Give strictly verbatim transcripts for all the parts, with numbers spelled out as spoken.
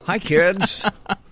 Hi, kids.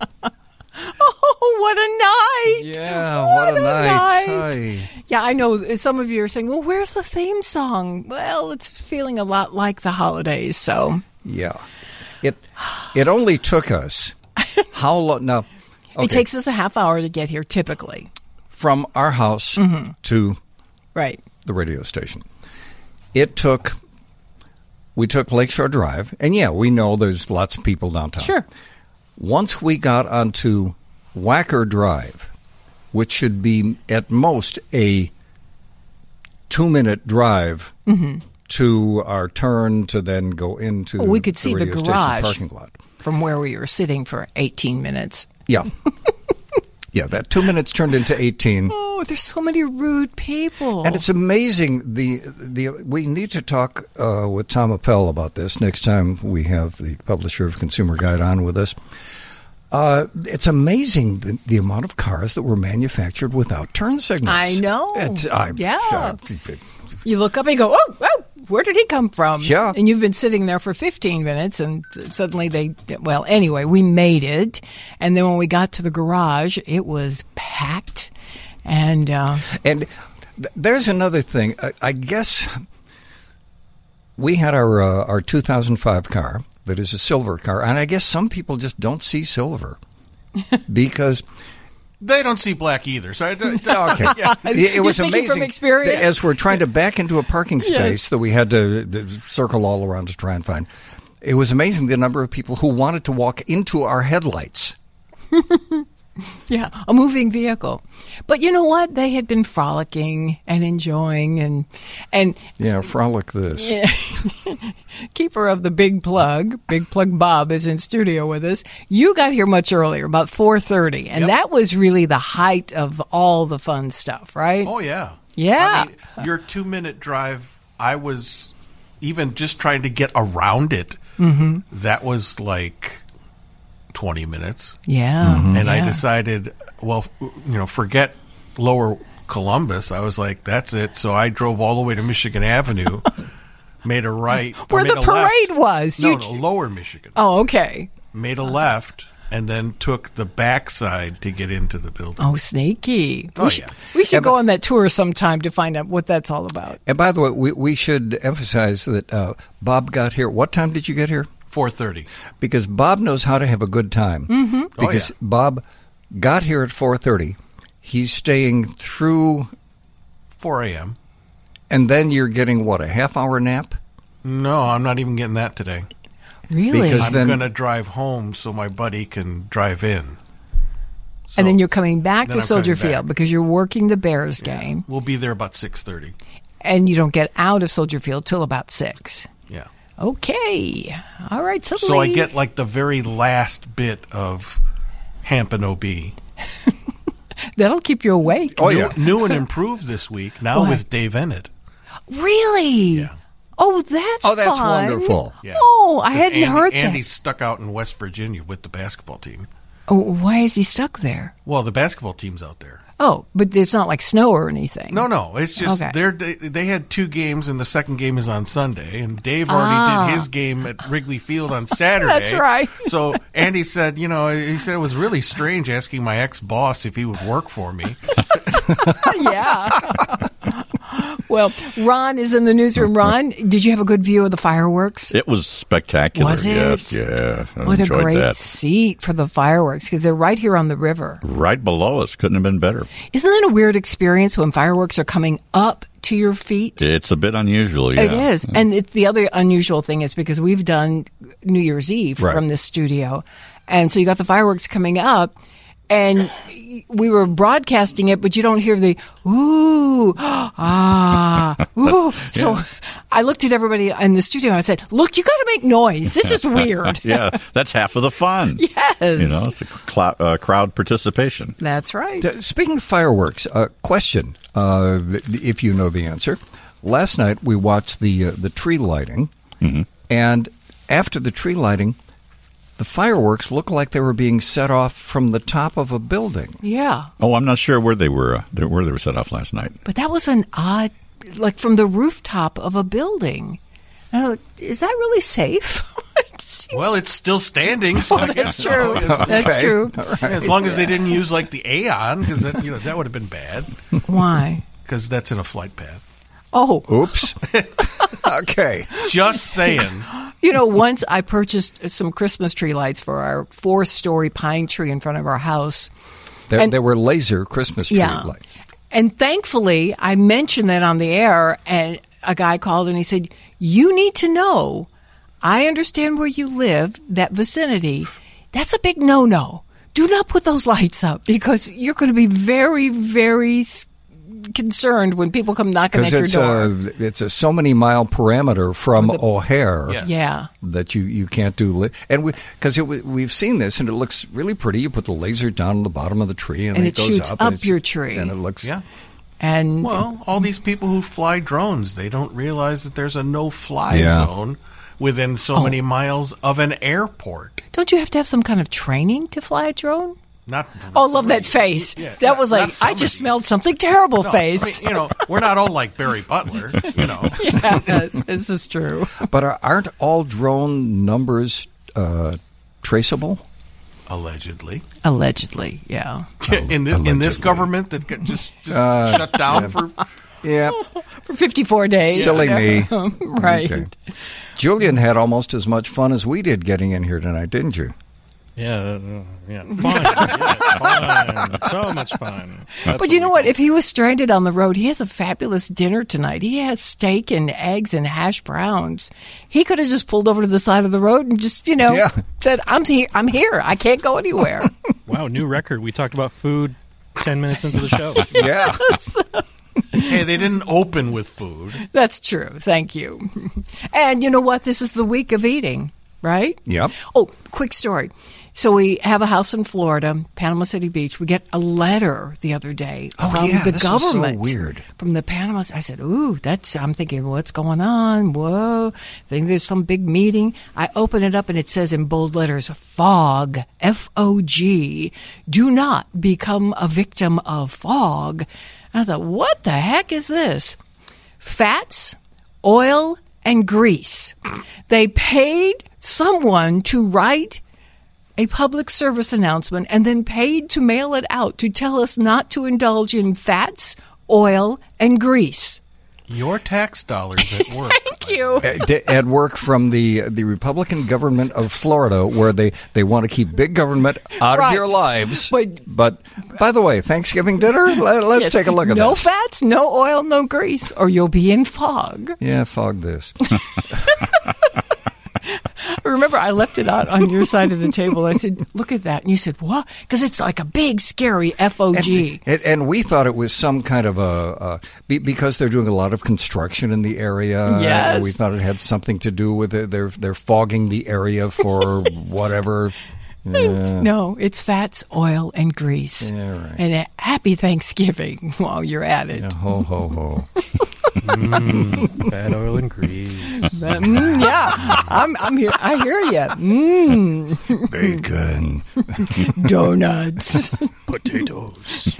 Oh, what a night. Yeah, what, what a, a night. night. Hi. Yeah, I know some of you are saying, well, where's the theme song? Well, it's feeling a lot like the holidays, so. Yeah. It it only took us how long? No. Okay. It takes us a half hour to get here, typically. From our house mm-hmm. to right. the radio station. It took, we took Lakeshore Drive, and yeah, we know there's lots of people downtown. Sure. Once we got onto Wacker Drive, which should be at most a two-minute drive mm-hmm. to our turn to then go into well, we could the see radio the garage station parking lot. From where we were sitting for eighteen minutes. Yeah. Yeah, that two minutes turned into eighteen. Oh, there's so many rude people. And it's amazing. The the we need to talk uh, with Tom Appel about this next time we have the publisher of Consumer Guide on with us. Uh, it's amazing the, the amount of cars that were manufactured without turn signals. I know. It's, I, yeah. Uh, you look up and you go, oh, oh, where did he come from? Yeah. And you've been sitting there for fifteen minutes, and suddenly they, well, anyway, we made it. And then when we got to the garage, it was packed. And, uh, and th- there's another thing. I, I guess we had our uh, our two thousand five car that is a silver car, and I guess some people just don't see silver because they don't see black either. So I, okay, yeah. it, it was You're amazing from experience? as we're trying to back into a parking space yes. that we had to, to circle all around to try and find. It was amazing the number of people who wanted to walk into our headlights. Yeah, a moving vehicle. But you know what? They had been frolicking and enjoying and and yeah, frolic this. Yeah. Keeper of the Big Plug, Big Plug Bob is in studio with us. You got here much earlier, about four thirty, and yep. that was really the height of all the fun stuff, right? Oh yeah. Yeah. I mean, your two minute drive, I was even just trying to get around it. Mm-hmm. That was like twenty minutes. Yeah. Mm-hmm. And yeah. I decided, well, you know, forget Lower Columbus. I was like, that's it. So I drove all the way to Michigan Avenue, made a right. Where made the a parade left. was. No, you... no, Lower Michigan. Oh, okay. Made a left and then took the backside to get into the building. Oh, sneaky. Oh, we yeah. should, we should yeah, go but, on that tour sometime to find out what that's all about. And by the way, we, we should emphasize that uh, Bob got here. What time did you get here? four thirty. Because Bob knows how to have a good time. Mm-hmm. Because oh, yeah. Bob got here at four thirty. He's staying through four a.m. And then you're getting, what, a half-hour nap? No, I'm not even getting that today. Really? Because I'm then, going to drive home so my buddy can drive in. So and then you're coming back to I'm Soldier coming Field back. because you're working the Bears yeah. game. We'll be there about six thirty. And you don't get out of Soldier Field till about six. Yeah. Okay. All right. So, so I get like the very last bit of Hampton O B. That'll keep you awake. Oh, new, yeah. New and improved this week, now What? with Dave Ennett. Really? Yeah. Oh, that's Oh, that's fun. wonderful. Yeah. Oh, I 'Cause hadn't Andy, heard that. Andy's stuck out in West Virginia with the basketball team. Oh, why is he stuck there? Well, the basketball team's out there. Oh, but it's not like snow or anything. No, no. It's just Okay. they're, they they had two games, and the second game is on Sunday. And Dave already Ah. did his game at Wrigley Field on Saturday. That's right. So Andy said, you know, he said it was really strange asking my ex-boss if he would work for me. Yeah. Well, Ron is in the newsroom. Ron, did you have a good view of the fireworks? It was spectacular. Was it? Yes, yeah. I What a enjoyed great that. seat for the fireworks because they're right here on the river. Right below us. Couldn't have been better. Isn't that a weird experience when fireworks are coming up to your feet? It's a bit unusual, yeah. It is. And it's, the other unusual thing is because we've done New Year's Eve Right. from this studio. And so you got the fireworks coming up. And we were broadcasting it, but you don't hear the ooh, ah, ooh. So Yeah. I looked at everybody in the studio and I said, look, you got to make noise. This is weird. Yeah, that's half of the fun. Yes. You know, it's a clou- uh, crowd participation. That's right. Uh, Speaking of fireworks, uh, question, uh, if you know the answer. Last night we watched the uh, the tree lighting, Mm-hmm. and after the tree lighting, the fireworks looked like they were being set off from the top of a building. Yeah. Oh, I'm not sure where they were uh, where they were set off last night. But that was an odd, like from the rooftop of a building. And I was like, is that really safe? It seems- Well, it's still standing. So Well, I guess that's true. so. That's Okay. true. Yeah, as long as they didn't use like the Aeon, because that, you know, that would have been bad. Why? Because that's in a flight path. Oh, Oops. Okay. Just saying. you know, once I purchased some Christmas tree lights for our four-story pine tree in front of our house. There, And- there were laser Christmas tree Yeah. lights. And thankfully, I mentioned that on the air, and a guy called and he said, you need to know, I understand where you live, that vicinity. That's a big no-no. Do not put those lights up because you're going to be very, very s- concerned when people come knocking at Because your it's door. a, it's a so many mile parameter from O'Hare Yes. Yeah. that you, you can't do. Li- and we because we've seen this and it looks really pretty. You put the laser down on the bottom of the tree and, And it, it goes shoots up, up and it's- your tree. and it looks Yeah. And Well, all these people who fly drones, they don't realize that there's a no-fly Yeah. zone within so Oh. many miles of an airport. don't you have to have some kind of training to fly a drone? Not. Oh, I love that face. Yeah, that not- was not like, some I of just these. smelled something terrible No, face. I mean, you know, we're not all like Barry Butler. You know. Yeah, this is true. But are- aren't all drone numbers uh, traceable? Allegedly, Allegedly, yeah. in this in this allegedly. government that got just just Uh, shut down for Yeah. For fifty-four days. Silly me. Right. Okay. Julian had almost as much fun as we did getting in here tonight, didn't you? Yeah, uh, yeah, fun, yeah, fun, so much fun. But you know what? If he was stranded on the road, he has a fabulous dinner tonight. He has steak and eggs and hash browns. He could have just pulled over to the side of the road and just, you know, Yeah. said, "I'm here. I'm here. I can't go anywhere." Wow, new record. We talked about food ten minutes into the show. Yeah. hey, they didn't open with food. That's true. Thank you. And you know what? This is the week of eating, right? Yep. Oh, quick story. So we have a house in Florida, Panama City Beach. We get a letter the other day Oh, from yeah, the this was so government. weird. From the Panama. I said, "Ooh, that's." I'm thinking, what's going on? Whoa! I think there's some big meeting. I open it up and it says in bold letters, "Fog, F O G. Do not become a victim of fog." And I thought, what the heck is this? Fats, oil, and grease. They paid someone to write a public service announcement and then paid to mail it out to tell us not to indulge in fats, oil, and grease. Your tax dollars at work. Thank you. At at work from the the Republican government of Florida, where they, they want to keep big government out Right. of your lives. But- but by the way, Thanksgiving dinner. Let, us Yes. take a look at no this. fats, no oil, no grease, or you'll be in fog. Yeah, fog this. Remember, I left it out on your side of the table. I said, "Look at that," and you said, "What?" Because it's like a big, scary F O G. And, and we thought it was some kind of a uh, be, because they're doing a lot of construction in the area. Yes. we thought it had something to do with it. They're they're fogging the area for whatever. Yeah. No, it's fats, oil, and grease. Yeah, right. And a happy Thanksgiving while you're at it. Yeah, ho ho ho. Mm, fat oil and grease. But, mm, yeah, I'm, I'm here. I hear you. Mmm, Bacon. donuts. Potatoes.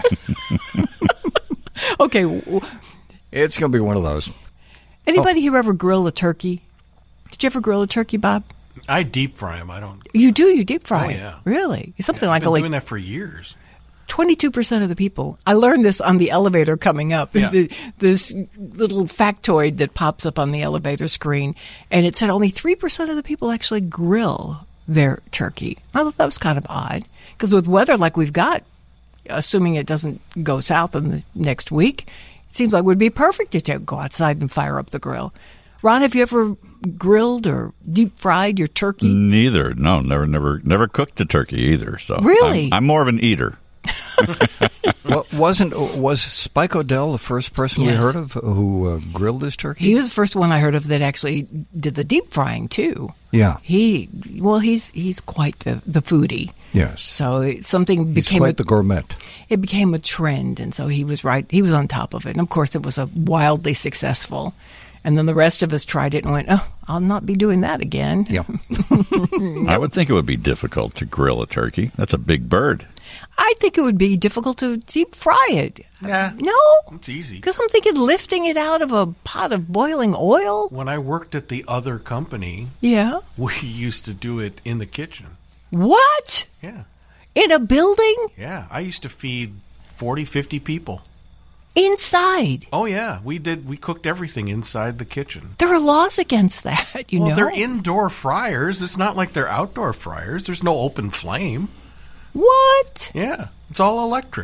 Okay. w- It's going to be one of those. Anybody here ever grill a turkey? Did you ever grill a turkey, Bob? I deep fry them. I don't. You do. You deep fry Oh, it. yeah. Really? It's something I've like been like doing that for years. twenty-two percent of the people. I learned this on the elevator coming up. Yeah. The, this little factoid that pops up on the elevator screen, and it said only three percent of the people actually grill their turkey. I thought that was kind of odd because with weather like we've got, assuming it doesn't go south in the next week, it seems like it would be perfect to take, go outside and fire up the grill. Ron, have you ever grilled or deep fried your turkey? Neither. No, never, never, never cooked a turkey either. So Really? I'm, I'm more of an eater. Well, wasn't was Spike O'Dell the first person we Yes. heard of who uh, grilled his turkey? He was the first one I heard of that actually did the deep frying too. Yeah. He well, he's he's quite the the foodie. Yes. So it, something He's became quite a, the gourmet. it became a trend, and so he was right. He was on top of it, and of course, it was a wildly successful. And then the rest of us tried it and went, oh, I'll not be doing that again. Yeah. I would think it would be difficult to grill a turkey. That's a big bird. I think it would be difficult to deep fry it. Yeah. No. It's easy. Because I'm thinking lifting it out of a pot of boiling oil. When I worked at the other company, Yeah. we used to do it in the kitchen. What? Yeah. In a building? Yeah. I used to feed forty, fifty people. Inside? Oh, yeah. We did. We cooked everything inside the kitchen. There are laws against that, you well, know. they're indoor fryers. It's not like they're outdoor fryers. There's no open flame. What? Yeah. It's all electric.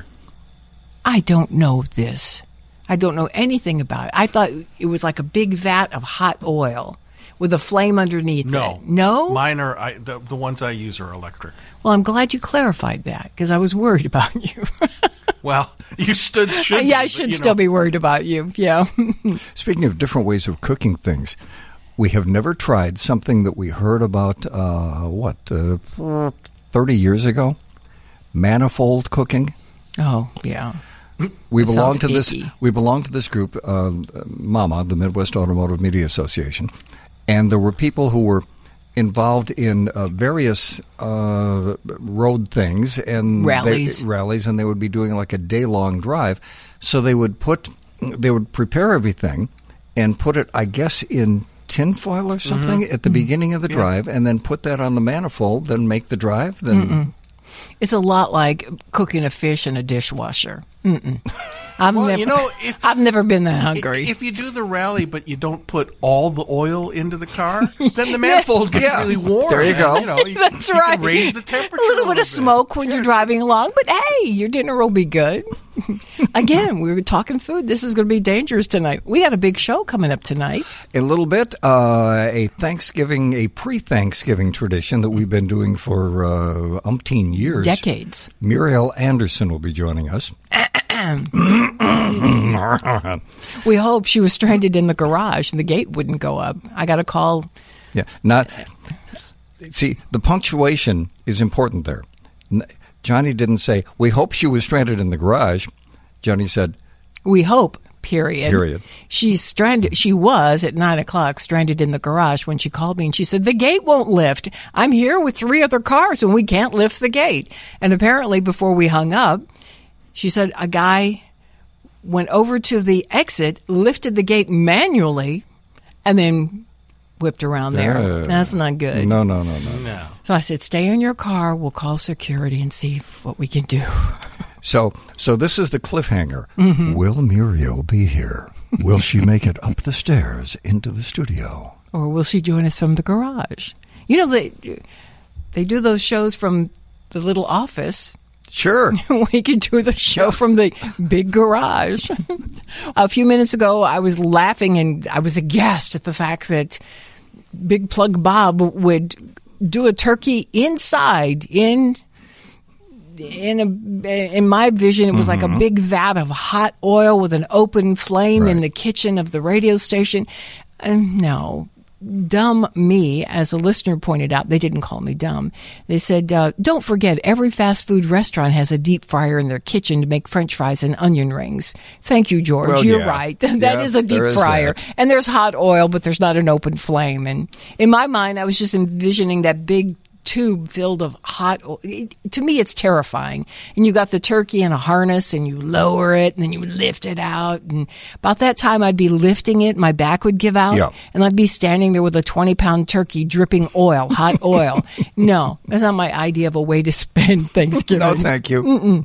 I don't know this. I don't know anything about it. I thought it was like a big vat of hot oil with a flame underneath No. it. No? Mine are, I, the, the ones I use are electric. Well, I'm glad you clarified that because I was worried about you. Well, you stood should yeah, be, I but, should you still know. be worried about you. Yeah. Speaking of different ways of cooking things, we have never tried something that we heard about, uh, what, uh, thirty years ago? Manifold cooking. Oh, yeah. We That belong sounds to this. icky. We belong to this group, uh, MAMA, the Midwest Automotive Media Association, and there were people who were involved in uh, various uh, road things and Rallies. they, rallies, and they would be doing like a day long drive. So they would put, they would prepare everything and put it, I guess, in tinfoil or something Mm-hmm. at the beginning of the drive, and then put that on the manifold. Then make the drive. Then. Mm-mm. It's a lot like cooking a fish in a dishwasher. Mm-mm. I've Well, never, you know, if- I've never been that hungry. If you do the rally, but you don't put all the oil into the car, then the manifold gets Yeah. really warm. There you and, go. You know, you, That's you right. Can raise the temperature. A little bit of smoke when you're driving along, but hey, your dinner will be good. Again, we were talking food. This is going to be dangerous tonight. We got a big show coming up tonight. In a little bit, uh, a Thanksgiving, a pre-Thanksgiving tradition that we've been doing for uh, umpteen years. Decades. Muriel Anderson will be joining us. We hope she was stranded in the garage and the gate wouldn't go up. I got a call. Yeah, not. See, the punctuation is important there. N- Johnny didn't say, "We hope she was stranded in the garage." Johnny said, We hope. Period. Period. She's stranded. She was at nine o'clock stranded in the garage when she called me, and she said the gate won't lift. I'm here with three other cars, and we can't lift the gate. And apparently, before we hung up, she said a guy went over to the exit, lifted the gate manually, and then whipped around there. Uh, That's not good. "No, no, no, no." No. So I said, "Stay in your car. We'll call security and see what we can do." So, so this is the cliffhanger. Mm-hmm. Will Muriel be here? Will she make it up the stairs into the studio? Or will she join us from the garage? You know, they, they do those shows from the little office. Sure. We could do the show from the big garage. A few minutes ago, I was laughing and I was aghast at the fact that Big Plug Bob would do a turkey inside in in a in my vision. It was like a big vat of hot oil with an open flame in Right. the kitchen of the radio station. And no. Dumb me, as a listener pointed out. They didn't call me dumb. They said, uh, don't forget, every fast food restaurant has a deep fryer in their kitchen to make French fries and onion rings. Thank you, George. Well, You're yeah. right. That Yeah, is a deep there is fryer. that. And there's hot oil, but there's not an open flame. And in my mind, I was just envisioning that big tube filled of hot oil. It, to me, it's terrifying. And you got the turkey in a harness and you lower it and then you would lift it out. And about that time, I'd be lifting it. My back would give out. Yeah. And I'd be standing there with a twenty pound turkey dripping oil, hot oil. No, that's not my idea of a way to spend Thanksgiving. No, thank you.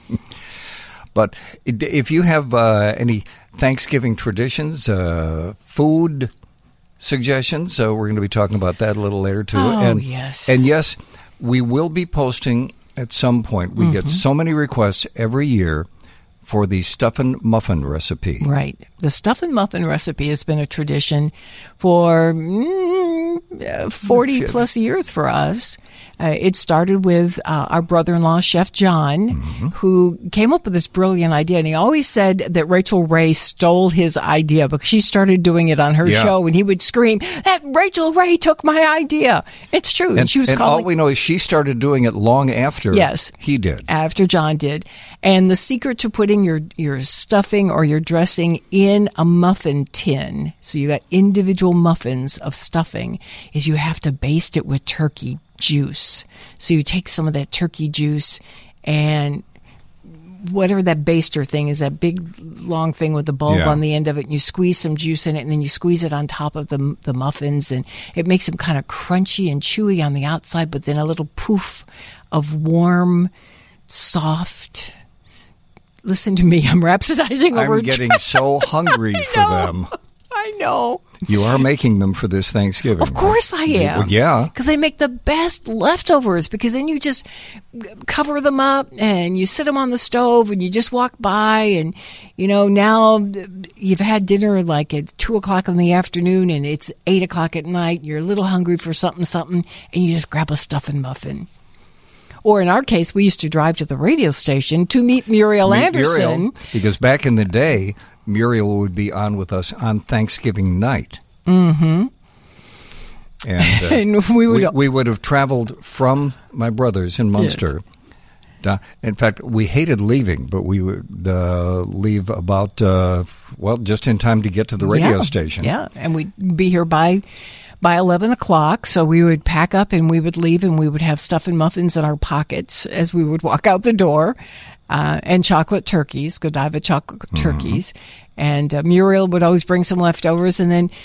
But if you have uh, any Thanksgiving traditions, uh, food suggestions, so we're going to be talking about that a little later too. Oh, and, yes. And yes, we will be posting at some point. We get so many requests every year for the stuffin' muffin recipe. Right. The stuffin' muffin recipe has been a tradition for mm, uh, forty plus years for us. Uh, it started with uh, our brother-in-law, Chef John, mm-hmm. who came up with this brilliant idea. And he always said that Rachel Ray stole his idea because she started doing it on her yeah. show, and he would scream, "That Rachel Ray took my idea." It's true. And, and she was and calling. all we know is she started doing it long after yes, he did. After John did. And the secret to putting your, your stuffing or your dressing in a muffin tin, so you got individual muffins of stuffing, is you have to baste it with turkey juice. So you take some of that turkey juice and whatever that baster thing is, that big long thing with the bulb yeah. on the end of it, and you squeeze some juice in it, and then you squeeze it on top of the the muffins, and it makes them kind of crunchy and chewy on the outside, but then a little poof of warm, soft. Listen to me, I'm rhapsodizing over. I'm getting so hungry for them. I know. You are making them for this Thanksgiving. Of course I am. Well, yeah. Because they make the best leftovers, because then you just cover them up and you sit them on the stove and you just walk by, and, you know, now you've had dinner like at two o'clock in the afternoon and it's eight o'clock at night. You're a little hungry for something, something, and you just grab a stuffing muffin. Or in our case, we used to drive to the radio station to meet Muriel meet Anderson. Muriel, because back in the day, Muriel would be on with us on Thanksgiving night. Mm-hmm. And, uh, and we, would, we, we would have traveled from my brother's in Munster. Yes. In fact, we hated leaving, but we would uh, leave about, uh, well, just in time to get to the radio yeah, station. Yeah, and we'd be here by... by eleven o'clock, so we would pack up and we would leave, and we would have stuff and muffins in our pockets as we would walk out the door, uh, and chocolate turkeys, Godiva chocolate mm-hmm. turkeys. And uh, Muriel would always bring some leftovers, and then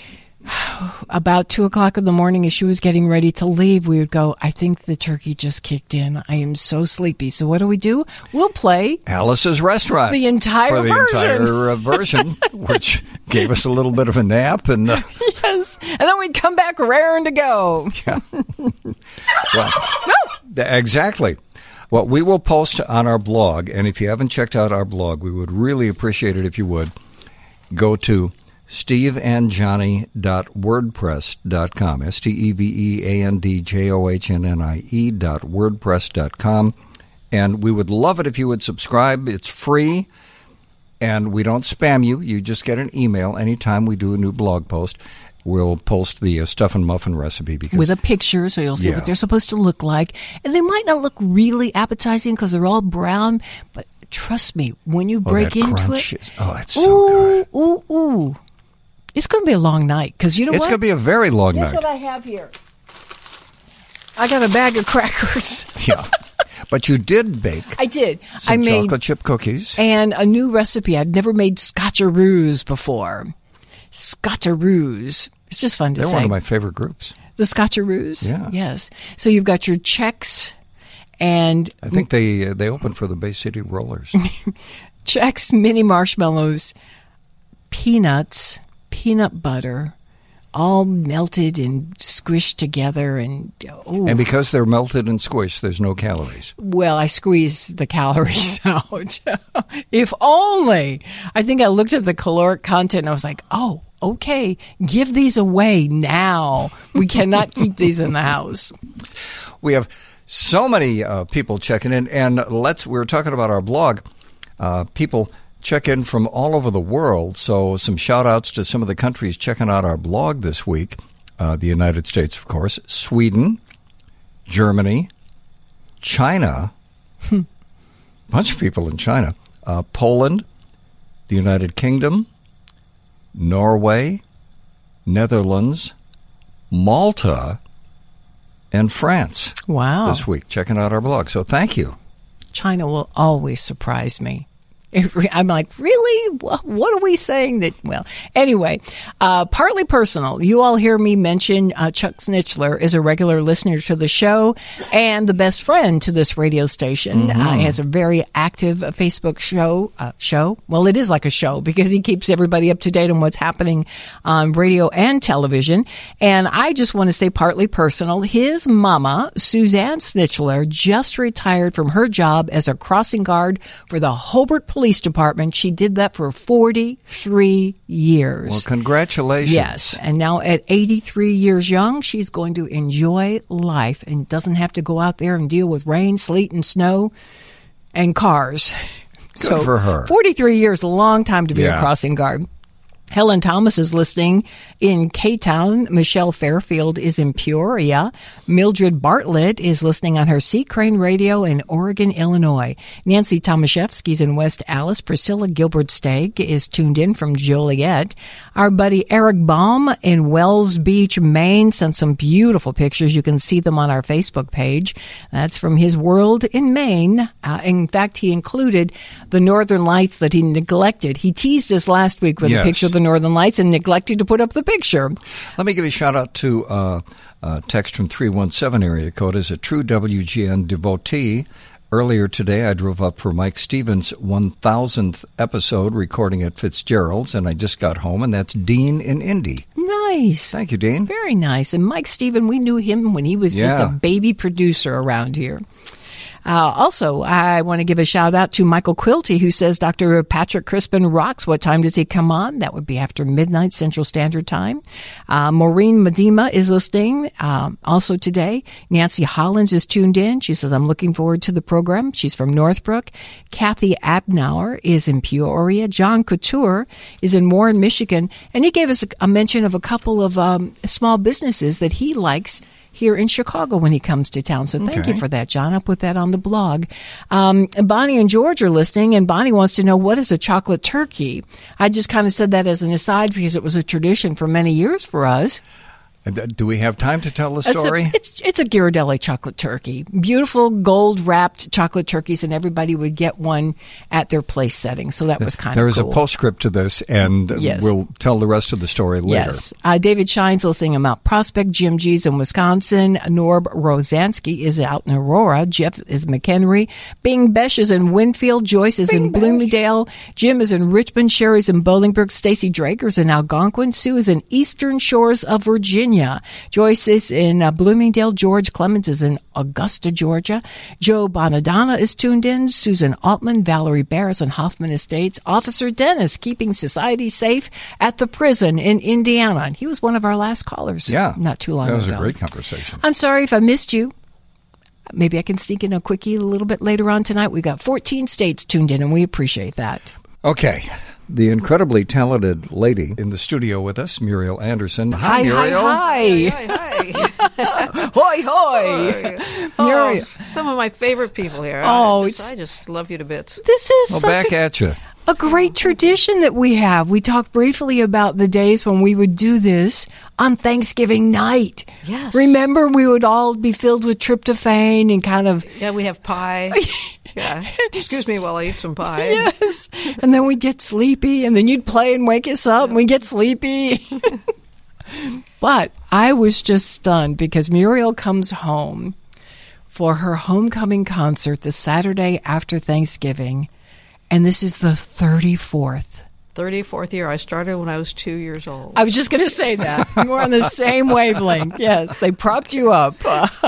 about two o'clock in the morning as she was getting ready to leave, we would go, I think the turkey just kicked in. I am so sleepy. So what do we do? We'll play Alice's Restaurant. The entire for the version. entire uh, version, which gave us a little bit of a nap. And uh, yes. And then we'd come back raring to go. Yeah. Well, no. Exactly. Well, we will post on our blog, and if you haven't checked out our blog, we would really appreciate it if you would. Go to steve and johnny dot wordpress dot com, S T E V E A N D J O H N N I E dot wordpress dot com. And we would love it if you would subscribe. It's free, and we don't spam you. You just get an email anytime we do a new blog post. We'll post the uh, stuff and muffin recipe. Because, with a picture, so you'll see yeah. what they're supposed to look like. And they might not look really appetizing because they're all brown, but trust me, when you break oh, that into crunch it, is, oh, it's so good. Ooh, ooh, ooh. It's going to be a long night, because you know it's what? It's going to be a very long Guess night. what I have here? I got a bag of crackers. Yeah. But you did bake. I did. Some I made chocolate chip cookies. And a new recipe. I'd never made scotcheroos before. Scotcheroos. It's just fun to They're say. one of my favorite groups. The scotcheroos? Yeah. Yes. So you've got your Chex and... I think they uh, they opened for the Bay City Rollers. Chex, mini marshmallows, peanuts, peanut butter, all melted and squished together. And ooh. And because they're melted and squished, there's no calories. Well, I squeezed the calories out. If only. I think I looked at the caloric content and I was like, oh, okay, give these away now. We cannot keep these in the house. We have so many uh, people checking in, and let's. We were talking about our blog. Uh, people check in from all over the world, so some shout-outs to some of the countries checking out our blog this week. Uh, the United States, of course, Sweden, Germany, China, a bunch of people in China, uh, Poland, the United Kingdom, Norway, Netherlands, Malta, and France. Wow. This week, checking out our blog. So thank you. China will always surprise me. I'm like, really? What are we saying that? Well, anyway, uh, partly personal. You all hear me mention uh, Chuck Snitchler is a regular listener to the show and the best friend to this radio station. Mm-hmm. Uh, he has a very active Facebook show. Uh, show? Well, it is like a show because he keeps everybody up to date on what's happening on radio and television. And I just want to say partly personal. His mama, Suzanne Snitchler, just retired from her job as a crossing guard for the Hobart Police police department. She did that for forty-three years. Well, congratulations. Yes, and now at eighty-three years young, she's going to enjoy life and doesn't have to go out there and deal with rain, sleet, and snow and cars. Good so for her. forty-three years, a long time to be Yeah. a crossing guard. Helen Thomas is listening in K-Town. Michelle Fairfield is in Peoria. Mildred Bartlett is listening on her Sea Crane Radio in Oregon, Illinois. Nancy Tomaszewski's in West Allis. Priscilla Gilbert-Stagg is tuned in from Joliet. Our buddy Eric Baum in Wells Beach, Maine, sent some beautiful pictures. You can see them on our Facebook page. That's from his world in Maine. Uh, in fact, he included the Northern Lights that he neglected. He teased us last week with Yes. a picture of the Northern Lights and neglected to put up the picture. Let me give a shout out to uh, uh, text from three one seven area code is a true W G N devotee. Earlier today, I drove up for Mike Stevens' one thousandth episode recording at Fitzgerald's, and I just got home, and that's Dean in Indy. Nice. Thank you, Dean. Very nice. And Mike Stephen, we knew him when he was just Yeah. a baby producer around here. Uh, also, I want to give a shout out to Michael Quilty, who says Doctor Patrick Crispin rocks. What time does he come on? That would be after midnight Central Standard Time. Uh, Maureen Medema is listening um, also today. Nancy Hollins is tuned in. She says, I'm looking forward to the program. She's from Northbrook. Kathy Abnauer is in Peoria. John Couture is in Warren, Michigan. And he gave us a, a mention of a couple of um, small businesses that he likes here in Chicago when he comes to town. So thank Okay. you for that, John. I'll put that on the blog. Um, Bonnie and George are listening, and Bonnie wants to know, what is a chocolate turkey? I just kind of said that as an aside because it was a tradition for many years for us. And, uh, Do we have time to tell the It's a- story? It's, it's a Ghirardelli chocolate turkey. Beautiful gold-wrapped chocolate turkeys, and everybody would get one at their place setting. So that was kind There of is cool. a postscript to this, and Yes. we'll tell the rest of the story later. Yes. Uh, David Shine's listening in Mount Prospect. Jim G's in Wisconsin. Norb Rosansky is out in Aurora. Jeff is McHenry. Bing Besh is in Winfield. Joyce is in Bloomingdale. Jim is in Richmond. Sherry's in Bolingbrook. Stacy Draker's in Algonquin. Sue is in Eastern Shores of Virginia. Joyce is in uh, Bloomingdale. George Clemens is in Augusta, Georgia. Joe Bonadonna is tuned in. Susan Altman, Valerie Barris in Hoffman Estates. Officer Dennis keeping society safe at the prison in Indiana. And he was one of our last callers. Yeah. Not too long ago. That was a great conversation. I'm sorry if I missed you. Maybe I can sneak in a quickie a little bit later on tonight. We got fourteen states tuned in, and we appreciate that. Okay. The incredibly talented lady in the studio with us, Muriel Anderson. Hi, Muriel. hi, Hi, hi. Hoi, hoi. Oh, Muriel. some of my favorite people here. Oh, I just, it's- I just love you to bits. This is Well, such back a, at you. a great tradition that we have. We talked briefly about the days when we would do this on Thanksgiving night. Yes. Remember, we would all be filled with tryptophan and kind of Yeah, we have pie. Yeah. Excuse me while I eat some pie. yes. And then we'd get sleepy, and then you'd play and wake us up, and we'd get sleepy. But I was just stunned because Muriel comes home for her homecoming concert the Saturday after Thanksgiving, and this is the thirty-fourth. thirty-fourth year. I started when I was two years old. I was just going to say that. We're on the same wavelength. Yes, they propped you up.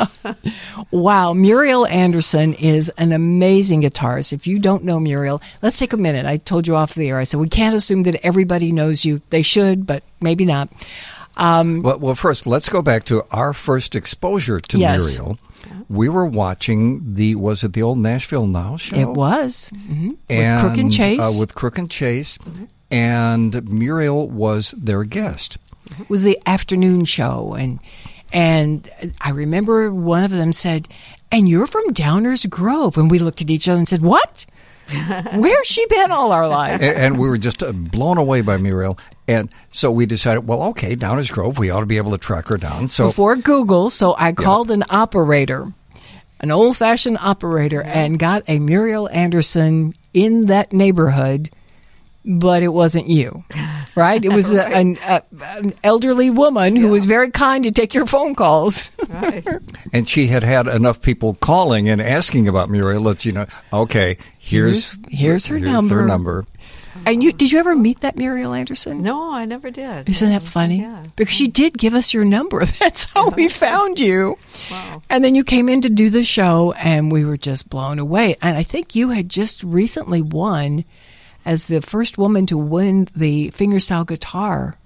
Wow. Muriel Anderson is an amazing guitarist. If you don't know Muriel, let's take a minute. I told you off the air. I said, we can't assume that everybody knows you. They should, but maybe not. Um, Well, well, first, let's go back to our first exposure to Yes. Muriel. We were watching the, was it the old Nashville Now show? it was. hmm And, with Crook and Chase. Uh, with Crook and Chase. And Muriel was their guest. It was the afternoon show, and and I remember one of them said, "And you're from Downers Grove," and we looked at each other and said, "What? Where's she been all our life?" and, and we were just uh, blown away by Muriel. And so we decided, well, okay, Downers Grove, we ought to be able to track her down. So Before Google, so I called an operator, an old-fashioned operator, and got a Muriel Anderson in that neighborhood. But it wasn't you, right? It was a, an, a, an elderly woman who was very kind to take your phone calls. Right. And she had had enough people calling and asking about Muriel. Let's, you know, okay, here's Here's- here's her here's their number. number. And you did you ever meet that Muriel Anderson? No, I never did. Isn't that funny? Yeah. Because she did give us your number. That's how we found you. Wow. And then you came in to do the show, and we were just blown away. And I think you had just recently won as the first woman to win the fingerstyle guitar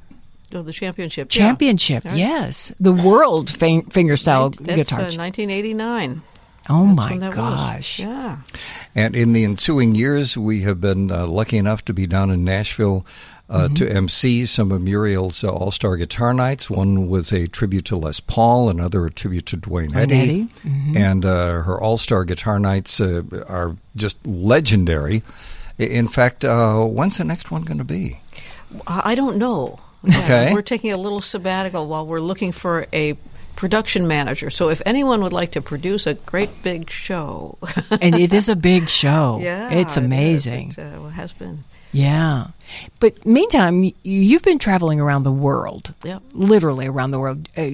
Oh, the championship. championship. Yeah. yes, the world fin- fingerstyle That's guitar. uh, nineteen eighty-nine. oh That's my when that gosh! Was. Yeah. And in the ensuing years, we have been uh, lucky enough to be down in Nashville uh, Mm-hmm. to emcee some of Muriel's uh, All-Star Guitar Nights. One was a tribute to Les Paul, another a tribute to Dwayne Dwayne Eddy. Eddy. Mm-hmm. And uh, her All-Star Guitar Nights uh, are just legendary. I- In fact, uh, when's the next one going to be? I I don't know. Yeah, Okay. We're taking a little sabbatical while we're looking for a production manager. So if anyone would like to produce a great big show. And it is a big show. Yeah. it's it is. amazing. It uh, has been. Yeah. But meantime, y- you've been traveling around the world. Yep. Literally around the world. Uh,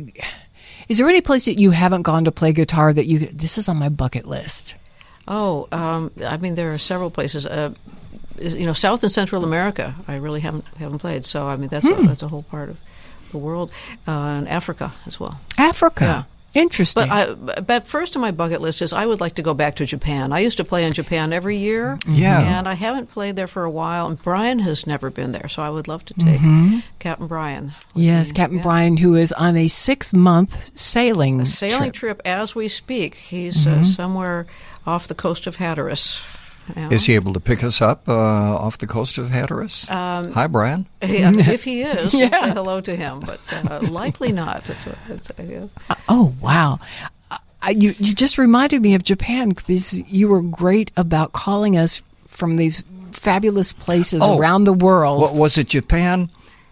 is there any place that you haven't gone to play guitar that you, this is on my bucket list? Oh, um, I mean, there are several places. Uh, you know, South and Central America, I really haven't haven't played. So, I mean, that's Hmm. a, that's a whole part of the world. Uh, and Africa as well. Africa. Yeah. Interesting. But, I, but first on my bucket list is I would like to go back to Japan. I used to play in Japan every year. Yeah. And I haven't played there for a while. And Brian has never been there. So I would love to take Captain Brian. with yes, me. Captain Yeah. Brian, who is on a six-month sailing A sailing trip. trip as we speak. He's uh, somewhere off the coast of Hatteras. Yeah. Is he able to pick us up uh, off the coast of Hatteras? Um, Hi, Brian. Yeah, if he is, we'll Yeah. say hello to him, but uh, likely not. That's what I'd say, yeah. Uh, oh, wow. Uh, you, you just reminded me of Japan because you were great about calling us from these fabulous places Oh. around the world. What was it, Japan?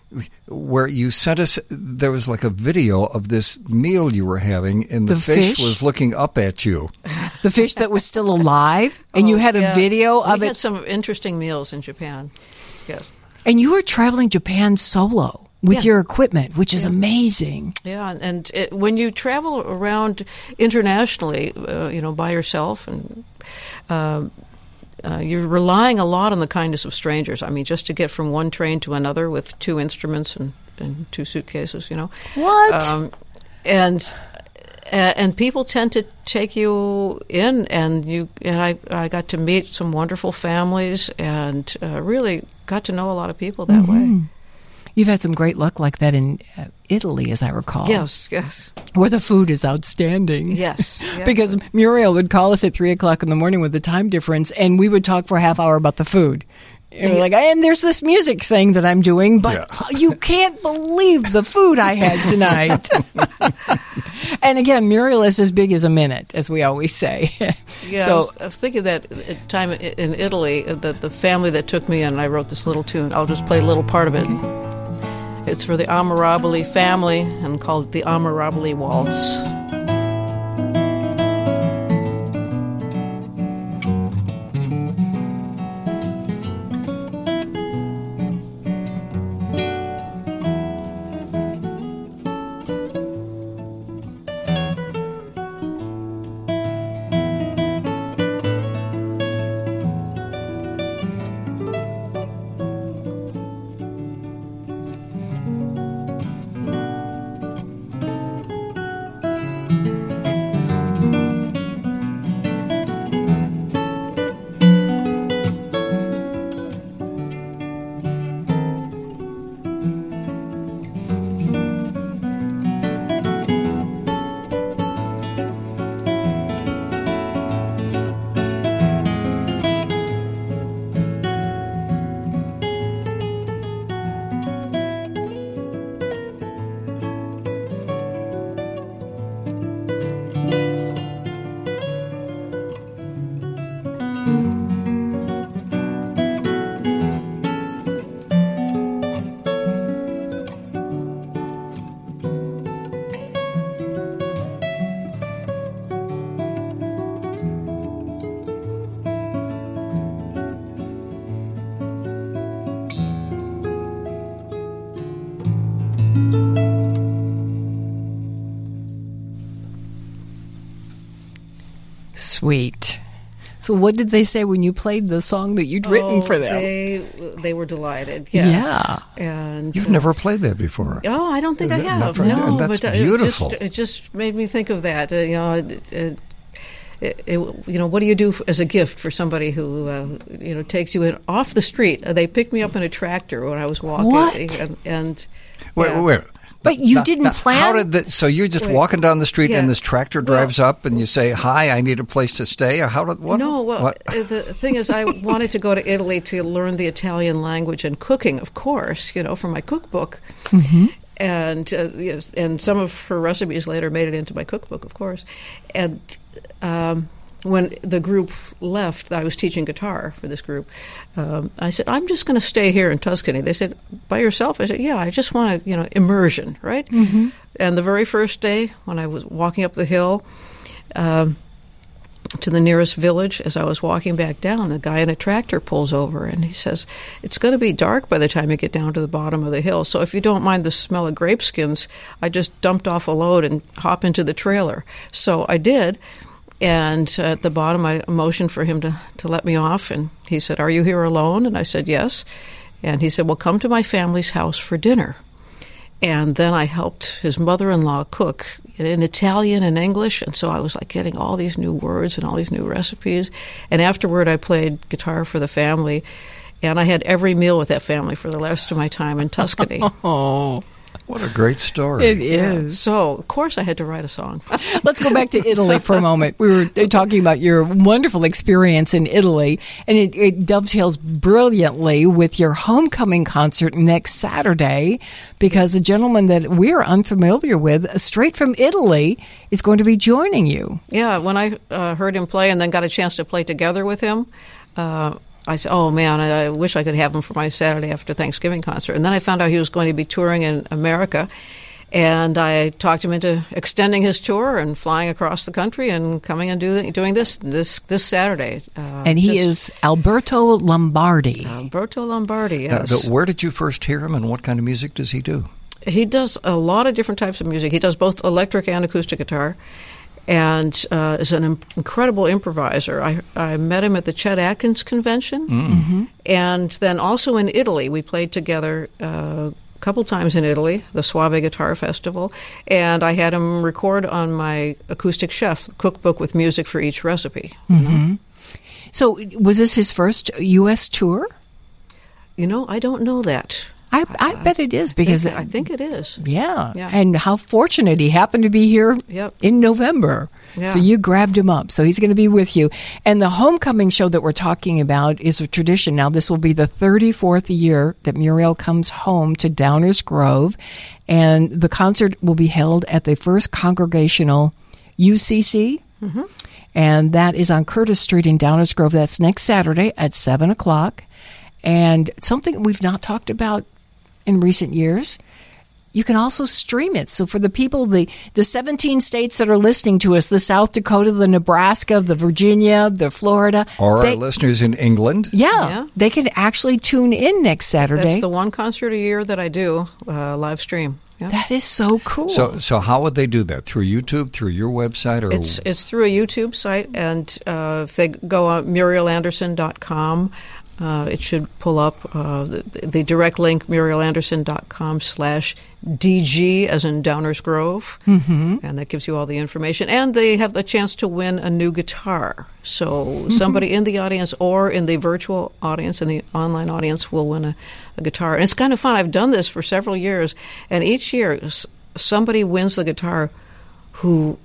Where you sent us, there was like a video of this meal you were having, and the, The fish, fish? was looking up at you. The fish that was still alive, and you Oh, had a yeah. video we of had it. some interesting meals in Japan. Yes. And you were traveling Japan solo with Yeah. your equipment, which is amazing. Yeah, and- and it, when you travel around internationally, uh, you know, by yourself, and um, uh, you're relying a lot on the kindness of strangers. I mean, just to get from one train to another with two instruments and, and two suitcases, you know. What? Um, and uh, and people tend to take you in, and you and I I got to meet some wonderful families, and uh, really got to know a lot of people that way. You've had some great luck like that in uh, Italy, as I recall. Yes, yes, Where the food is outstanding. yes. yes. Because Muriel would call us at three o'clock in the morning with the time difference, and we would talk for a half hour about the food. And we're like, and there's this music thing that I'm doing, but you can't believe the food I had tonight. And again, Muriel is as big as a minute, as we always say. Yeah, so I, was, I was thinking that at time i- in Italy, that the family that took me in, I wrote this little tune. I'll just play a little part of it. It's for the Amirabili family and called the Amirabili Waltz. sweet. So what did they say when you played the song that you'd written Oh, for them? They, they were delighted, yes. Yeah. And, You've uh, never played that before. Oh, I don't think I Not have. for- No, that's but uh, beautiful. It just, it just made me think of that. Uh, you know, it, it, it, you know, what do you do f- as a gift for somebody who uh, you know takes you in off the street? Uh, they picked me up in a tractor when I was walking, What? and, and Wait, yeah. wait, wait. But you Now- didn't now, plan? How did that? So you're just Wait. walking down the street, Yeah. and this tractor drives up, and you say, "Hi, I need a place to stay." Or how did what? No, well, what? uh, the thing is, I wanted to go to Italy to learn the Italian language and cooking, of course, you know, for my cookbook. Mm-hmm. And uh, yes, and some of her recipes later made it into my cookbook, of course. And um, when the group left, I was teaching guitar for this group. Um, I said, "I'm just going to stay here in Tuscany." They said, "By yourself?" I said, "Yeah, I just want to, you know, immersion, right?" Mm-hmm. And the very first day, when I was walking up the hill um, to the nearest village, as I was walking back down, a guy in a tractor pulls over, and he says, "It's going to be dark by the time you get down to the bottom of the hill, so if you don't mind the smell of grape skins," I just dumped off a load and hop into the trailer. So I did. And at the bottom, I motioned for him to, to let me off. And he said, "Are you here alone?" And I said, "Yes." And he said, "Well, come to my family's house for dinner." And then I helped his mother-in-law cook in Italian and English. And so I was like getting all these new words and all these new recipes. And afterward, I played guitar for the family. And I had every meal with that family for the rest of my time in Tuscany. Oh, What a great story! it is. So, of course, I had to write a song. Let's go back to Italy for a moment. We were talking about your wonderful experience in Italy, and it, it dovetails brilliantly with your homecoming concert next Saturday, because a gentleman that we're unfamiliar with, straight from Italy, is going to be joining you. Yeah, when I uh, heard him play and then got a chance to play together with him, uh, I said, "Oh, man, I wish I could have him for my Saturday after Thanksgiving concert." And then I found out he was going to be touring in America, and I talked him into extending his tour and flying across the country and coming and do, doing this this this Saturday. Uh, And he just- is Alberto Lombardi. Alberto Lombardi, Now, yes. but where did you first hear him, and what kind of music does he do? He does a lot of different types of music. He does both electric and acoustic guitar, and uh, is an im- incredible improviser. I, I met him at the Chet Atkins convention, mm-hmm. and then also in Italy. We played together uh, a couple times in Italy, the Suave Guitar Festival, and I had him record on my Acoustic Chef cookbook with music for each recipe. Mm-hmm. So was this his first U S tour? You know, I don't know that. I, I bet it is, because I think it is. Yeah. Yeah. And how fortunate he happened to be here Yep. in November. Yeah. So you grabbed him up. So he's going to be with you. And the homecoming show that we're talking about is a tradition. Now, this will be the thirty-fourth year that Muriel comes home to Downers Grove. And the concert will be held at the First Congregational U C C. Mm-hmm. And that is on Curtis Street in Downers Grove. That's next Saturday at seven o'clock. And something we've not talked about in recent years, you can also stream it. So for the people, the, the seventeen states that are listening to us, the South Dakota, the Nebraska, the Virginia, the Florida. Or they, our listeners in England? yeah, Yeah. they can actually tune in next Saturday. That's the one concert a year that I do, uh, live stream. Yeah. That is so cool. So, so how would they do that? Through YouTube, through your website, or It's it's through a YouTube site, and uh, if they go on muriel anderson dot com, uh, it should pull up uh, the, the direct link, muriel anderson dot com slash D G, as in Downers Grove, mm-hmm. and that gives you all the information. And they have the chance to win a new guitar. So mm-hmm. somebody in the audience or in the virtual audience, in the online audience, will win a, a guitar. And it's kind of fun. I've done this for several years, and each year s- somebody wins the guitar who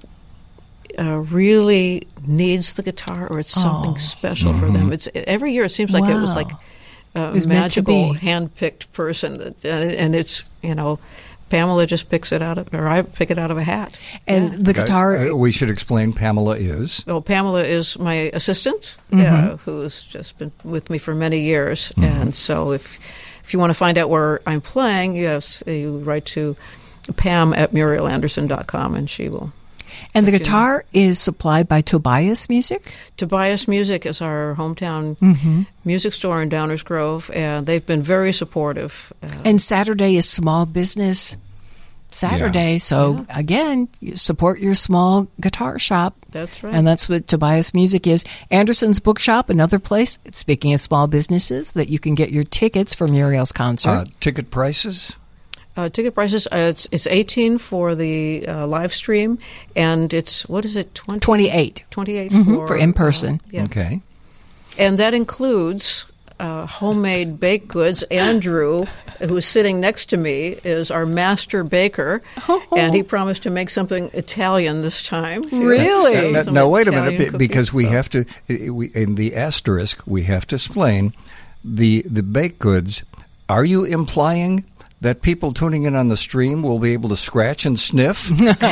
Uh, really needs the guitar, or it's something Oh. special for them. It's every year. It seems like it was Wow. like a It was meant to magical, be. hand-picked person, that, and, and it's you know, Pamela just picks it out of, or I pick it out of a hat. and Yeah. the guitar. Uh, we should explain Pamela is. Well, Pamela is my assistant, Mm-hmm. uh, who's just been with me for many years, and so if if you want to find out where I'm playing, yes, you write to Pam at muriel anderson dot com, and she will. And the guitar is supplied by Tobias Music? Tobias Music is our hometown Mm-hmm. music store in Downers Grove, and they've been very supportive. Uh, And Saturday is Small Business Saturday. Yeah. So Yeah. again, you support your small guitar shop. That's right. And that's what Tobias Music is. Anderson's Bookshop, another place, speaking of small businesses, that you can get your tickets for Muriel's concert. Uh, ticket prices? Uh, ticket prices, uh, it's, it's eighteen for the uh, live stream, and it's, what is it, twenty? twenty-eight. twenty-eight Mhm, for, for in-person. Uh, yeah. Okay. And that includes uh, homemade baked goods. Andrew, who is sitting next to me, is our master baker, Oh. and he promised to make something Italian this time. Really? Now, Some now wait a Italian minute, be- because we cookies, so- have to, i- we, in the asterisk, we have to explain the the baked goods. Are you implying that people tuning in on the stream will be able to scratch and sniff?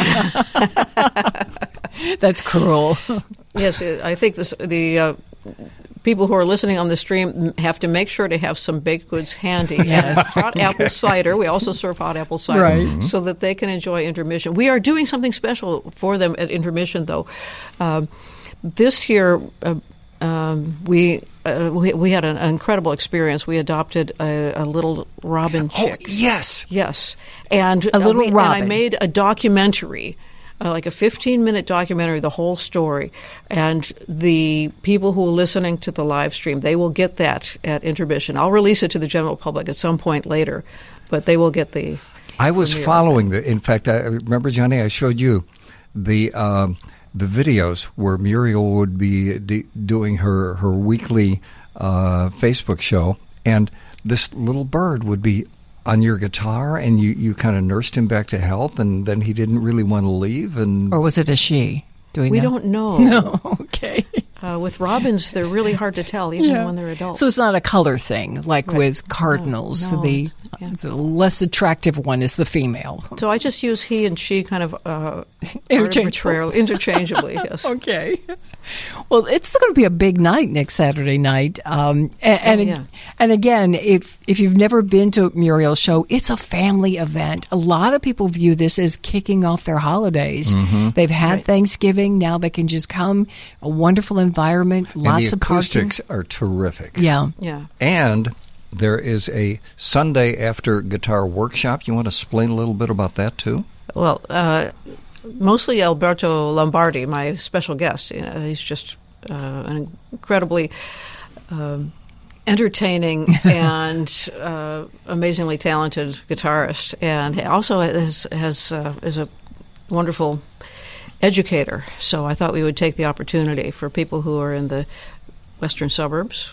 That's cruel. Yes, I think this, the uh, people who are listening on the stream have to make sure to have some baked goods handy. Yes. And hot apple cider. We also serve hot apple cider Right. so that they can enjoy intermission. We are doing something special for them at intermission, though. Um, this year, uh, um, we, uh, we we had an incredible experience. We adopted a, a little robin Oh, chick. yes. Yes, and A little uh, we- robin. And I made a documentary, uh, like a fifteen-minute documentary, the whole story. And the people who are listening to the live stream, they will get that at intermission. I'll release it to the general public at some point later, but they will get the. I was premiere. following the. In fact, I remember, Johnny, I showed you the um, the videos where Muriel would be d- doing her her weekly uh, Facebook show, and this little bird would be on your guitar, and you, you kind of nursed him back to health, and then he didn't really want to leave, and Or was it a she? Do we, We know? don't know. No. Okay. Uh, with robins, they're really hard to tell, even when they're adults. So it's not a color thing like Right. with cardinals. No, no, the it's- yeah. the less attractive one is the female. So I just use he and she kind of uh, Interchangeable. arbitrarily- interchangeably. Yes. Okay. Well, it's going to be a big night next Saturday night. Um, and and, Oh, yeah. and again, if if you've never been to Muriel's show, it's a family event. A lot of people view this as kicking off their holidays. They've had Right. Thanksgiving. Now they can just come. A wonderful environment. and Lots the of parking. acoustics are terrific. Yeah. Yeah. And there is a Sunday after guitar workshop. You want to explain a little bit about that too? Well, uh, mostly Alberto Lombardi, my special guest. You know, he's just uh, an incredibly um, entertaining and uh, amazingly talented guitarist, and he also has, has uh, is a wonderful educator. So I thought we would take the opportunity for people who are in the western suburbs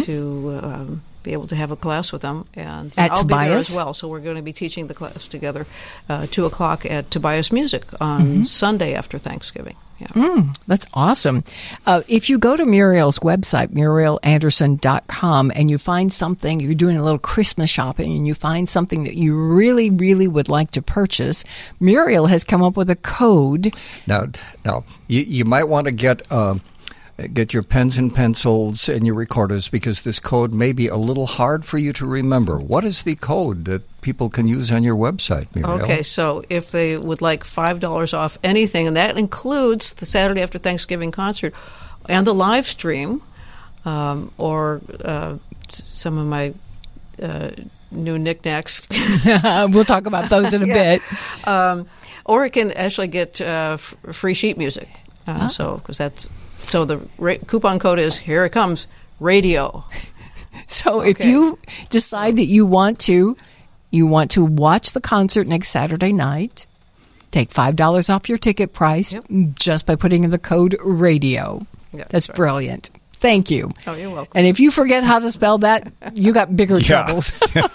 to um, be able to have a class with them. And At I'll be there Tobias? as well. So we're going to be teaching the class together, uh, two o'clock at Tobias Music on Sunday after Thanksgiving. Yeah. Mm, that's awesome. Uh, if you go to Muriel's website, muriel anderson dot com, and you find something, you're doing a little Christmas shopping, and you find something that you really, really would like to purchase, Muriel has come up with a code. Now, now you, you might want to get uh, get your pens and pencils and your recorders, because this code may be a little hard for you to remember. What is the code that people can use on your website, Muriel? Okay, so if they would like five dollars off anything, and that includes the Saturday after Thanksgiving concert and the live stream, um, or uh, s- some of my uh, new knickknacks, We'll talk about those in a Yeah. bit. um, or it can actually get uh, f- free sheet music. Uh, So, because that's so the ra- coupon code is, here it comes, radio. So if Okay. you decide that you want to, you want to watch the concert next Saturday night, take five dollars off your ticket price Yep. just by putting in the code radio. Yeah, That's that's right. brilliant. Thank you. Oh, you're welcome. And if you forget how to spell that, you got bigger Yeah. troubles.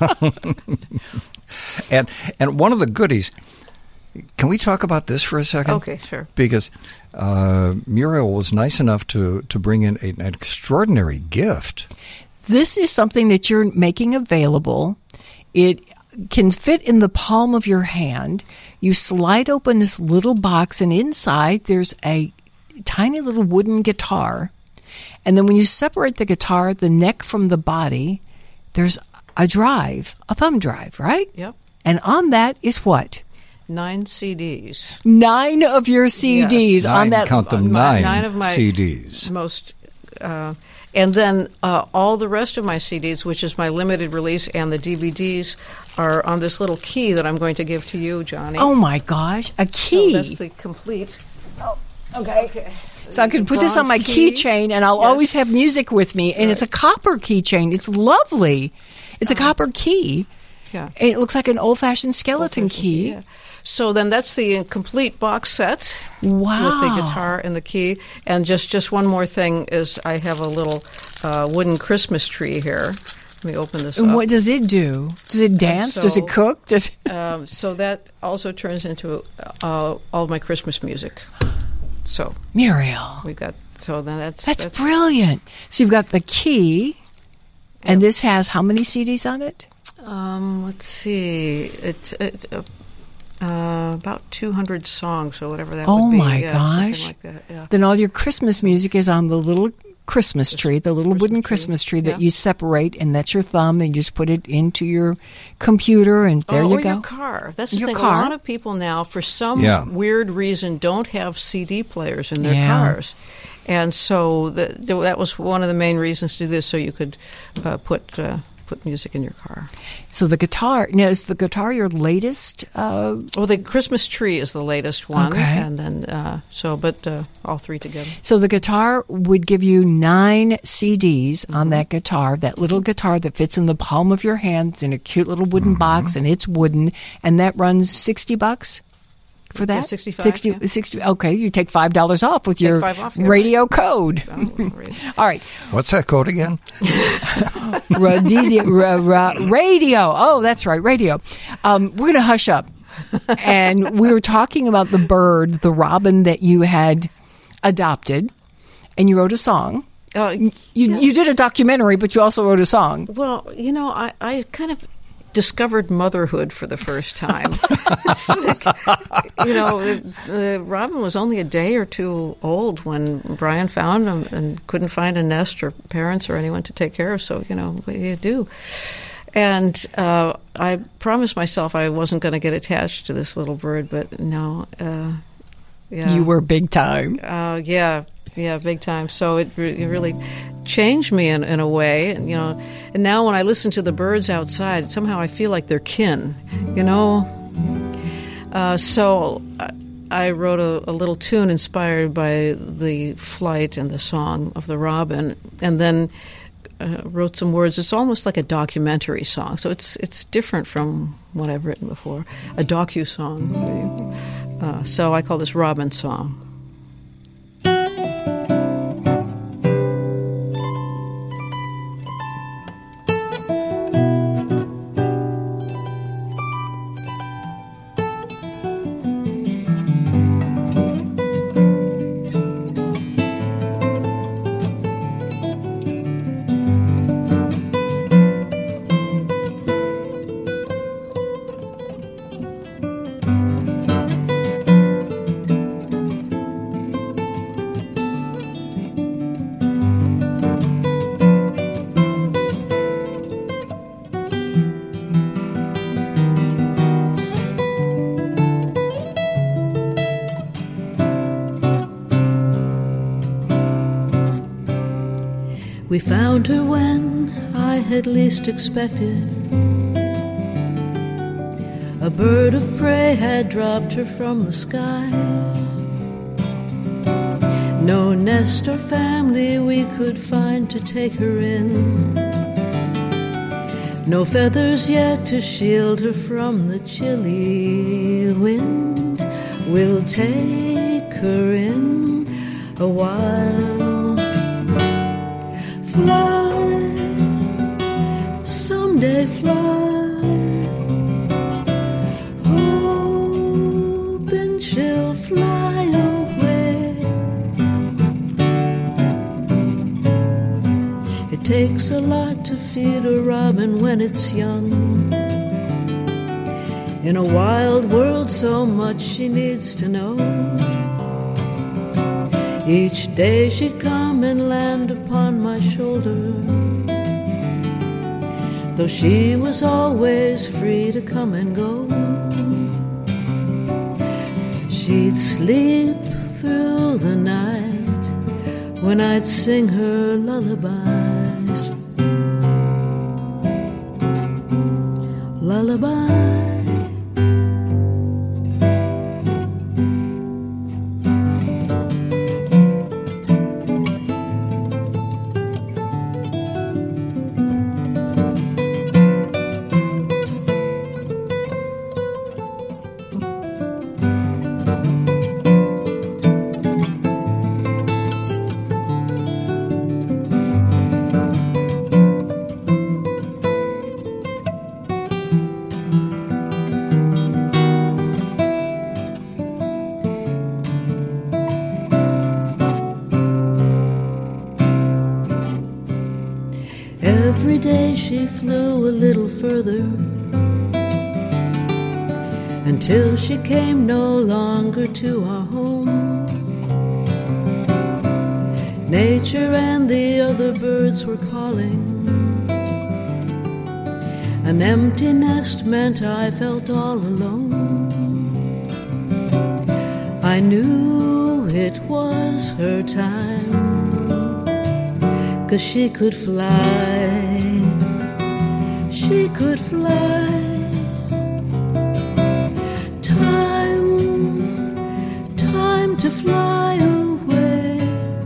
And and one of the goodies. Can we talk about this for a second? Okay, sure. Because uh, Muriel was nice enough to, to bring in a, an extraordinary gift. This is something that you're making available. It can fit in the palm of your hand. You slide open this little box, and inside there's a tiny little wooden guitar. And then when you separate the guitar, the neck from the body, there's a drive, a thumb drive, right? Yep. And on that is what? Nine C Ds. Nine of your C Ds Yes. on Nine, that. count them, on my- nine, nine of my C Ds. most uh, and then uh, all the rest of my C Ds, which is my limited release, and the D V Ds are on this little key that I'm going to give to you, Johnny. Oh my gosh, a key! So that's the complete. Oh, okay. okay. So I could put this on my Bronze key. keychain, and I'll Yes. always have music with me. And Right. it's a copper keychain. It's lovely. It's a copper key. Yeah. And it looks like an old-fashioned skeleton key. Yeah. So then that's the complete box set Wow. with the guitar and the key. And just, just one more thing is I have a little uh, wooden Christmas tree here. Let me open this And up. what does it do? Does it dance? does it so- cook? Does Um, so that also turns into uh, all of my Christmas music. So Muriel? we got so then that's That's, brilliant. So you've got the key, and this has how many C Ds on it? Um, let's see, it's it, uh, uh, about two hundred songs or whatever that Oh would be. my Yeah, something gosh. like that. Yeah. Then all your Christmas music is on the little Christmas tree, the little wooden Christmas tree, Christmas tree that yeah. you separate, and that's your thumb, and you just put it into your computer, and there oh, you or go. your car. That's the Your thing. car. A lot of people now, for some Yeah. weird reason, don't have C D players in their Yeah. cars. And so the, that was one of the main reasons to do this, so you could uh, put uh, put music in your car. So the guitar, now is the guitar your latest? Uh, Well, the Christmas tree is the latest one, Okay. and then uh, so, but uh, all three together. so the guitar would give you nine C Ds Mm-hmm. on that guitar, that little guitar that fits in the palm of your hands in a cute little wooden Mm-hmm. box, and it's wooden, and that runs sixty bucks for that? Yeah, sixty-five, sixty, yeah. sixty, okay, you take five dollars off with Take your five off, yeah, radio code. Oh, right. All right. What's that code again? Radio, ra, ra, radio. Oh, that's right, radio. Um, we're going to hush up. And we were talking about the bird, the robin that you had adopted, and you wrote a song. Uh, You you did a documentary, but you also wrote a song. Well, you know, I, I kind of discovered motherhood for the first time. It's like, you know, the, the robin was only a day or two old when Brian found him and couldn't find a nest or parents or anyone to take care of. So, you know, what do you do? And uh, I promised myself I wasn't going to get attached to this little bird, but no. Uh, yeah. You were big time. Uh, yeah, yeah, big time. So it, re- it really changed me in, in a way, and you know. And now when I listen to the birds outside, somehow I feel like they're kin, you know. Uh, so I, I wrote a, a little tune inspired by the flight and the song of the robin, and then uh, wrote some words. It's almost like a documentary song, so it's it's different from what I've written before, a docu song. Uh, so I call this Robin Song. We found her when I had least expected. A bird of prey had dropped her from the sky. No nest or family we could find to take her in. No feathers yet to shield her from the chilly wind. We'll take her in a while. Fly, someday fly, hoping she'll fly away. It takes a lot to feed a robin when it's young. In a wild world, so much she needs to know. Each day she'd come and land upon my shoulder, though she was always free to come and go. She'd sleep through the night, when I'd sing her lullabies. Lullaby. Every day she flew a little further until she came no longer to our home. Nature and the other birds were calling. An empty nest meant I felt all alone. I knew it was her time, 'cause she could fly, she could fly. Time, time to fly away.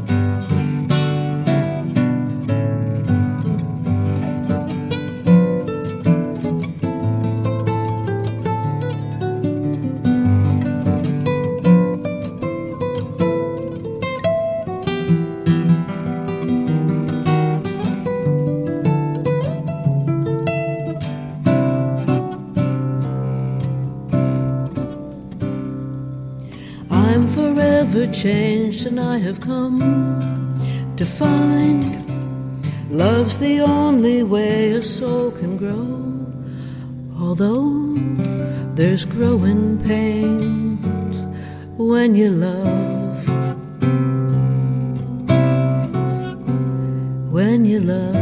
I'm forever changed, and I have come to find love's the only way a soul can grow. Although there's growing pains when you love, when you love.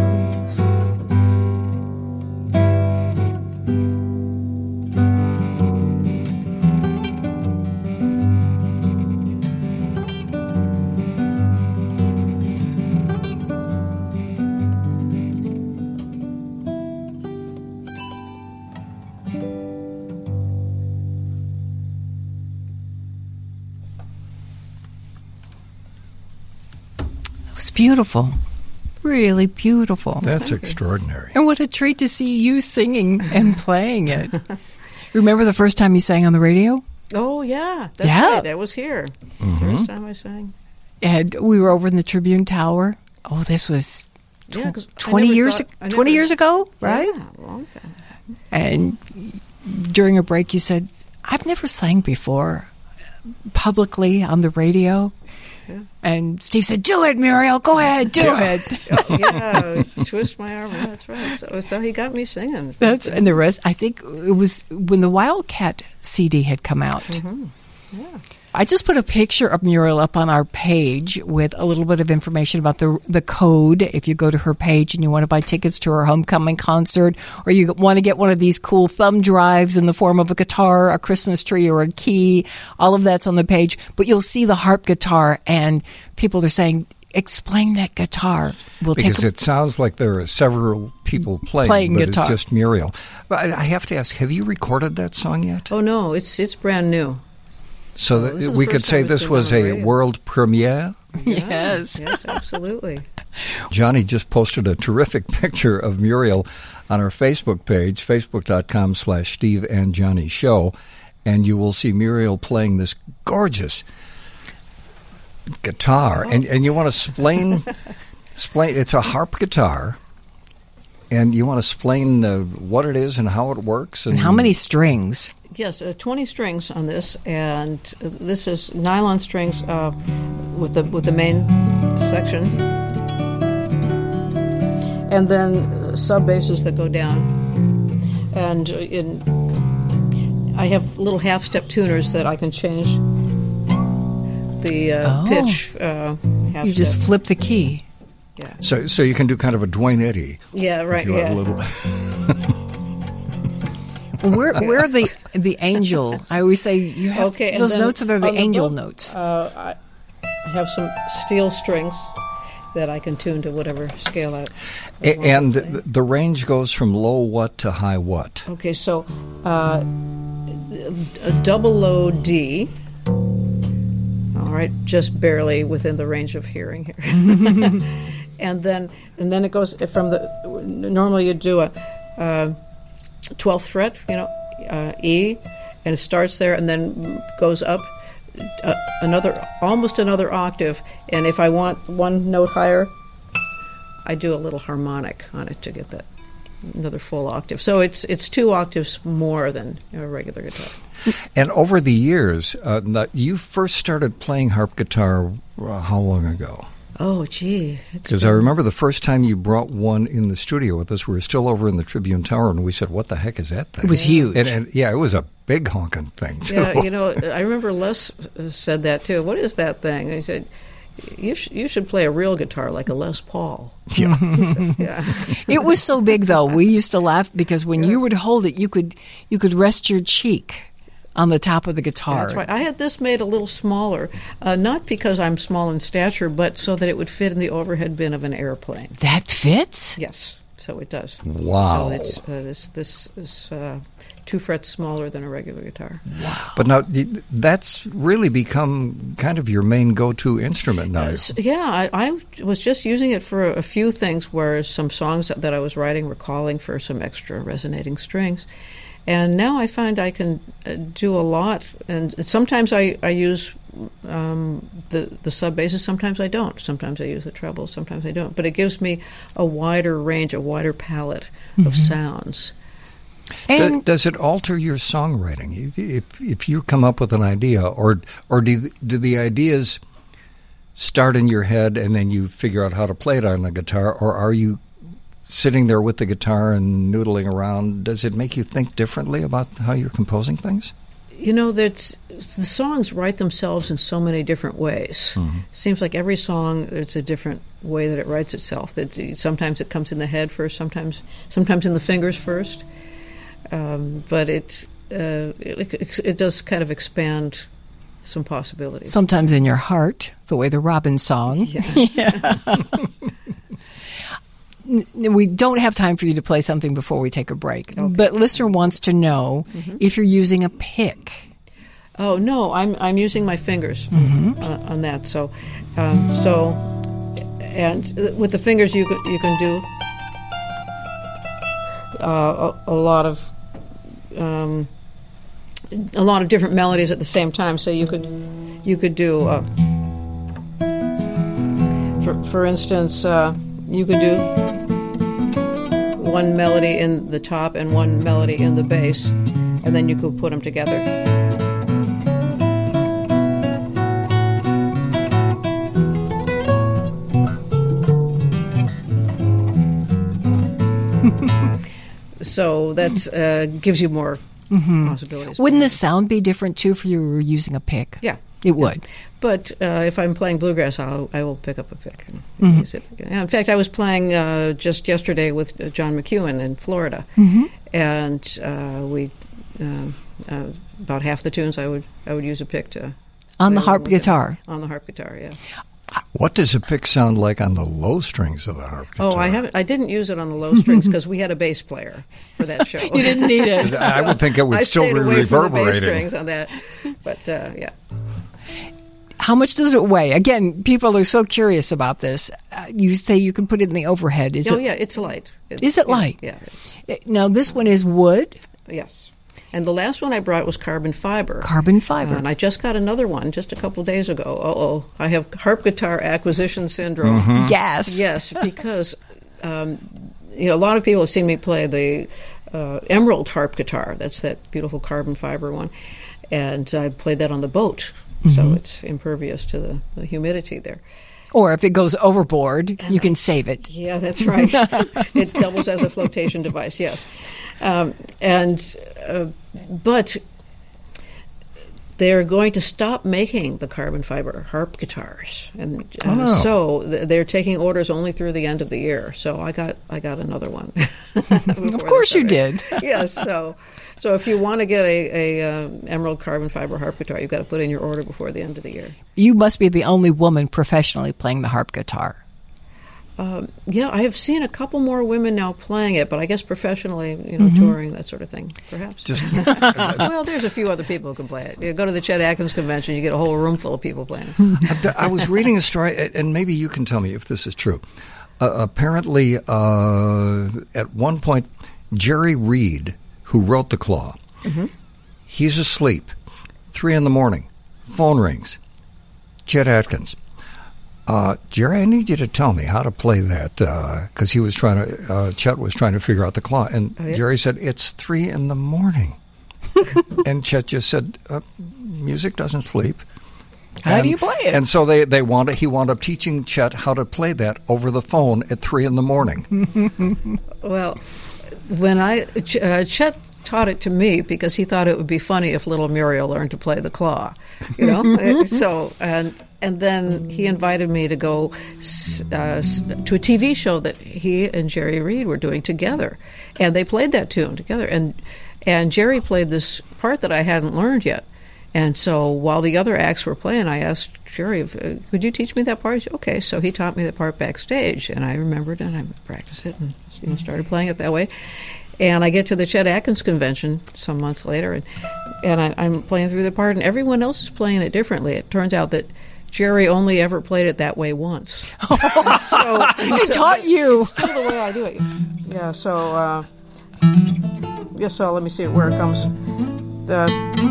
It was beautiful. Really beautiful. That's extraordinary. And what a treat to see you singing and playing it. Remember the first time you sang on the radio? Oh, yeah. That's Yeah. right. That was here. Mm-hmm. First time I sang. And we were over in the Tribune Tower. Oh, this was tw- Yeah, 'cause I twenty never years thought- I twenty never- years ago, right? Yeah, a long time. And during a break you said, "I've never sang before publicly on the radio." Yeah. And Steve said, "Do it, Muriel. Go ahead, do it." Yeah, twist my arm. Yeah, that's right. So, so he got me singing. That's and the rest. I think it was when the Wildcat C D had come out. Mm-hmm. Yeah. I just put a picture of Muriel up on our page with a little bit of information about the the code. If you go to her page and you want to buy tickets to her homecoming concert, or you want to get one of these cool thumb drives in the form of a guitar, a Christmas tree, or a key, all of that's on the page. But you'll see the harp guitar, and people are saying, "Explain that guitar." We'll Because take a- it sounds like there are several people playing, Playing but guitar. it's just Muriel. But I I have to ask, have you recorded that song yet? Oh no, it's it's brand new. So Oh, that this is the we could first say time it's this been was on the a radio. world premiere. Yeah, Yes. yes, absolutely. Johnny just posted a terrific picture of Muriel on our Facebook page, facebook.com slash Steve and Johnny Show, and you will see Muriel playing this gorgeous guitar. And and you want to explain, explain it's a harp guitar, and you want to explain uh, what it is and how it works. And and how many strings? Yes, uh, twenty strings on this, and uh, this is nylon strings uh, with the with the main section, and then uh, sub basses that go down. And uh, in I have little half step tuners that I can change the uh, Oh. pitch. Uh, half You just step. flip the key. Yeah. So so you can do kind of a Dwayne Eddy. Yeah, right. If you Yeah. have a little. Where where are the the angel? I always say you have Okay, and those then notes are the on the angel book, notes. Uh, I I have some steel strings that I can tune to whatever scale I, I A- want and to play. the, the range goes from low what to high what? Okay, so uh, a double low D. All right, just barely within the range of hearing here. and then and then it goes from the normally you do a uh, twelfth fret, you know, uh, E, and it starts there and then goes up uh, another almost another octave. And if I want one note higher, I do a little harmonic on it to get that another full octave. So it's it's two octaves more than a regular guitar. And over the years, uh, now, you first started playing harp guitar uh, how long ago? Oh, gee. Because I remember the first time you brought one in the studio with us, we were still over in the Tribune Tower, and we said, what the heck is that thing? It was huge. And, and yeah, it was a big honking thing, too. Yeah, you know, I remember Les said that, too. What is that thing? He said, you, sh- you should play a real guitar like a Les Paul. Yeah. Said, yeah. It was so big, though. We used to laugh because when you would hold it, you could you could rest your cheek on the top of the guitar. That's right. I had this made a little smaller, uh, not because I'm small in stature, but so that it would fit in the overhead bin of an airplane. That fits? Yes, so it does. Wow. So it's, uh, this this is uh, two frets smaller than a regular guitar. But now, y- that's really become kind of your main go-to instrument now. S- Yeah, I, I was just using it for a, a few things where some songs that, that I was writing were calling for some extra resonating strings. And now I find I can uh, do a lot. And sometimes I, I use um, the, the sub basses, sometimes I don't. Sometimes I use the treble, sometimes I don't. But it gives me a wider range, a wider palette Mm-hmm. of sounds. And Do- Does it alter your songwriting if if you come up with an idea, or or do do the ideas start in your head and then you figure out how to play it on the guitar, or are you sitting there with the guitar and noodling around? Does it make you think differently about how you're composing things? You know, that's, the songs write themselves in so many different ways. Mm-hmm. Seems like every song, it's a different way that it writes itself. That sometimes it comes in the head first, sometimes sometimes in the fingers first. Um, but it, uh, it it does kind of expand some possibilities. sometimes in your heart, the way the Robin song. Yeah. N- We don't have time for you to play something before we take a break. But listener wants to know if you're using a pick. Oh no, I'm I'm using my fingers uh, on that. So, um, so, and with the fingers you can, you can do uh, a, a lot of um, a lot of different melodies at the same time. So you could you could do uh, for for instance uh, you could do one melody in the top and one melody in the bass, and then you could put them together. So that uh, gives you more possibilities. Wouldn't the sound be different, too, if you were using a pick? Yeah. It would. But uh, if I'm playing bluegrass, I'll, I will pick up a pick and use it. Yeah, in fact, I was playing uh, just yesterday with uh, John McEwen in Florida, and uh, we uh, uh, about half the tunes I would I would use a pick to On the play harp along with him. guitar. On the harp guitar, yeah. What does a pick sound like on the low strings of the harp guitar? Oh, I haven't. I didn't use it on the low strings because we had a bass player for that show. You didn't need it. I would think it would I still stayed be away from the bass reverberating. strings on that, but uh, yeah. How much does it weigh? Again, people are so curious about this. Uh, you say you can put it in the overhead. Is Oh it? yeah, it's light. It's, Is it yeah, light? Yeah. it's- Now, this one is wood, Yes. And the last one I brought was carbon fiber. carbon fiber. Uh, and I just got another one just a couple days ago. Uh-oh. I have harp guitar acquisition syndrome. Gas. Yes, because um, you know, a lot of people have seen me play the uh, Emerald harp guitar. That's that beautiful carbon fiber one. And I played that on the boat, so it's impervious to the, the humidity there. Or if it goes overboard, you can save it. Yeah, that's right. It doubles as a flotation device, yes. Um, and uh, but they're going to stop making the carbon fiber harp guitars, and uh, Oh. so th- they're taking orders only through the end of the year. So I got I got another one. Of course you did. Yes. So so if you want to get a, a uh, Emerald carbon fiber harp guitar, you've got to put in your order before the end of the year. You must be the only woman professionally playing the harp guitar. Um, yeah, I have seen a couple more women now playing it, but I guess professionally, you know, mm-hmm. touring, that sort of thing, perhaps. Just well, there's a few other people who can play it. You go to the Chet Atkins convention, you get a whole room full of people playing it. I was reading a story, and maybe you can tell me if this is true. Uh, apparently, uh, at one point, Jerry Reed, who wrote The Claw, mm-hmm. he's asleep. Three in the morning, phone rings. Chet Atkins. Uh, Jerry, I need you to tell me how to play that, because uh, he was trying to, uh, Chet was trying to figure out the claw. And oh, yeah? Jerry said, it's three in the morning. And Chet just said, uh, music doesn't sleep. How and, do you play it? And so they, they wound, he wound up teaching Chet how to play that over the phone at three in the morning. Well, when I, uh, Chet taught it to me because he thought it would be funny if little Muriel learned to play the claw, you know. so and and then he invited me to go uh, to a T V show that he and Jerry Reed were doing together, and they played that tune together. And and Jerry played this part that I hadn't learned yet. And so while the other acts were playing, I asked Jerry, could you teach me that part? He said, okay, so he taught me that part backstage, and I remembered it, and I practiced it, and you know, started playing it that way. And I get to the Chet Atkins convention some months later, and, and I, I'm playing through the part, and everyone else is playing it differently. It turns out that Jerry only ever played it that way once. so He so taught you. It's still the way I do it. Yeah, so, uh, yeah, so let me see where it comes. The,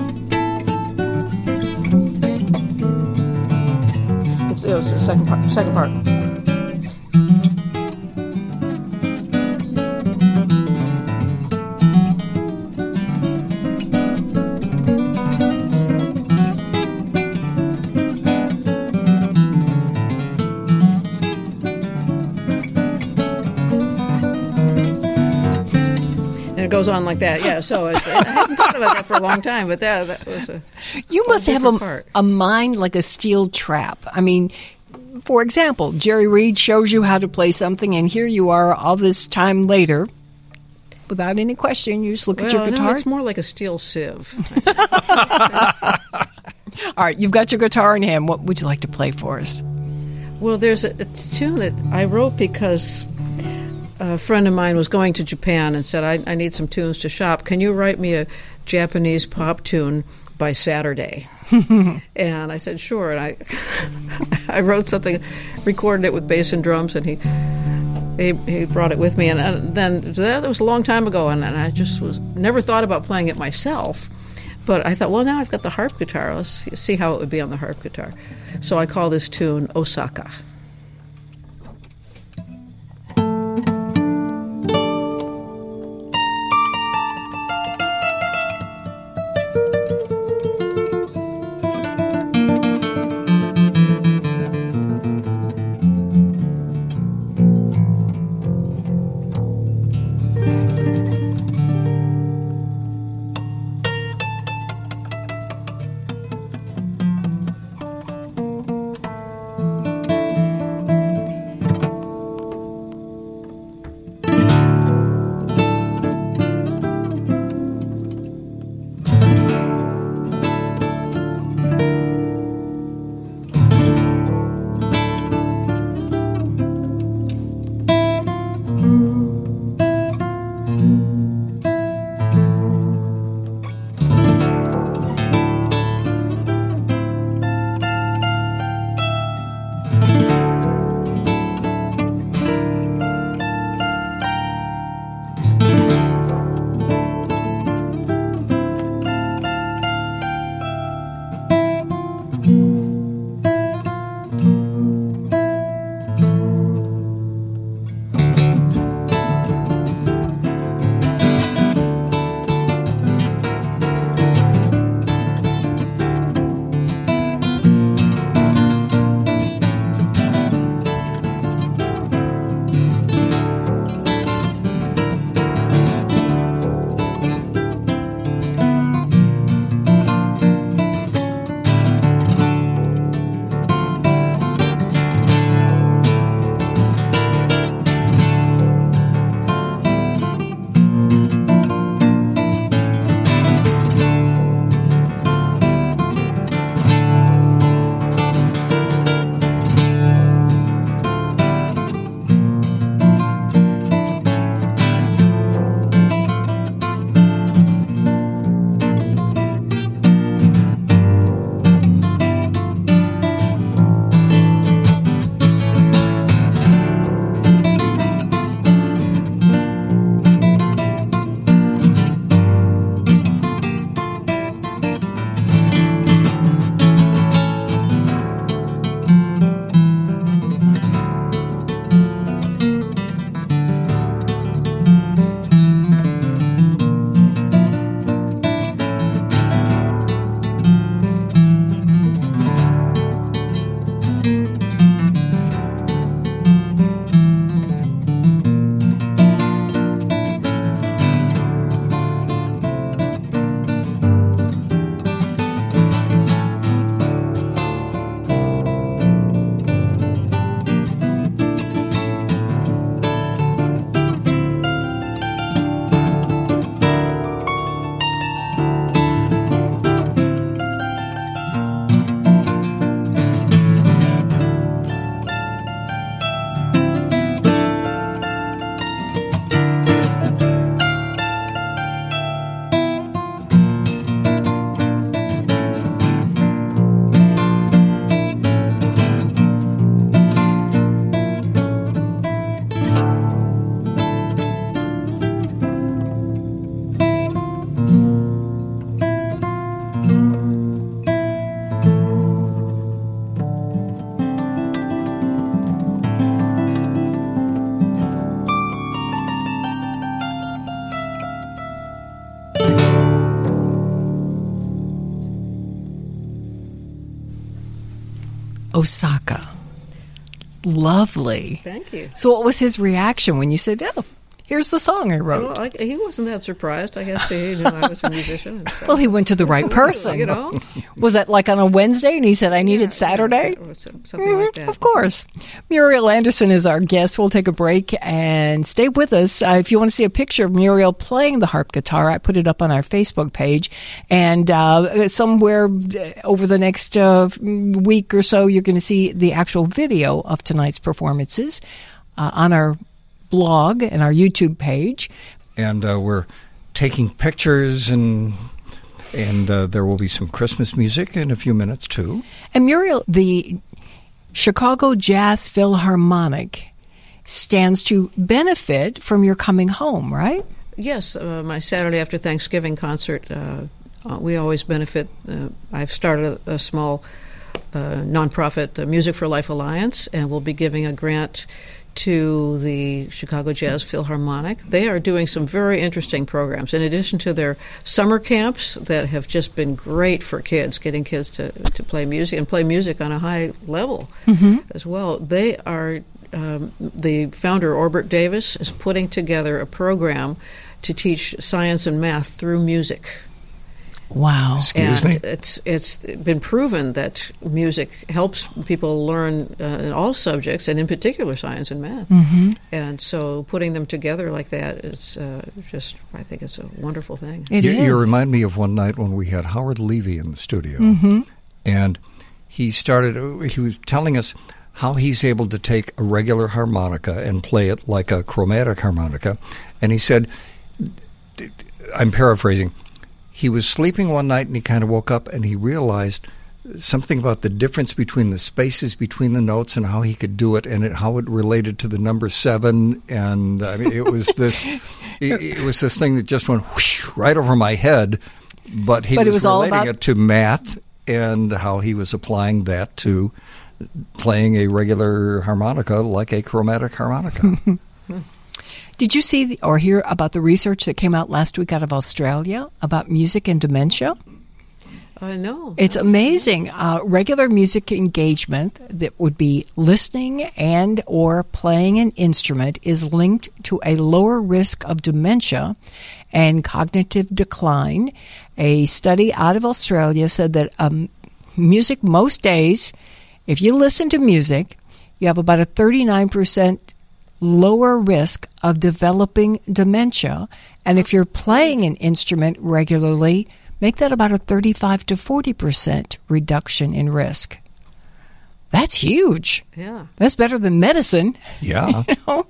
it's, it was the second part. Second part. Goes on like that, yeah. So it's, I hadn't thought about that for a long time, but that, that was a you must have a, a mind like a steel trap. I mean, for example, Jerry Reed shows you how to play something, and here you are all this time later, without any question, you just look well, at your guitar. No, it's more like a steel sieve. All right, you've got your guitar in hand. What would you like to play for us? Well, there's a, a tune that I wrote because a friend of mine was going to Japan and said, I, I need some tunes to shop. Can you write me a Japanese pop tune by Saturday? And I said, sure. And I I wrote something, recorded it with bass and drums, and he he, he brought it with me. And, and then that was a long time ago, and, and I just was never thought about playing it myself. But I thought, well, now I've got the harp guitar. Let's see how it would be on the harp guitar. So I call this tune Osaka. Osaka. Lovely. Thank you. So what was his reaction when you said, oh, here's the song I wrote? Well, I, he wasn't that surprised. I guess he knew I was a musician. And so. Well, he went to the right person. You know? Was that like on a Wednesday and he said, I needed Yeah, Saturday? yeah, something mm-hmm, like that. Of course. Muriel Anderson is our guest. We'll take a break and stay with us. Uh, if you want to see a picture of Muriel playing the harp guitar, I put it up on our Facebook page. And uh, somewhere over the next uh, week or so, you're going to see the actual video of tonight's performances uh, on our blog and our YouTube page. And uh, we're taking pictures, and and uh, there will be some Christmas music in a few minutes, too. And Muriel, the Chicago Jazz Philharmonic stands to benefit from your coming home, right? Yes, uh, my Saturday after Thanksgiving concert, uh, uh, we always benefit. Uh, I've started a, a small uh, nonprofit, uh, Music for Life Alliance, and we'll be giving a grant to the Chicago Jazz Philharmonic. They are doing some very interesting programs. In addition to their summer camps that have just been great for kids, getting kids to, to play music and play music on a high level mm-hmm. as well. They are, um, the founder, Orbert Davis, is putting together a program to teach science and math through music. Wow. Excuse and me? It's it's been proven that music helps people learn uh, in all subjects, and in particular science and math. Mm-hmm. And so putting them together like that is uh, just, I think it's a wonderful thing. It you, is. You remind me of one night when we had Howard Levy in the studio. Mm-hmm. And he started, he was telling us how he's able to take a regular harmonica and play it like a chromatic harmonica. And he said, I'm paraphrasing, he was sleeping one night and he kind of woke up and he realized something about the difference between the spaces between the notes and how he could do it, and it, how it related to the number seven. And I mean, it was this, it, it was this thing that just went whoosh, right over my head. But he but was, it was all relating about- it to math and how he was applying that to playing a regular harmonica like a chromatic harmonica. Did you see the, or hear about the research that came out last week out of Australia about music and dementia? Uh, no. It's amazing. Uh, regular music engagement that would be listening and or playing an instrument is linked to a lower risk of dementia and cognitive decline. A study out of Australia said that um, music most days, if you listen to music, you have about a thirty-nine percent lower risk of developing dementia. And if you're playing an instrument regularly, make that about a thirty-five to forty percent reduction in risk. That's huge. Yeah. That's better than medicine. Yeah. You know?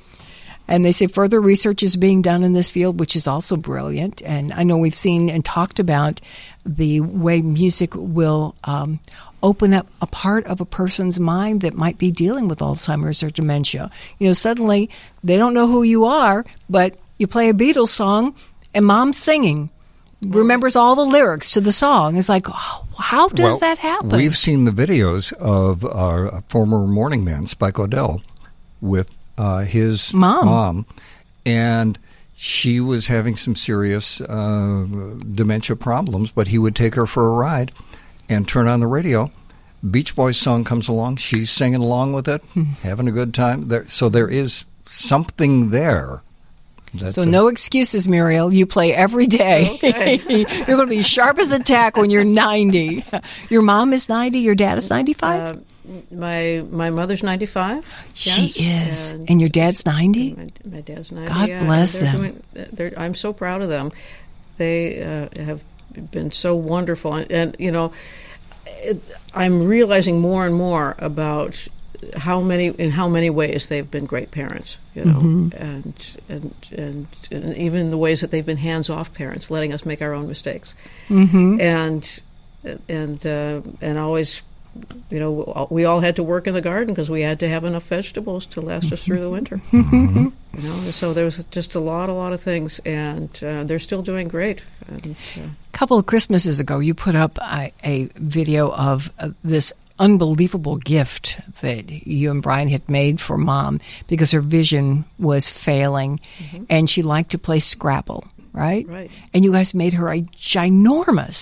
And they say further research is being done in this field, which is also brilliant. And I know we've seen and talked about the way music will um, open up a part of a person's mind that might be dealing with Alzheimer's or dementia. You know, suddenly they don't know who you are, but you play a Beatles song and mom's singing. Remembers all the lyrics to the song. It's like, oh, how does well, that happen? We've seen the videos of our former morning man, Spike O'Dell, with uh, his mom. mom, and she was having some serious uh, dementia problems, but he would take her for a ride and turn on the radio. Beach Boys song comes along. She's singing along with it, having a good time. There, so there is something there. That, So uh, no excuses, Muriel. You play every day. Okay. You're going to be sharp as a tack when you're ninety. Your mom is ninety. Your dad is ninety-five? Uh, my my mother's ninety-five. She yes, is. And your dad's ninety? My, my dad's ninety. God yeah, bless they're them. Doing, they're, I'm so proud of them. They uh, have been so wonderful. And, and you know, it, I'm realizing more and more about how many in how many ways they've been great parents, you know, mm-hmm. and, and and and even the ways that they've been hands-off parents, letting us make our own mistakes, mm-hmm. and and uh, and always, you know, we all had to work in the garden because we had to have enough vegetables to last us through the winter. Mm-hmm. You know, so there was just a lot, a lot of things, and uh, they're still doing great. And, uh, A couple of Christmases ago, you put up a, a video of uh, this unbelievable gift that you and Brian had made for Mom because her vision was failing, mm-hmm. and she liked to play Scrabble, right? Right. And you guys made her a ginormous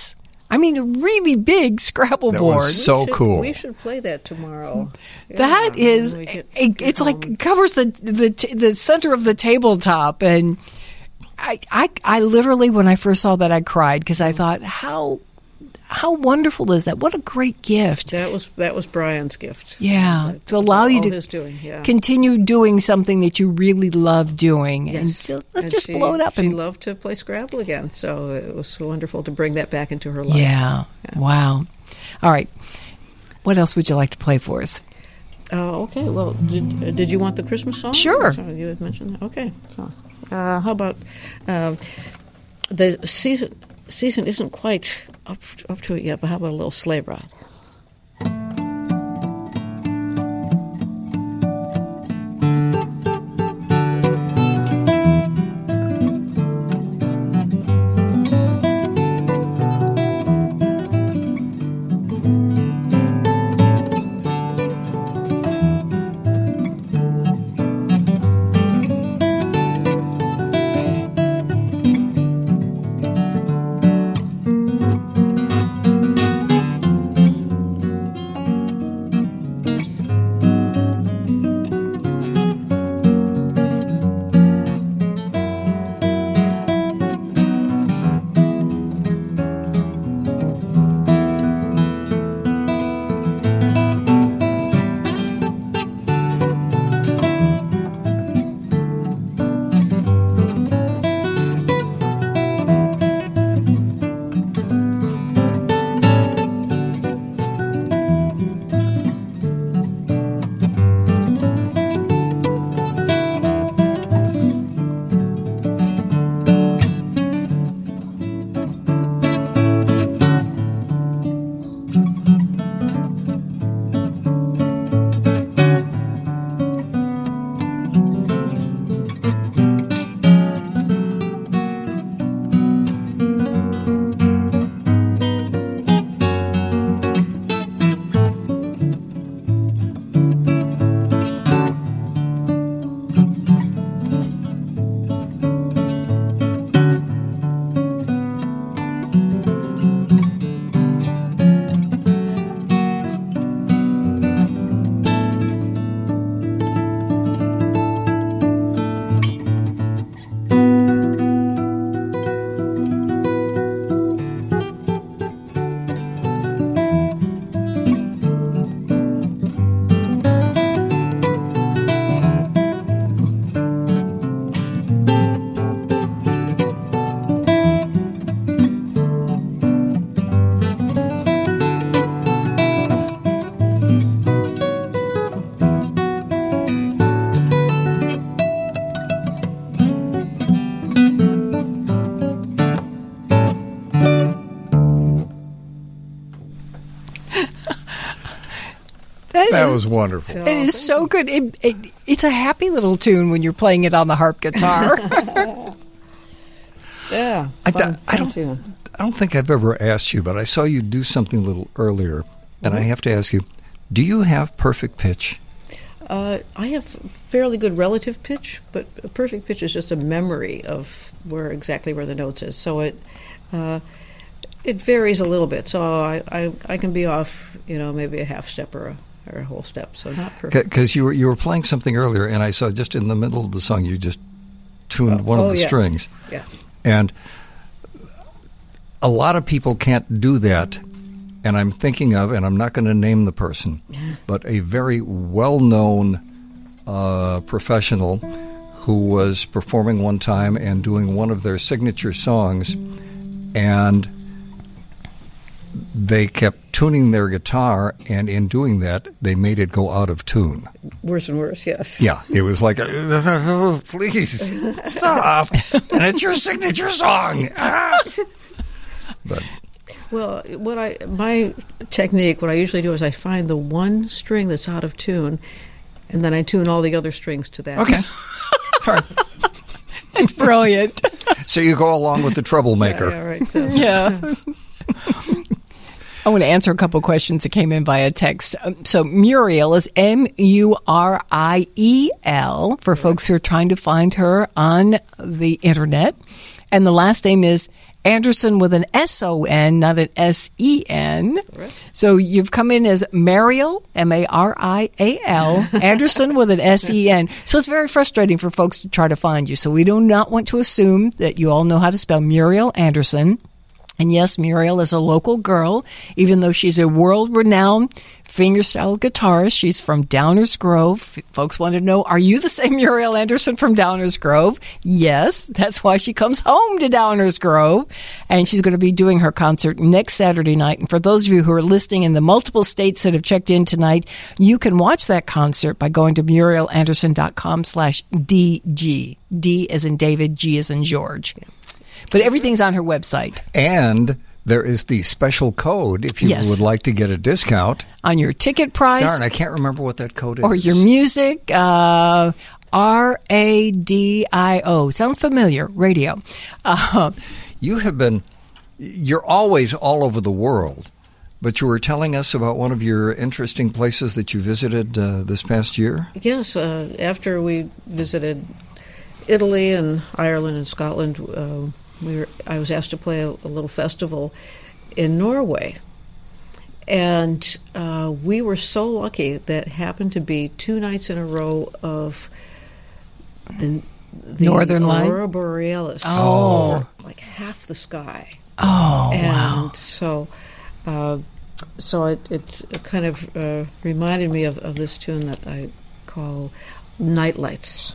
I mean, a really big Scrabble That board. was so Should- cool. We should play that tomorrow. That Yeah, is, when we get- it, get it's like home. it covers the the t- the center of the tabletop, and I I I literally when I first saw that I cried because I thought how how wonderful is that? What a great gift! That was that was Brian's gift. Yeah, That to was allow you all to his doing. Yeah. continue doing something that you really love doing, and Yes. so let's And just she, blow it up. She and loved to play Scrabble again, so it was so wonderful to bring that back into her life. yeah. Wow. All right. What else would you like to play for us? Oh, okay. Well, did, uh, did you want the Christmas song? Sure. Sorry, you had mentioned that. Okay. So, uh, how about uh, the season? Season isn't quite up, up to it yet, but how about a little sleigh ride? That is- was wonderful. It is so good. It, it, it's a happy little tune when you're playing it on the harp guitar. Yeah. I, fun- I fun don't. tune. I don't think I've ever asked you, but I saw you do something a little earlier, and I have to ask you: do you have perfect pitch? Uh, I have fairly good relative pitch, but a perfect pitch is just a memory of where exactly where the notes is. So it uh, it varies a little bit. So I, I I can be off, you know, maybe a half step or a, or a whole step. So not perfect. Because you were you were playing something earlier, and I saw just in the middle of the song you just tuned Oh, one of oh, the yeah. strings, Yeah. and a lot of people can't do that. And I'm thinking of, and I'm not going to name the person, but a very well-known uh, professional who was performing one time and doing one of their signature songs, and they kept tuning their guitar, and in doing that, they made it go out of tune. Worse and worse. Yes. Yeah, it was like, please stop, and it's your signature song. Ah! But Well, what I my technique, what I usually do is I find the one string that's out of tune, and then I tune all the other strings to that. okay, all right. It's brilliant. So you go along with the troublemaker. Yeah, yeah, right. So, Yeah. I want to answer a couple questions that came in via text. Um, So Muriel is M U R I E L for folks who are trying to find her on the internet. And the last name is Anderson with an S O N, not an S E N. Right. So you've come in as Marial, M A R I A L, Anderson with an S E N. So it's very frustrating for folks to try to find you. So we do not want to assume that you all know how to spell Muriel Anderson. And yes, Muriel is a local girl, even though she's a world-renowned fingerstyle guitarist. She's from Downers Grove. Folks want to know, are you the same Muriel Anderson from Downers Grove? Yes, that's why she comes home to Downers Grove. And she's going to be doing her concert next Saturday night. And for those of you who are listening in the multiple states that have checked in tonight, you can watch that concert by going to murielanderson.com slash DG. D as in David, G as in George. But everything's on her website. And there is the special code if you Yes. would like to get a discount. On your ticket price. Darn, I can't remember what that code is. Or your music. Uh, R A D I O. Sound familiar? Radio. Uh, You have been, you're always all over the world, but you were telling us about one of your interesting places that you visited uh, this past year? Yes, uh, after we visited Italy and Ireland and Scotland, uh, we were, I was asked to play a, a little festival in Norway. And uh, we were so lucky that happened to be two nights in a row of the, the Northern Light? Aurora Borealis. Oh. Over, like half the sky. oh, and wow. so uh, so it, it kind of uh, reminded me of, of this tune that I call Night Lights.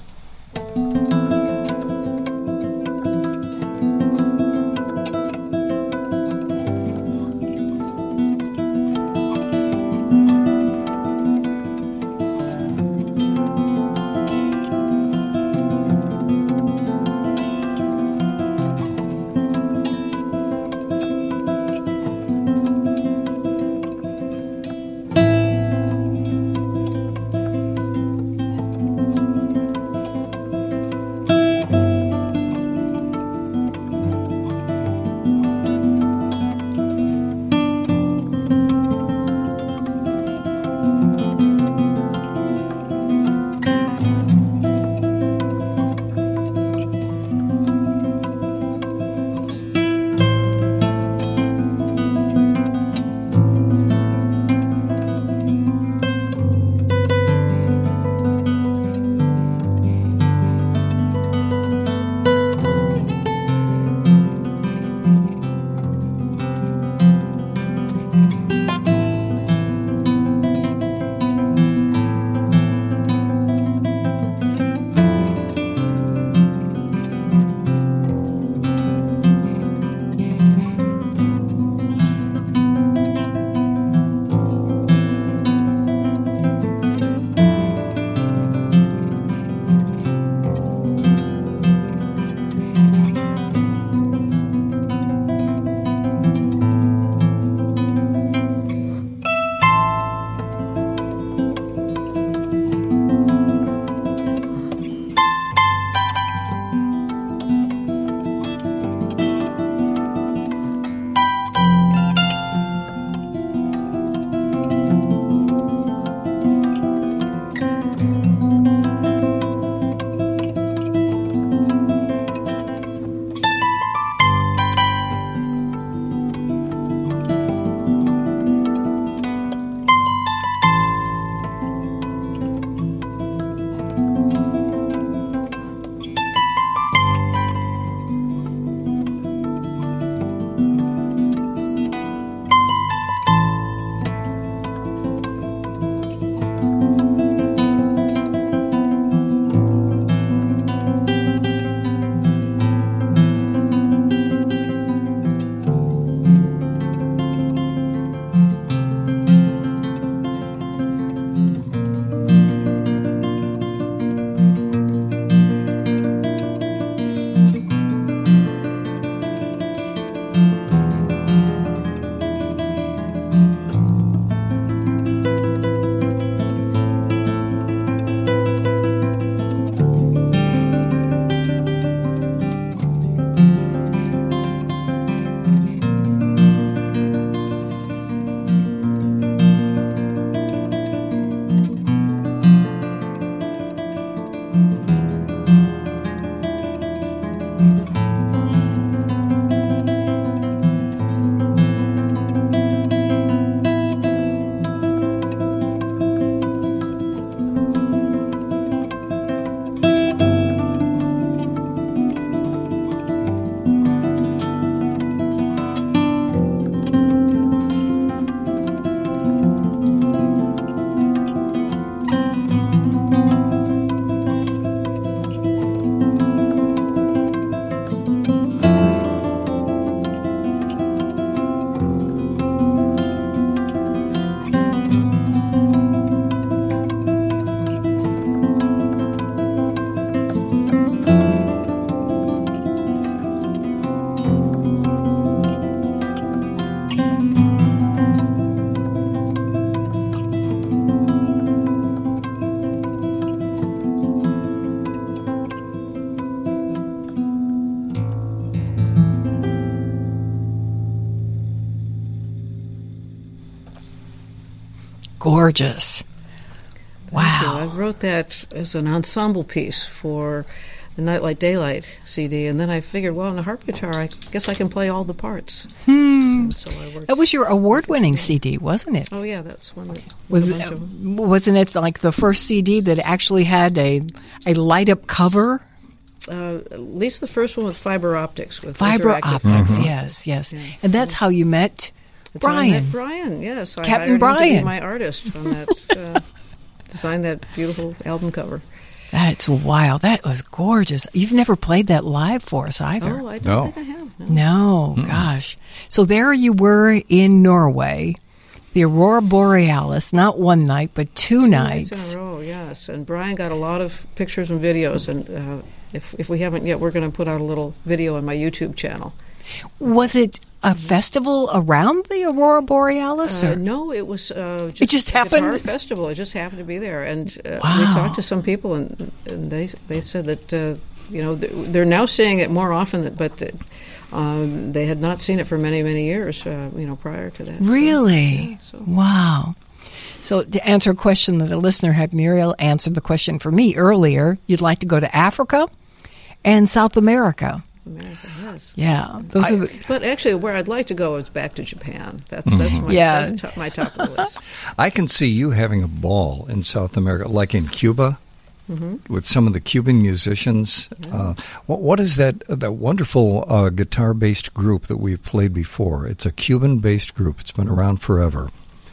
gorgeous. Thank you. Wow. I wrote that as an ensemble piece for the Nightlight Daylight C D, and then I figured, well, on a harp guitar, I guess I can play all the parts. Hmm. And so I worked. That was your award-winning C D, wasn't it? Oh yeah, that's one. That, Was, a bunch of them. wasn't it like the first C D that actually had a a light-up cover? Uh, at least the first one with fiber optics. With Fiber interactive- optics, yes, yes. And that's how you met That's how I Brian. met Brian, yes. I Captain hired him to Brian. be my artist on that. Uh, designed that beautiful album cover. That's wild. That was gorgeous. You've never played that live for us either. Oh, I don't No. think I have. No. No, gosh. So there you were in Norway, the Aurora Borealis, not one night, but two, Two nights. in a row, yes. And Brian got a lot of pictures and videos, and uh, if if we haven't yet, we're going to put out a little video on my YouTube channel. Was it a festival around the Aurora Borealis? Uh, or? no, it was uh, just It just a guitar happened? festival. It just happened to be there, and uh, Wow. we talked to some people, and, and they they said that uh, you know th- they're now seeing it more often, that, but uh, um, they had not seen it for many many years. Uh, you know, prior to that. So, Really? yeah, so- Wow. So to answer a question that a listener had, Muriel answered the question for me earlier. You'd like to go to Africa and South America. America, yes. Yeah. Those are the, But actually, where I'd like to go is back to Japan. That's that's my Yeah. that's top, my top of the list. I can see you having a ball in South America, like in Cuba, Mm-hmm. with some of the Cuban musicians. Uh, what, what is that that wonderful uh, guitar-based group that we've played before? It's a Cuban-based group. It's been around forever.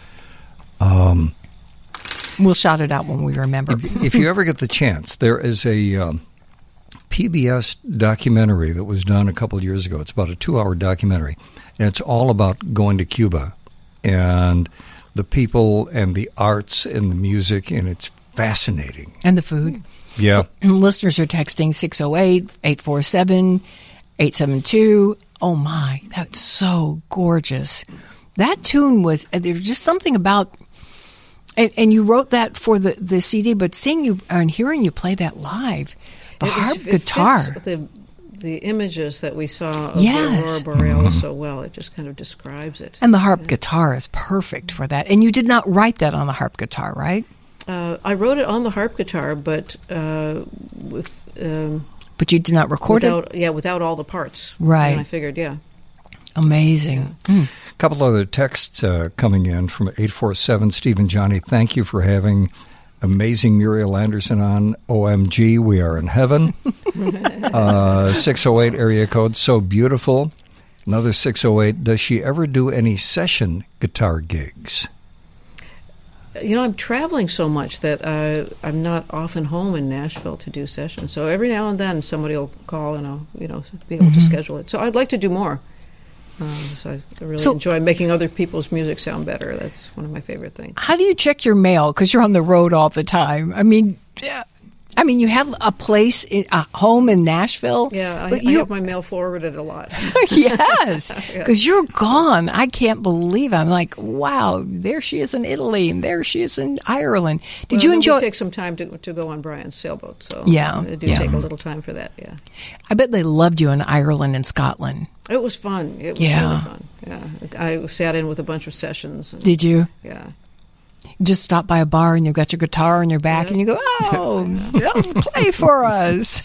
Um, we'll shout it out when we remember. if, if you ever get the chance, there is a um, P B S documentary that was done a couple of years ago. It's about a two-hour documentary, and it's all about going to Cuba and the people and the arts and the music, and it's fascinating. And the food. Yeah. And listeners are texting six oh eight, eight four seven, eight seven two. Oh, my. That's so gorgeous. That tune was, there was just something about, and, and you wrote that for the, the C D, but seeing you and hearing you play that live, the It- harp it, it guitar. fits the the images that we saw of Yes. the Aurora Borealis so well. It just kind of describes it. And the harp guitar is perfect for that. And you did not write that on the harp guitar, right? Uh, I wrote it on the harp guitar, but uh, with um, But you did not record it? without yeah without all the parts. Right. And I figured, yeah. Amazing. Mm. A couple other texts uh, coming in from eight four seven. Stephen Johnny, thank you for having amazing Muriel Anderson on. O M G, we are in heaven. uh, six oh eight area code, so beautiful. Another six oh eight, does she ever do any session guitar gigs? You know, I'm traveling so much that uh, I'm not often home in Nashville to do sessions. So every now and then somebody will call and I'll, you know, be able Mm-hmm. to schedule it. So I'd like to do more. Um, so I really So- enjoy making other people's music sound better. That's one of my favorite things. How do you check your mail? Because you're on the road all the time. I mean, yeah. I mean, you have a place, in, a home in Nashville. Yeah, I, but I you, have my mail forwarded a lot. yes, because you're gone. I can't believe it. I'm like, wow, there she is in Italy, and there she is in Ireland. Did Well, you it enjoy? would take some time to to go on Brian's sailboat, so Yeah, it do yeah. take a little time for that. Yeah, I bet they loved you in Ireland and Scotland. it was fun. It was Yeah. really fun. Yeah, I sat in with a bunch of sessions. And, Did you yeah, just stop by a bar and you've got your guitar on your back and you go, oh, play for us?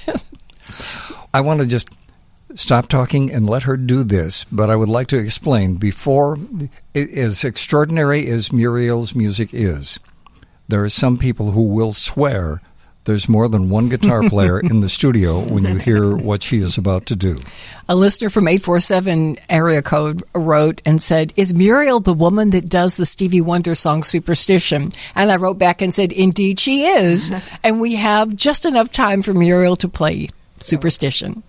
I want to just stop talking and let her do this, but I would like to explain before, as extraordinary as Muriel's music is, there are some people who will swear there's more than one guitar player in the studio when you hear what she is about to do. A listener from eight four seven area code wrote and said, is Muriel the woman that does the Stevie Wonder song Superstition? And I wrote back and said, indeed she is. And we have just enough time for Muriel to play Superstition.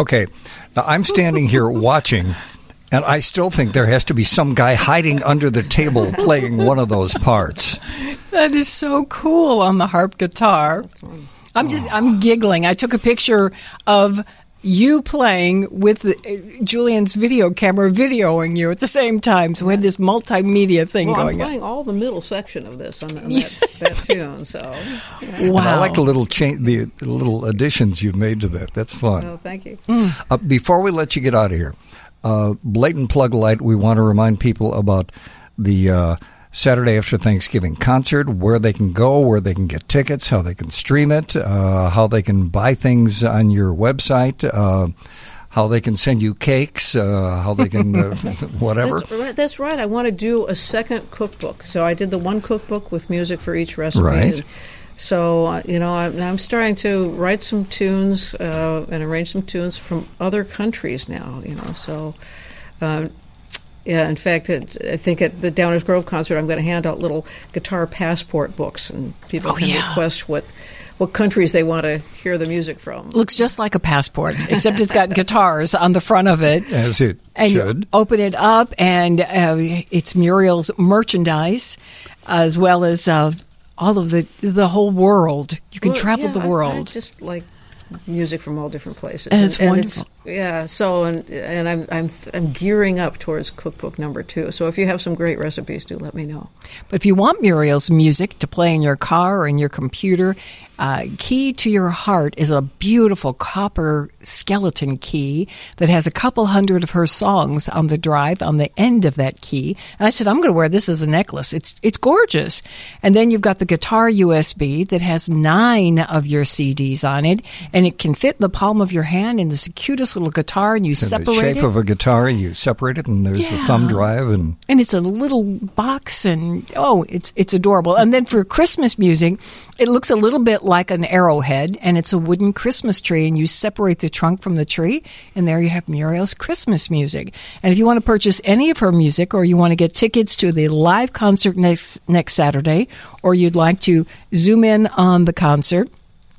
Okay, now I'm standing here watching, and I still think there has to be some guy hiding under the table playing one of those parts. That is so cool on the harp guitar. I'm just, I'm giggling. I took a picture of you playing with the, uh, Julian's video camera videoing you at the same time. So we had this multimedia thing well, going I'm playing on. all the middle section of this on, on that, that tune. So, yeah. Wow. And I like the little cha- the, the little additions you've made to that. That's fun. Oh, thank you. Mm. Uh, before we let you get out of here, uh, blatant plug light, we want to remind people about the uh, Saturday after Thanksgiving concert, where they can go, where they can get tickets, how they can stream it, uh, how they can buy things on your website, uh, how they can send you cakes, uh, how they can uh, whatever. That's right, that's right. I want to do a second cookbook. So I did the one cookbook with music for each recipe. Right. And so, uh, you know, I'm, I'm starting to write some tunes uh, and arrange some tunes from other countries now, you know. So, um, yeah, in fact, it, I think at the Downers Grove concert, I'm going to hand out little guitar passport books, and people Oh, can yeah. request what, what countries they want to hear the music from. Looks just like a passport, except it's got guitars on the front of it. As it And should. you open it up, and uh, it's Muriel's merchandise, as well as uh, all of the the whole world. You can Well, travel yeah, the I- world. I just like music from all different places. And it's it's, wonderful. yeah. So and and I'm I'm I'm gearing up towards cookbook number two. So if you have some great recipes, do let me know. But if you want Muriel's music to play in your car or in your computer, uh, Key to Your Heart is a beautiful copper skeleton key that has a couple hundred of her songs on the drive on the end of that key. And I said, I'm going to wear this as a necklace. It's it's gorgeous. And then you've got the guitar U S B that has nine of your C Ds on it, and it can fit in the palm of your hand, and it's the cutest little guitar, and you In separate the shape it. of a guitar, you separate it, and there's Yeah. the thumb drive, and And it's a little box, and oh, it's it's adorable. And then for Christmas music, it looks a little bit like an arrowhead, and it's a wooden Christmas tree, and you separate the trunk from the tree, and there you have Muriel's Christmas music. And if you want to purchase any of her music, or you want to get tickets to the live concert next next Saturday, or you'd like to zoom in on the concert,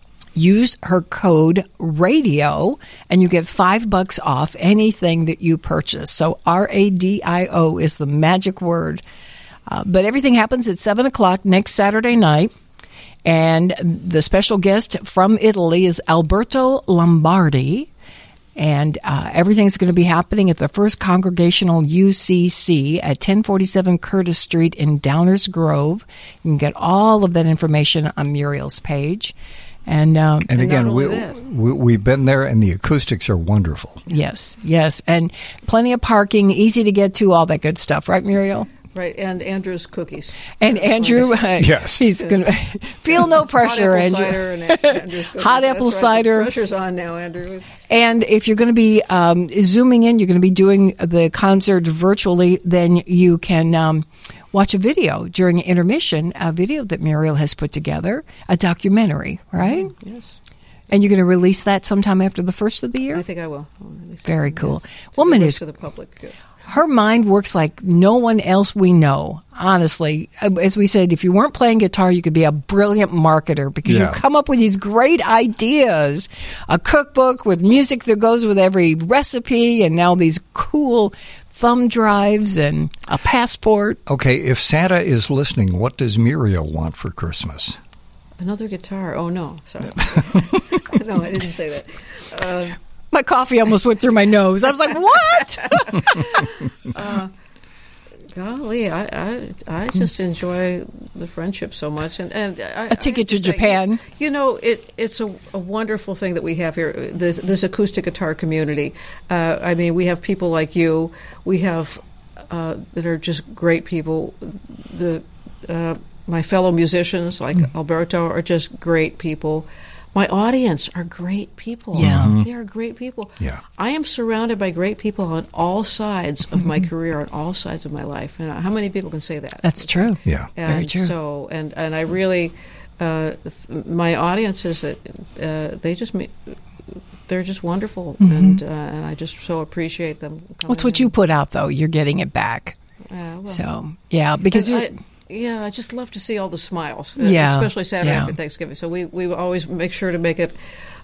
use her code RADIO, and you get five bucks off anything that you purchase. So R A D I O is the magic word. Uh, but everything happens at seven o'clock next Saturday night. And the special guest from Italy is Alberto Lombardi. And uh, everything's going to be happening at the First Congregational U C C at ten forty-seven Curtis Street in Downers Grove. You can get all of that information on Muriel's page. And, um, and And again, not we, only that. we we've been there, and the acoustics are wonderful. yes, yes. And plenty of parking, easy to get to, all that good stuff. Right, Muriel? Right, and Andrew's cookies. And Andrew, uh, Yes. he's going to feel no pressure, Hot apple Andrew. cider and Andrew's cookies. Hot That's apple right, the cider. pressure's on now, Andrew. And if you're going to be um, zooming in, you're going to be doing the concert virtually, then you can um, watch a video during intermission, a video that Muriel has put together, a documentary, right? Yes, And you're going to release that sometime after the first of the year? I think I will. I'll release Very it. cool. Yeah. Woman To the is rest of the public. Good. her mind works like no one else we know. Honestly, as we said, if you weren't playing guitar, you could be a brilliant marketer because Yeah. you come up with these great ideas. A cookbook with music that goes with every recipe, and now these cool thumb drives and a passport. Okay, if Santa is listening, what does Muriel want for Christmas? Another guitar. Oh, no. Sorry. No, I didn't say that. Uh, My coffee almost went through my nose. I was like, what? uh, golly, I, I I just enjoy the friendship so much, and and I, A ticket I have to say, Japan. You know, it it's a, a wonderful thing that we have here. This this acoustic guitar community. Uh, I mean, we have people like you. We have uh, that are just great people. The uh, my fellow musicians like Mm. Alberto are just great people. My audience are great people. Yeah. Mhm. They are great people. Yeah. I am surrounded by great people on all sides of my career, on all sides of my life. And how many people can say that? That's true. Yeah. And Very true. So, and, and I really, uh, th- my audience is that uh, they just, me- they're just wonderful, and uh, and I just so appreciate them. What's what coming you put out, though? You're getting it back. in. Uh, well, So, yeah, because and you. I- yeah, I just love to see all the smiles, uh, Yeah, especially Saturday yeah. after Thanksgiving. So we, we always make sure to make it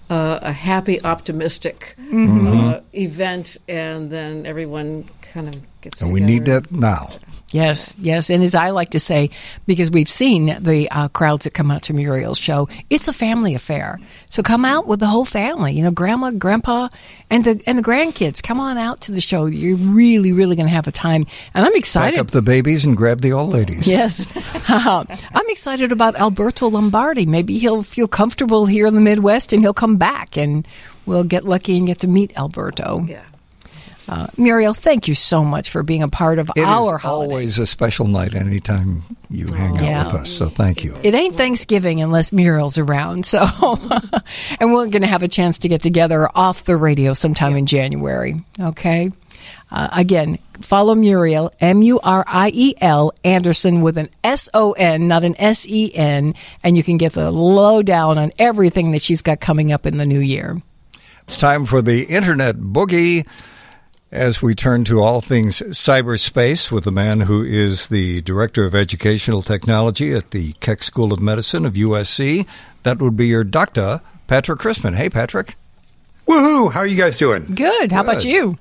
uh, a happy, optimistic Mm-hmm. uh, event, and then everyone kind of gets And together. we need that now. Yes, yes. And as I like to say, because we've seen the uh, crowds that come out to Muriel's show, it's a family affair. So come out with the whole family, you know, grandma, grandpa, and the and the grandkids. Come on out to the show. You're really, really going to have a time. And I'm Pack excited. up the babies and grab the old ladies. Yes. I'm excited about Alberto Lombardi. Maybe he'll feel comfortable here in the Midwest and he'll come back and we'll get lucky and get to meet Alberto. Yeah. Uh, Muriel, thank you so much for being a part of It our is holiday. always a special night anytime you hang Yeah. out with us. So thank you. It ain't Thanksgiving unless Muriel's around. So, and we're going to have a chance to get together off the radio sometime in January. Okay. Uh, again, follow Muriel, M U R I E L, Anderson with an S O N, not an S E N, and you can get the lowdown on everything that she's got coming up in the new year. It's time for the Internet Boogie as we turn to all things cyberspace with the man who is the Director of Educational Technology at the Keck School of Medicine of U S C. That would be your doctor, Patrick Christman. Hey, Patrick. Woohoo! How are you guys doing? Good. How about Good. you?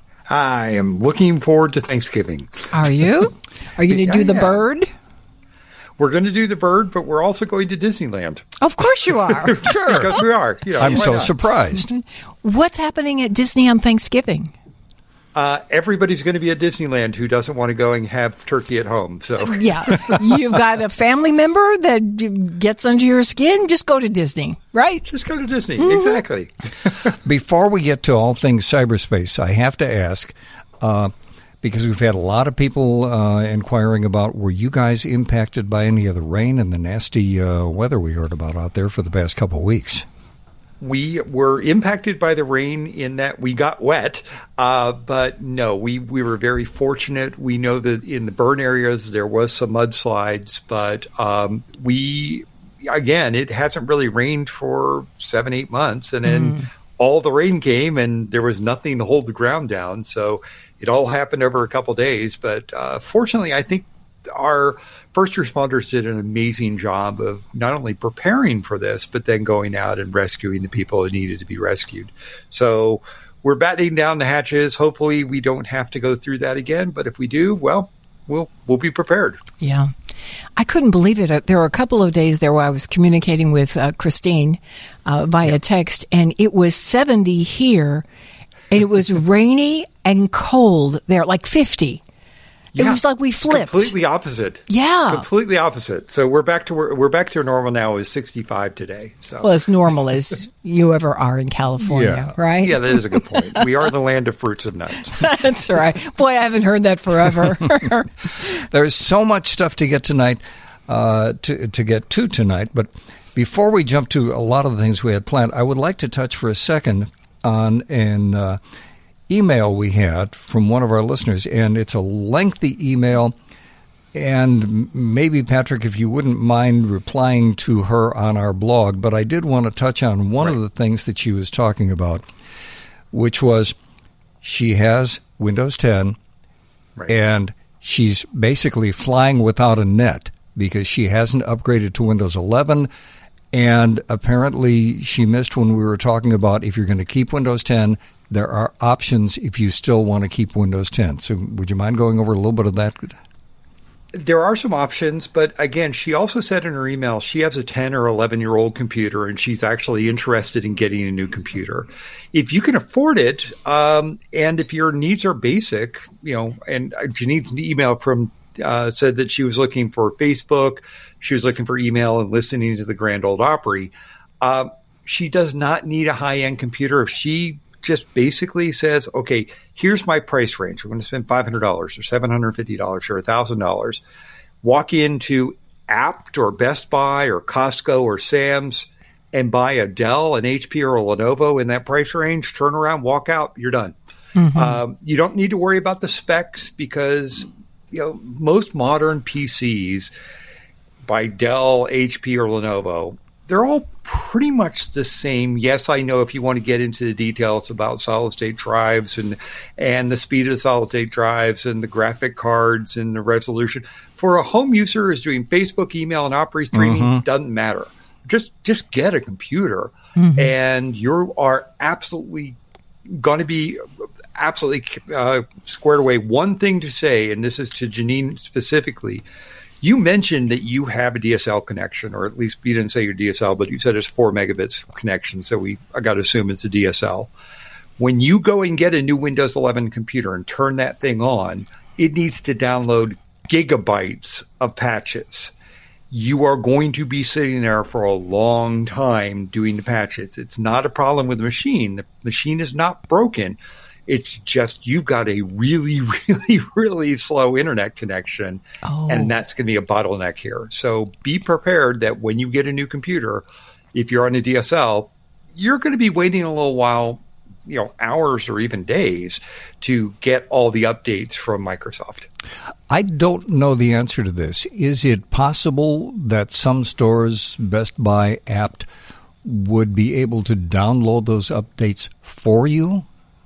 I am looking forward to Thanksgiving. Are you? Are you going to do the Yeah. bird? We're going to do the bird, but we're also going to Disneyland. Of course you are. Sure. Because we are. You know, I'm why so not? surprised. What's happening at Disney on Thanksgiving? Uh, everybody's going to be at Disneyland who doesn't want to go and have turkey at home. So Yeah. You've got a family member that gets under your skin, just go to Disney, right? just go to Disney. Mm-hmm. Exactly. Before we get to all things cyberspace, I have to ask, uh, because we've had a lot of people uh, inquiring about, were you guys impacted by any of the rain and the nasty uh, weather we heard about out there for the past couple of weeks? We were impacted by the rain in that we got wet, uh, but no, we, we were very fortunate. We know that in the burn areas there was some mudslides, but um, we, again, it hasn't really rained for seven, eight months. And then mm. all the rain came and there was nothing to hold the ground down. So it all happened over a couple days. But uh, fortunately, I think our first responders did an amazing job of not only preparing for this, but then going out and rescuing the people who needed to be rescued. So we're battening down the hatches. Hopefully we don't have to go through that again. But if we do, well, we'll we'll be prepared. Yeah. I couldn't believe it. There were a couple of days there where I was communicating with uh, Christine uh, via yeah. text, and it was seventy here, and it was rainy and cold there, like fifty. It yeah, was like we flipped. Completely opposite. Yeah. Completely opposite. So we're back to we're, we're back to normal now is sixty-five today. So well, as normal as you ever are in California, yeah. right? Yeah, that is a good point. We are the land of fruits and nuts. That's right. Boy, I haven't heard that forever. There's so much stuff to get tonight, uh, to to get to tonight. But before we jump to a lot of the things we had planned, I would like to touch for a second on an uh, email we had from one of our listeners, and it's a lengthy email. And maybe, Patrick, if you wouldn't mind replying to her on our blog, but I did want to touch on one right. of the things that she was talking about, which was she has Windows ten, right. and she's basically flying without a net because she hasn't upgraded to Windows eleven. And apparently she missed when we were talking about if you're going to keep Windows ten, there are options if you still want to keep Windows ten. So would you mind going over a little bit of that? There are some options, but again, she also said in her email she has a ten or eleven-year-old computer, and she's actually interested in getting a new computer. If you can afford it, um, and if your needs are basic, you know, and Janine's email from uh, said that she was looking for Facebook, she was looking for email and listening to the Grand Ole Opry. Uh, she does not need a high-end computer. If she just basically says, okay, here's my price range. We're going to spend five hundred dollars or seven hundred fifty dollars or one thousand dollars. Walk into Apt or Best Buy or Costco or Sam's and buy a Dell, an H P, or a Lenovo in that price range, turn around, walk out, you're done. Mm-hmm. Um, you don't need to worry about the specs because you know most modern P Cs by Dell, H P, or Lenovo, they're all pretty much the same. Yes, I know if you want to get into the details about solid-state drives and and the speed of the solid-state drives and the graphic cards and the resolution. For a home user who's doing Facebook, email, and Opry streaming, mm-hmm. doesn't matter. just just get a computer, mm-hmm. and you are absolutely going to be absolutely uh, squared away. One thing to say, and this is to Janine specifically, you mentioned that you have a D S L connection, or at least you didn't say your D S L, but you said it's four megabits connection, so we I got to assume it's a D S L. When you go and get a new Windows eleven computer and turn that thing on, it needs to download gigabytes of patches. You are going to be sitting there for a long time doing the patches. It's not a problem with the machine. The machine is not broken. It's just you've got a really, really, really slow internet connection, oh. and that's going to be a bottleneck here. So be prepared that when you get a new computer, if you're on a D S L, you're going to be waiting a little while, you know, hours or even days to get all the updates from Microsoft. I don't know the answer to this. Is it possible that some stores, Best Buy, Apt, would be able to download those updates for you?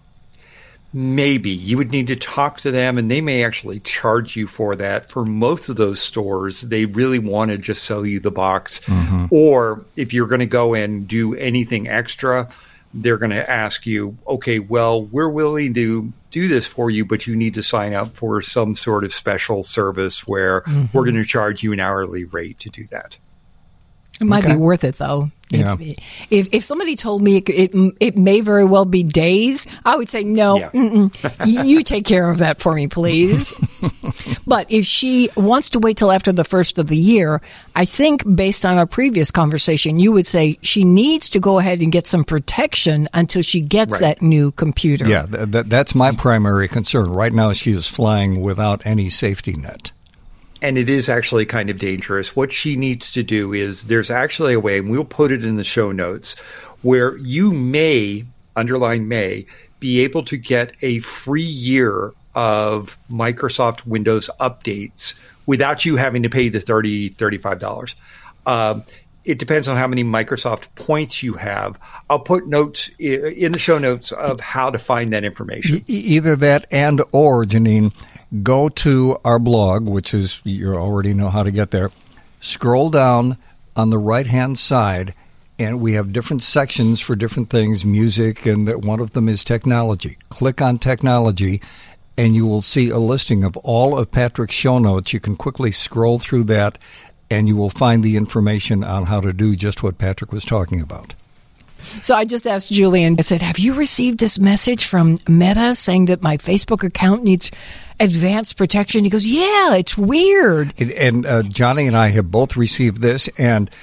Maybe. You would need to talk to them, and they may actually charge you for that. For most of those stores, they really want to just sell you the box. Mm-hmm. Or if you're going to go and do anything extra, they're going to ask you, okay, well, we're willing to do this for you, but you need to sign up for some sort of special service where mm-hmm. we're going to charge you an hourly rate to do that. It might okay. be worth it, though. Yeah. If, if if somebody told me it, it it may very well be days, I would say no. Yeah. You take care of that for me, please. But if she wants to wait till after the first of the year, I think based on our previous conversation, you would say she needs to go ahead and get some protection until she gets right. that new computer. Yeah, th- th- that's my primary concern. Right now, she is flying without any safety net. And it is actually kind of dangerous. What she needs to do is there's actually a way, and we'll put it in the show notes, where you may, underline may, be able to get a free year of Microsoft Windows updates without you having to pay the thirty dollars, thirty-five dollars. Um, it depends on how many Microsoft points you have. I'll put notes in the show notes of how to find that information. E- either that and or, Janine, go to our blog, which is, you already know how to get there. Scroll down on the right-hand side, and we have different sections for different things, music, and one of them is technology. Click on technology, and you will see a listing of all of Patrick's show notes. You can quickly scroll through that, and you will find the information on how to do just what Patrick was talking about. So I just asked Julian, I said, have you received this message from Meta saying that my Facebook account needs advanced protection? He goes, yeah, it's weird. And, and uh, Johnny and I have both received this, and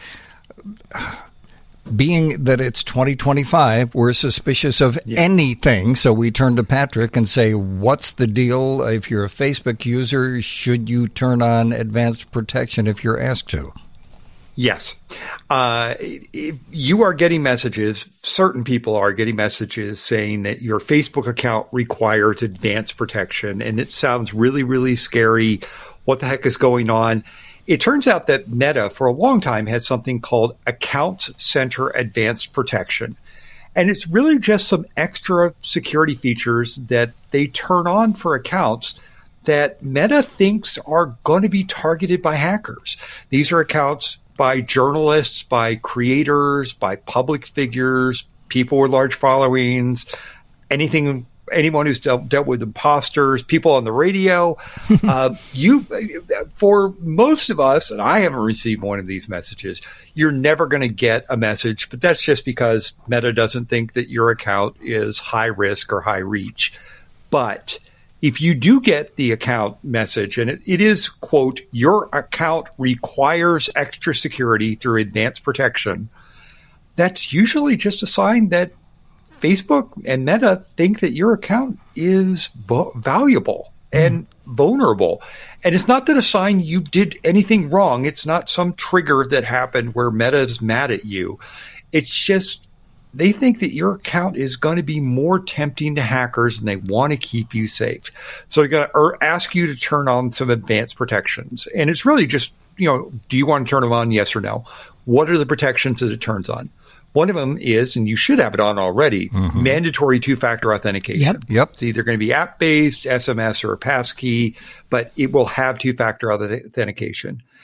being that it's twenty twenty-five, we're suspicious of yeah. anything, so we turn to Patrick and say, what's the deal? If you're a Facebook user, should you turn on advanced protection if you're asked to? Yes. Uh, if you are getting messages, certain people are getting messages saying that your Facebook account requires advanced protection, and it sounds really, really scary. What the heck is going on? It turns out that Meta, for a long time, has something called Accounts Center Advanced Protection. And it's really just some extra security features that they turn on for accounts that Meta thinks are going to be targeted by hackers. These are accounts by journalists, by creators, by public figures, people with large followings, anything, anyone who's dealt, dealt with imposters, people on the radio. uh, you, for most of us, and I haven't received one of these messages, you're never going to get a message, but that's just because Meta doesn't think that your account is high risk or high reach. But if you do get the account message, and it, it is, quote, your account requires extra security through advanced protection, that's usually just a sign that Facebook and Meta think that your account is vo- valuable and mm. vulnerable. And it's not that a sign you did anything wrong. It's not some trigger that happened where Meta is mad at you. It's just they think that your account is going to be more tempting to hackers and they want to keep you safe. So they're going to ask you to turn on some advanced protections. And it's really just, you know, do you want to turn them on? Yes or no? What are the protections that it turns on? One of them is, and you should have it on already, mm-hmm. mandatory two-factor authentication. Yep. Yep. It's either going to be app-based, S M S, or a passkey, but it will have two-factor authentication.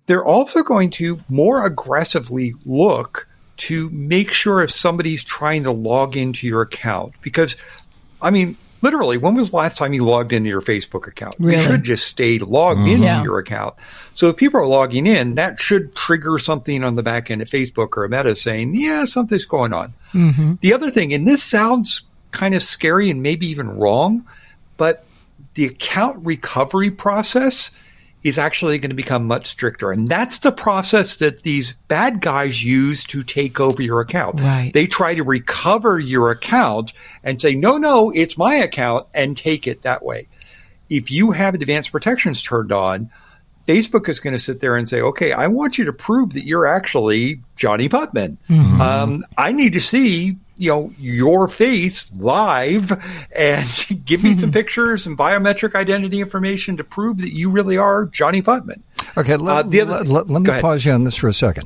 they're also going to more aggressively look to make sure if somebody's trying to log into your account. Because, I mean, literally, when was the last time you logged into your Facebook account? Really? You should just stay logged mm-hmm. into yeah. your account. So if people are logging in, that should trigger something on the back end of Facebook or Meta saying, yeah, something's going on. Mm-hmm. The other thing, and this sounds kind of scary and maybe even wrong, but the account recovery process is actually going to become much stricter. And that's the process that these bad guys use to take over your account. Right. They try to recover your account and say, no, no, it's my account, and take it that way. If you have advanced protections turned on, Facebook is going to sit there and say, okay, I want you to prove that you're actually Johnny Putman. Mm-hmm. Um, I need to see, you know, your face live and give me some pictures and biometric identity information to prove that you really are Johnny Putman. Okay, let, uh, the other, let, let, let me go ahead. pause you on this for a second.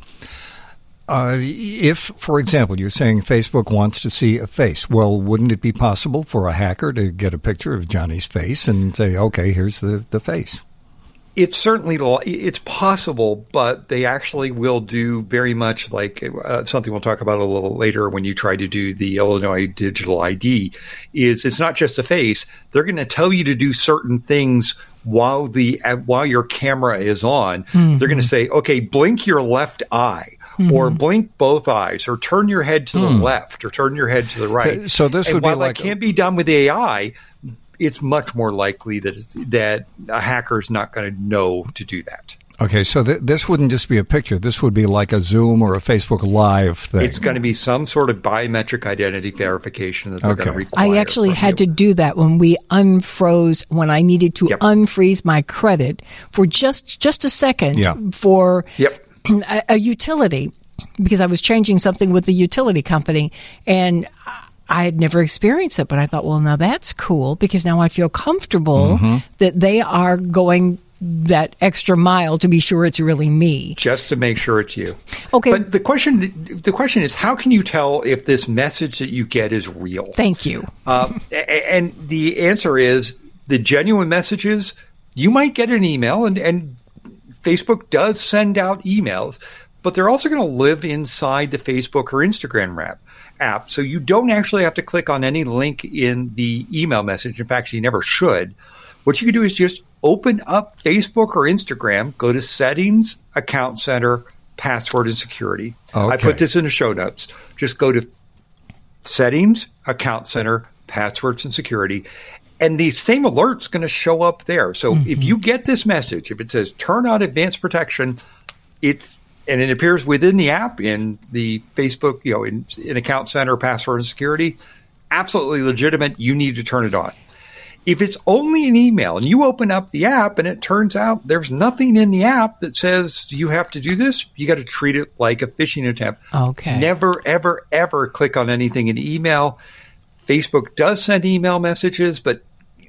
Uh, if, for example, you're saying Facebook wants to see a face, well, wouldn't it be possible for a hacker to get a picture of Johnny's face and say, okay, here's the, the face? It's certainly it's possible, but they actually will do very much like uh, something we'll talk about a little later when you try to do the Illinois Digital I D. Is it's not just a face; they're going to tell you to do certain things while the uh, while your camera is on. Mm-hmm. They're going to say, "Okay, blink your left eye, mm-hmm. or blink both eyes, or turn your head to mm. the left, or turn your head to the right." So, so this and would while be like that can't be done with A I. It's much more likely that it's, that a hacker's not going to know to do that. Okay, so th- this wouldn't just be a picture. This would be like a Zoom or a Facebook Live thing. It's going to be some sort of biometric identity verification that they're okay. going to require. I actually had you. to do that when we unfroze, when I needed to yep. unfreeze my credit for just, just a second yeah. for yep. a, a utility, because I was changing something with the utility company, and I had never experienced it, but I thought, well, now that's cool, because now I feel comfortable mm-hmm. that they are going that extra mile to be sure it's really me. Just to make sure it's you. Okay. But the question, the question is, how can you tell if this message that you get is real? Thank you. Um, and the answer is the genuine messages, you might get an email, and, and Facebook does send out emails, but they're also going to live inside the Facebook or Instagram app. app. So you don't actually have to click on any link in the email message. In fact, you never should. What you can do is just open up Facebook or Instagram, go to Settings, Account Center, Password and Security. Okay. I put this in the show notes. Just go to Settings, Account Center, Passwords and Security. And the same alert's going to show up there. So mm-hmm. if you get this message, if it says turn on advanced protection, it's and it appears within the app in the Facebook, you know, in, in Account Center, Password and Security, absolutely legitimate. You need to turn it on. If it's only an email and you open up the app and it turns out there's nothing in the app that says you have to do this, you got to treat it like a phishing attempt. Okay. Never, ever, ever click on anything in email. Facebook does send email messages, but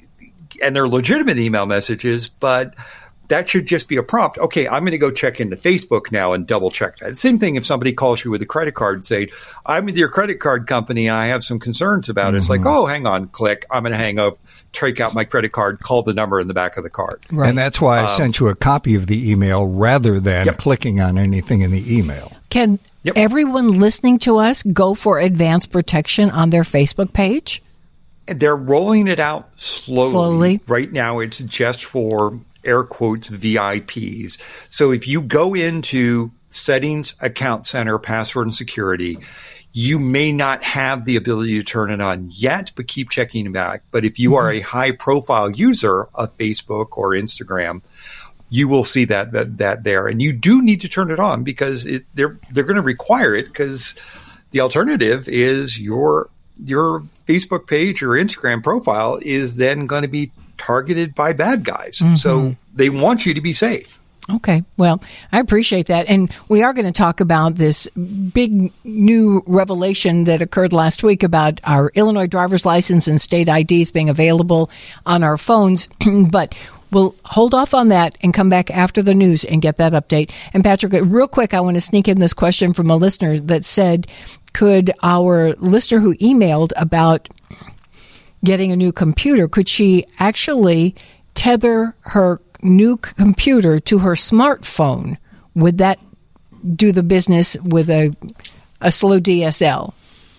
and they're legitimate email messages, but that should just be a prompt. Okay, I'm going to go check into Facebook now and double check that. Same thing if somebody calls you with a credit card and say, I'm with your credit card company, I have some concerns about it. Mm-hmm. It's like, oh, hang on, click. I'm going to hang up, take out my credit card, call the number in the back of the card. Right. And that's why I um, sent you a copy of the email rather than yep. clicking on anything in the email. Can yep. everyone listening to us go for advanced protection on their Facebook page? They're rolling it out slowly. Slowly. Right now, it's just for air quotes V I Ps. So if you go into Settings, Account Center, Password and Security, you may not have the ability to turn it on yet, but keep checking it back. But if you are a high profile user of Facebook or Instagram, you will see that, that, that there. And you do need to turn it on because it, they're, they're going to require it, because the alternative is your, your Facebook page or Instagram profile is then going to be targeted by bad guys. Mm-hmm. So they want you to be safe. Okay. Well, I appreciate that. And we are going to talk about this big new revelation that occurred last week about our Illinois driver's license and state I Ds being available on our phones. But we'll hold off on that and come back after the news and get that update. And Patrick, real quick, I want to sneak in this question from a listener that said, could our listener who emailed about getting a new computer, could she actually tether her new computer to her smartphone would that do the business with a a slow D S L?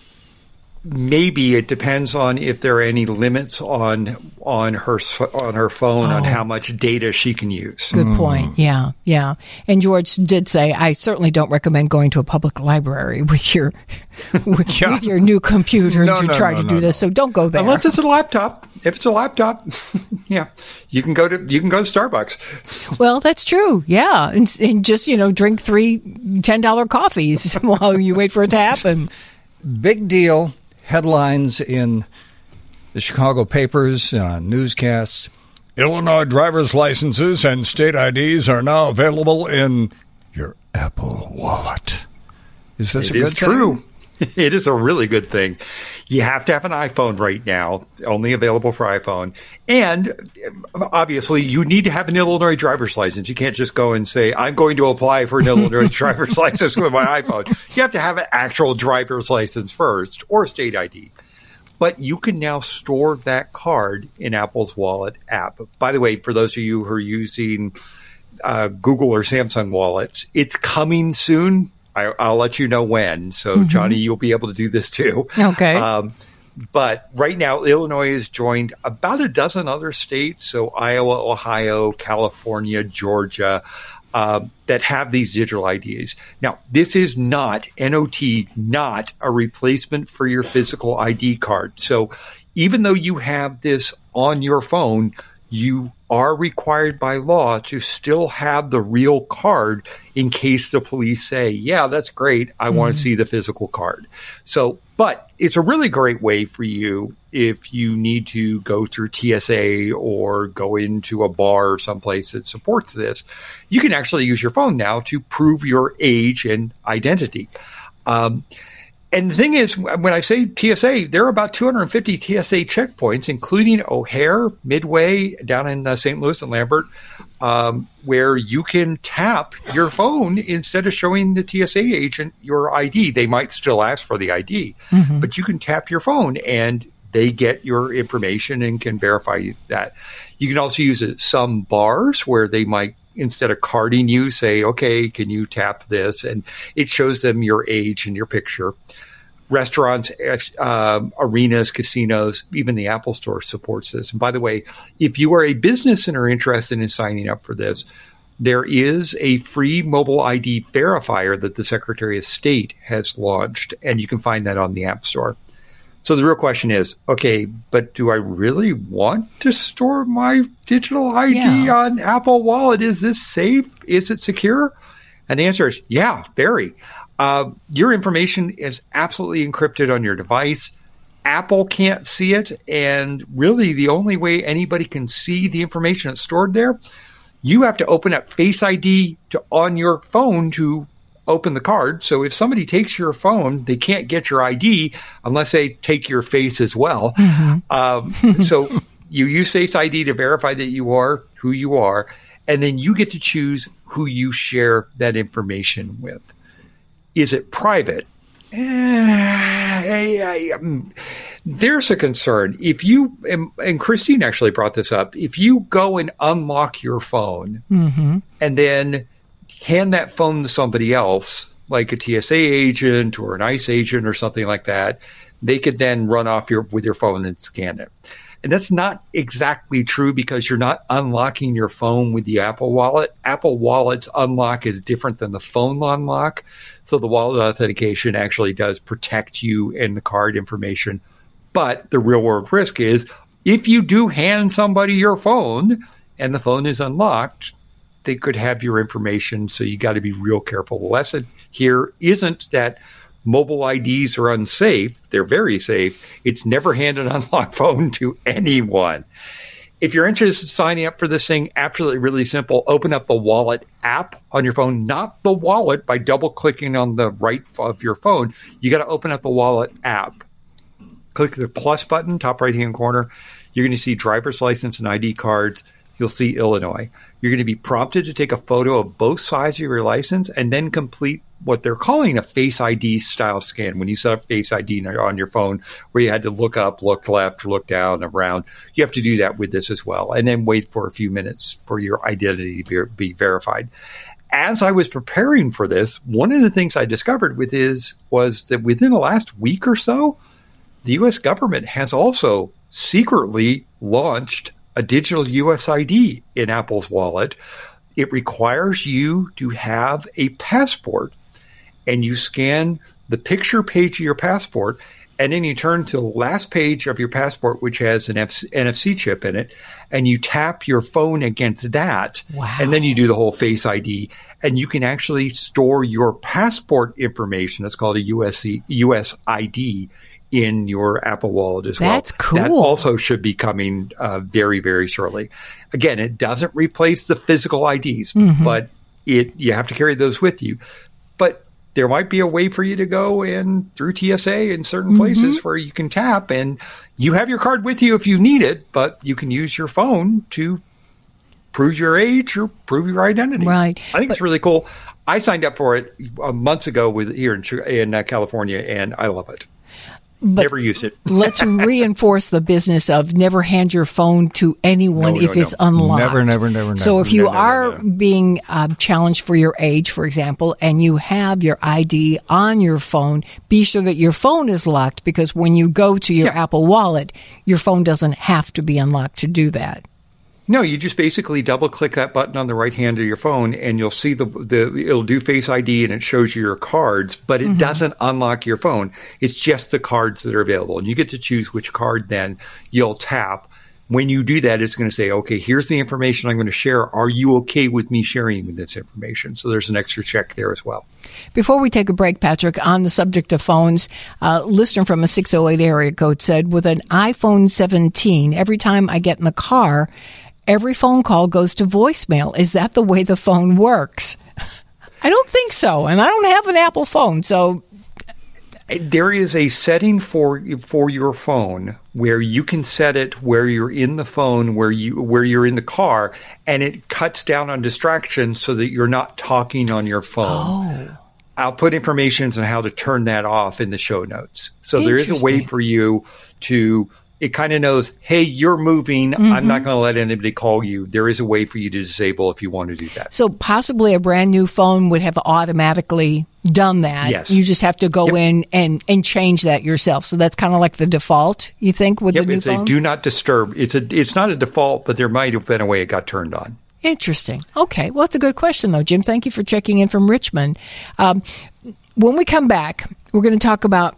Maybe. It depends on if there are any limits on on her on her phone oh. on how much data she can use. Good point. Yeah, yeah. And George did say, I certainly don't recommend going to a public library with your with, yeah. with your new computer no, to no, try no, to no, do no. this. So don't go there. Unless it's a laptop. If it's a laptop, yeah, you can go to you can go to Starbucks. Well, that's true. Yeah, and, and just you know drink three ten dollar coffees while you wait for it to happen. Big deal. Headlines in the Chicago papers, uh, newscasts. Illinois driver's licenses and state I Ds are now available in your Apple Wallet. Is this it a good is thing? True. It is a really good thing. You have to have an iPhone right now, only available for iPhone. And obviously, you need to have an Illinois driver's license. You can't just go and say, I'm going to apply for an Illinois driver's license with my iPhone. You have to have an actual driver's license first or state I D. But you can now store that card in Apple's Wallet app. By the way, for those of you who are using uh, Google or Samsung wallets, it's coming soon. I, I'll let you know when. So, mm-hmm. Johnny, you'll be able to do this too. Okay. Um, but right now, Illinois has joined about a dozen other states, so Iowa, Ohio, California, Georgia, uh, that have these digital I Ds. Now, this is not, N O T, not a replacement for your physical I D card. So even though you have this on your phone, you are required by law to still have the real card in case the police say, yeah, that's great. I mm-hmm. want to see the physical card. So, but it's a really great way for you if you need to go through T S A or go into a bar or someplace that supports this. You can actually use your phone now to prove your age and identity. Um, And the thing is, when I say T S A, there are about two hundred fifty T S A checkpoints, including O'Hare, Midway, down in uh, Saint Louis and Lambert, um, where you can tap your phone instead of showing the T S A agent your I D. They might still ask for the I D, mm-hmm. but you can tap your phone and they get your information and can verify that. You can also use it at some bars where they might, instead of carding you, say, okay, can you tap this? And it shows them your age and your picture. Restaurants, uh, arenas, casinos, even the Apple Store supports this. And by the way, if you are a business and are interested in signing up for this, there is a free mobile I D verifier that the Secretary of State has launched, and you can find that on the App Store. So the real question is, okay, but do I really want to store my digital I D yeah. on Apple Wallet? Is this safe? Is it secure? And the answer is, yeah, very. Uh, your information is absolutely encrypted on your device. Apple can't see it. And really, the only way anybody can see the information that's stored there, you have to open up Face I D to, on your phone to open the card. So if somebody takes your phone, they can't get your I D unless they take your face as well. Mm-hmm. Um, so you use Face I D to verify that you are who you are, and then you get to choose who you share that information with. Is it private? Eh, there's a concern. If you, and, and Christine actually brought this up, if you go and unlock your phone mm-hmm. and then hand that phone to somebody else, like a T S A agent or an ICE agent or something like that, they could then run off your with your phone and scan it. And that's not exactly true because you're not unlocking your phone with the Apple Wallet. Apple Wallet's unlock is different than the phone unlock. So the wallet authentication actually does protect you and the card information. But the real world risk is if you do hand somebody your phone and the phone is unlocked, they could have your information. So you got to be real careful. The lesson here isn't that mobile I Ds are unsafe. They're very safe. It's never hand an unlocked phone to anyone. If you're interested in signing up for this thing, absolutely really simple. Open up the Wallet app on your phone, not the wallet by double clicking on the right of your phone. You got to open up the Wallet app. Click the plus button, top right hand corner. You're going to see driver's license and I D cards. You'll see Illinois. You're going to be prompted to take a photo of both sides of your license and then complete what they're calling a Face I D style scan. When you set up Face I D on your phone, where you had to look up, look left, look down, around, you have to do that with this as well. And then wait for a few minutes for your identity to be, be verified. as I was preparing for this, one of the things I discovered with is was that within the last week or so, the U S government has also secretly launched a digital U S I D in Apple's wallet. It requires you to have a passport, and you scan the picture page of your passport, and then you turn to the last page of your passport, which has an F- N F C chip in it, and you tap your phone against that. Wow. And then you do the whole Face I D, and you can actually store your passport information. That's called a U S C, U S I D in your Apple Wallet as well. That's cool. That also should be coming uh, very, very shortly. Again, it doesn't replace the physical I Ds, mm-hmm. but it you have to carry those with you. But there might be a way for you to go in through T S A in certain places mm-hmm. where you can tap, and you have your card with you if you need it, but you can use your phone to prove your age or prove your identity. Right. I think but- it's really cool. I signed up for it uh, months ago with here in, in uh, California, and I love it. But never used it. Let's reinforce the business of never hand your phone to anyone no, if no, it's no. unlocked. Never, never, never, never. So if you No, no, no, are no, no. being uh, challenged for your age, for example, and you have your I D on your phone, be sure that your phone is locked, because when you go to your Yeah. Apple Wallet, your phone doesn't have to be unlocked to do that. No, you just basically double click that button on the right hand of your phone, and you'll see the the it'll do Face I D, and it shows you your cards, but it mm-hmm. doesn't unlock your phone. It's just the cards that are available, and you get to choose which card then you'll tap. When you do that, it's going to say, okay, here's the information I'm going to share. Are you okay with me sharing this information? So there's an extra check there as well. Before we take a break, Patrick, on the subject of phones, a listener from a six oh eight area code said, with an iPhone seventeen, every time I get in the car, every phone call goes to voicemail. Is that the way the phone works? I don't think so, and I don't have an Apple phone, so... There is a setting for for your phone where you can set it where you're in the phone, where you where you're in the car, and it cuts down on distractions so that you're not talking on your phone. Oh. I'll put information on how to turn that off in the show notes. So there is a way for you to... It kind of knows, hey, you're moving. Mm-hmm. I'm not going to let anybody call you. There is a way for you to disable if you want to do that. So possibly a brand new phone would have automatically done that. Yes. You just have to go yep. in and, and change that yourself. So that's kind of like the default, you think, with yep, the new it's phone? a do not disturb. It's a. It's not a default, but there might have been a way it got turned on. Interesting. Okay. Well, that's a good question, though, Jim. Thank you for checking in from Richmond. Um, when we come back, we're going to talk about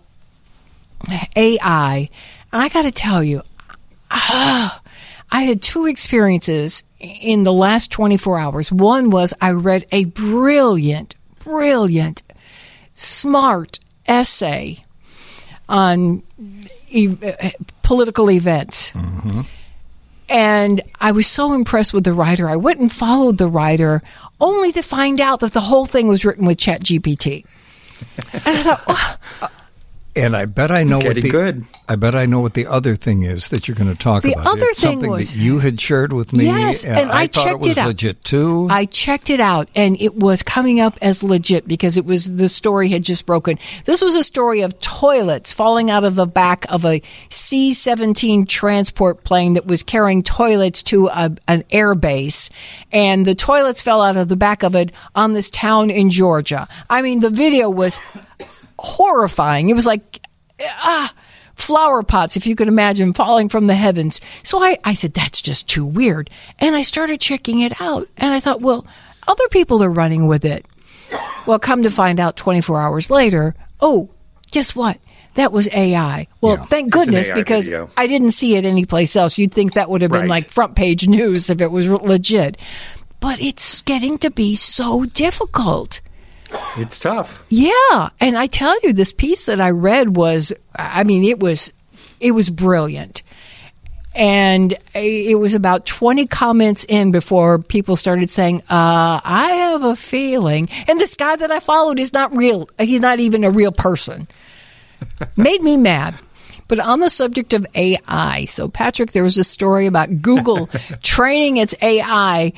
A I. And I got to tell you, uh, I had two experiences in the last twenty-four hours. One was I read a brilliant, brilliant, smart essay on e- political events. Mm-hmm. And I was so impressed with the writer. I went and followed the writer only to find out that the whole thing was written with ChatGPT. And I thought, oh. And I bet I know what Getting the good. I bet I know what the other thing is that you're going to talk The about. other it's thing something was- that you had shared with me, Yes, and, and I thought checked it was it out. legit too. I checked it out, and it was coming up as legit because it was the story had just broken. This was a story of toilets falling out of the back of a C seventeen transport plane that was carrying toilets to a, an air base, and the toilets fell out of the back of it on this town in Georgia. I mean, the video was horrifying. It was like, ah, flower pots, if you could imagine, falling from the heavens. So I, I said, that's just too weird. And I started checking it out. And I thought, well, other people are running with it. Well, come to find out twenty-four hours later, oh, guess what? That was A I. Well, Yeah. thank It's an goodness, A I because video. I didn't see it anyplace else. You'd think that would have been Right. like front page news if it was legit. But it's getting to be so difficult. It's tough. Yeah, and I tell you, this piece that I read was, I mean, it was, it was brilliant. And it was about twenty comments in before people started saying, uh, I have a feeling. And this guy that I followed is not real. He's not even a real person. Made me mad. But on the subject of A I, so Patrick, there was a story about Google training its A I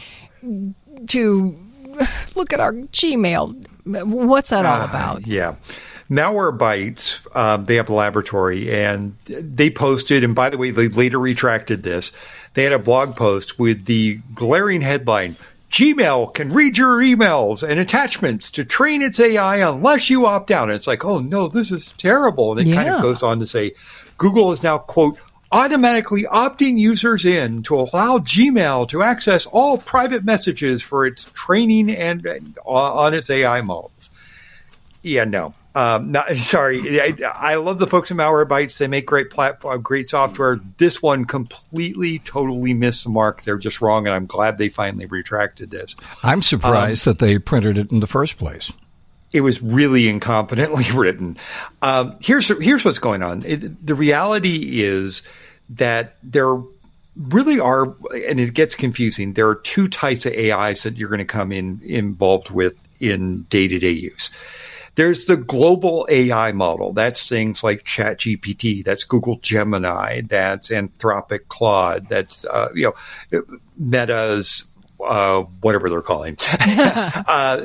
to look at our Gmail. What's that all about? Uh, yeah. Malwarebytes, um, they have a laboratory, and they posted, and by the way, they later retracted this. They had a blog post with the glaring headline, Gmail can read your emails and attachments to train its A I unless you opt out. And it's like, oh, no, this is terrible. And it Yeah. kind of goes on to say, Google is now, quote, automatically opting users in to allow Gmail to access all private messages for its training and, and on its A I models. Yeah, no. Um, not, sorry, I, I love the folks at Malwarebytes. They make great platform, great software. This one completely, totally missed the mark. They're just wrong, and I'm glad they finally retracted this. I'm surprised um, that they printed it in the first place. It was really incompetently written. Um, here's here's what's going on. It, the reality is that there really are, and it gets confusing. There are two types of A Is that you're going to come in involved with in day-to-day use. There's the global A I model. That's things like ChatGPT. That's Google Gemini. That's Anthropic Claude. That's, uh, you know, Meta's, uh, whatever they're calling. uh,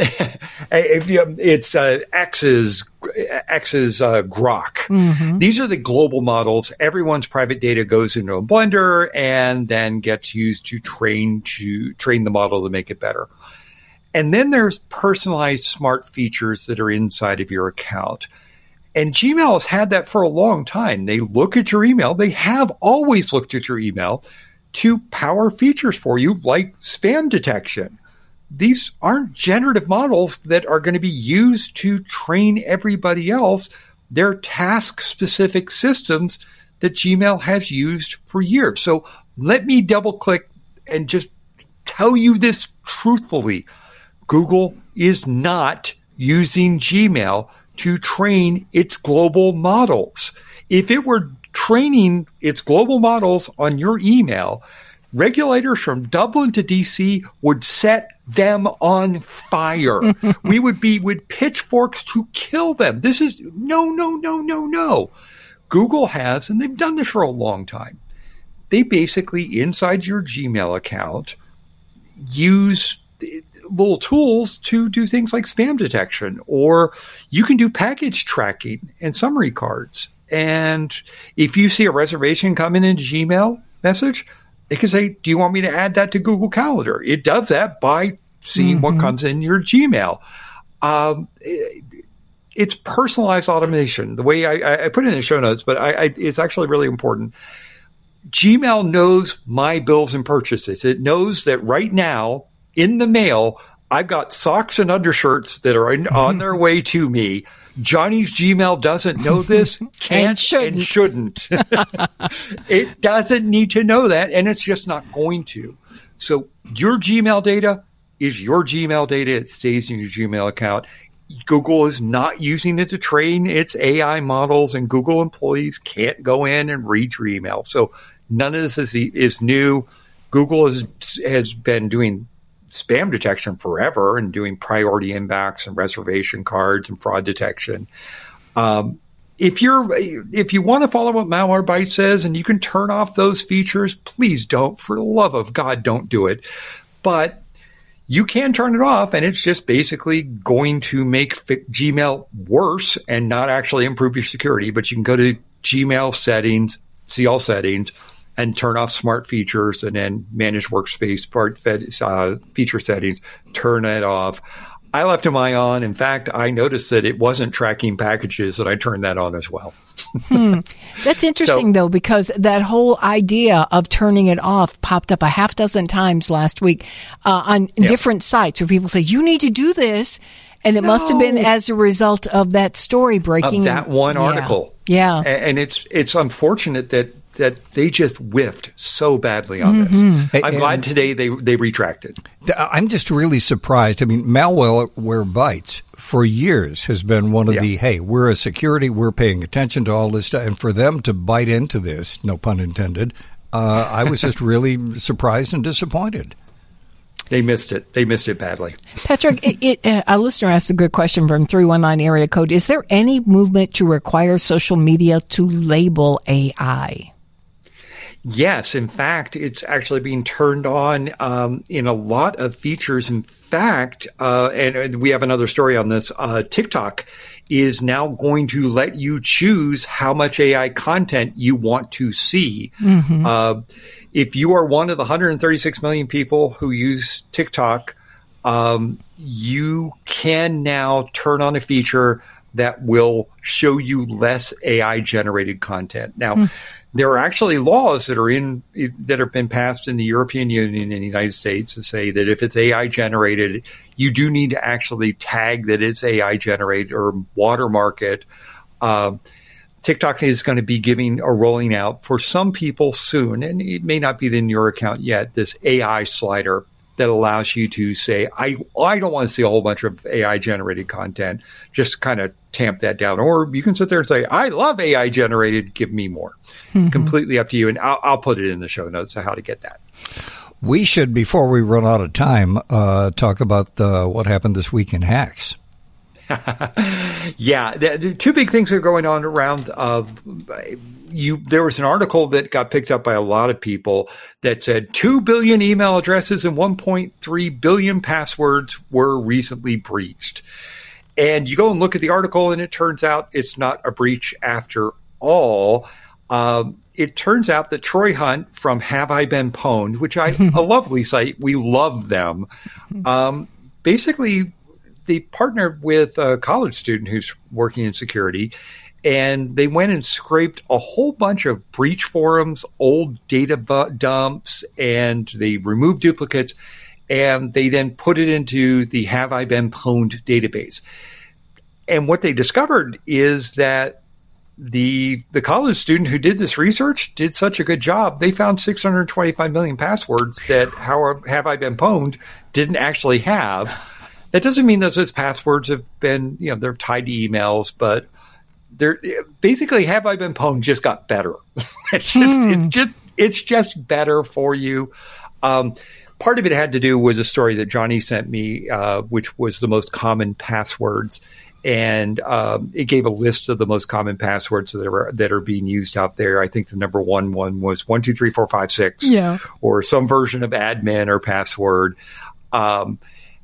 it's, uh, X's, X's, uh, Grok. Mm-hmm. These are the global models. Everyone's private data goes into a blender and then gets used to train, to train the model to make it better. And then there's personalized smart features that are inside of your account. And Gmail has had that for a long time. They look at your email. They have always looked at your email to power features for you like spam detection. These aren't generative models that are going to be used to train everybody else. They're task-specific systems that Gmail has used for years. So let me double-click and just tell you this truthfully. Google is not using Gmail to train its global models. If it were training its global models on your email, regulators from Dublin to D C would set them on fire. We would be with pitchforks to kill them. This is no, no, no, no, no. Google has, and they've done this for a long time. They basically, inside your Gmail account, use little tools to do things like spam detection, or you can do package tracking and summary cards. And if you see a reservation coming in Gmail message, they can say, do you want me to add that to Google Calendar? It does that by seeing mm-hmm. what comes in your Gmail. Um, it, it's personalized automation. The way I, I put it in the show notes, but I, I, it's actually really important. Gmail knows my bills and purchases. It knows that right now, in the mail, I've got socks and undershirts that are in, on their way to me. Johnny's Gmail doesn't know this, can't and shouldn't. And shouldn't. It doesn't need to know that, and it's just not going to. So your Gmail data is your Gmail data. It stays in your Gmail account. Google is not using it to train its A I models, and Google employees can't go in and read your email. So none of this is, is new. Google has, has been doing spam detection forever and doing priority inbox and reservation cards and fraud detection. Um, if you're, if you want to follow what Malwarebytes says and you can turn off those features, please don't. For the love of God, don't do it. But you can turn it off, and it's just basically going to make Gmail worse and not actually improve your security. But you can go to Gmail settings, see all settings, and turn off smart features, and then manage workspace part uh, feature settings, turn it off. I left them on. In fact, I noticed that it wasn't tracking packages, and I turned that on as well. hmm. That's interesting, so, though, because that whole idea of turning it off popped up a half dozen times last week uh, on yeah. different sites where people say, you need to do this. And it no. must have been as a result of that story breaking. Of that one yeah. article. Yeah. And, and it's it's unfortunate that that they just whiffed so badly on mm-hmm. this. I'm and, glad today they they retracted. I'm just really surprised. I mean, Malwarebytes for years has been one of yeah. the, hey, we're a security, we're paying attention to all this stuff. And for them to bite into this, no pun intended, uh, I was just really surprised and disappointed. They missed it. They missed it badly. Patrick, it, it, uh, a listener asked a good question from three one nine area code. Is there any movement to require social media to label A I? Yes. In fact, it's actually being turned on um, in a lot of features. In fact, uh, and, and we have another story on this, uh, TikTok is now going to let you choose how much A I content you want to see. Mm-hmm. Uh, if you are one of the one hundred thirty-six million people who use TikTok, um, you can now turn on a feature that will show you less A I-generated content. Now, hmm. there are actually laws that are in that have been passed in the European Union and the United States to say that if it's A I-generated, you do need to actually tag that it's A I-generated or watermark it. Um, TikTok is going to be giving or rolling out for some people soon, and it may not be in your account yet, this A I slider that allows you to say, I I don't want to see a whole bunch of A I-generated content. Just kind of tamp that down. Or you can sit there and say, I love A I-generated. Give me more. Mm-hmm. Completely up to you. And I'll, I'll put it in the show notes of how to get that. We should, before we run out of time, uh, talk about uh, what happened this week in hacks. yeah, the, the two big things are going on around. Uh, you, there was an article that got picked up by a lot of people that said two billion email addresses and one point three billion passwords were recently breached. And you go and look at the article, and it turns out it's not a breach after all. Um, it turns out that Troy Hunt from Have I Been Pwned, which I a lovely site, we love them. Um, basically. They partnered with a college student who's working in security, and they went and scraped a whole bunch of breach forums, old data bu- dumps, and they removed duplicates, and they then put it into the Have I Been Pwned database. And what they discovered is that the the college student who did this research did such a good job. They found six hundred twenty-five million passwords that How Have I Been Pwned didn't actually have. That doesn't mean those, those passwords have been, you know, they're tied to emails, but they're basically Have I Been Pwned just got better. it's just, hmm. it just, it's just better for you. Um, part of it had to do with a story that Johnny sent me, uh, which was the most common passwords. And, um, it gave a list of the most common passwords that are, that are being used out there. I think the number one one was one, two, three, four, five, six, yeah. or some version of admin or password. Um,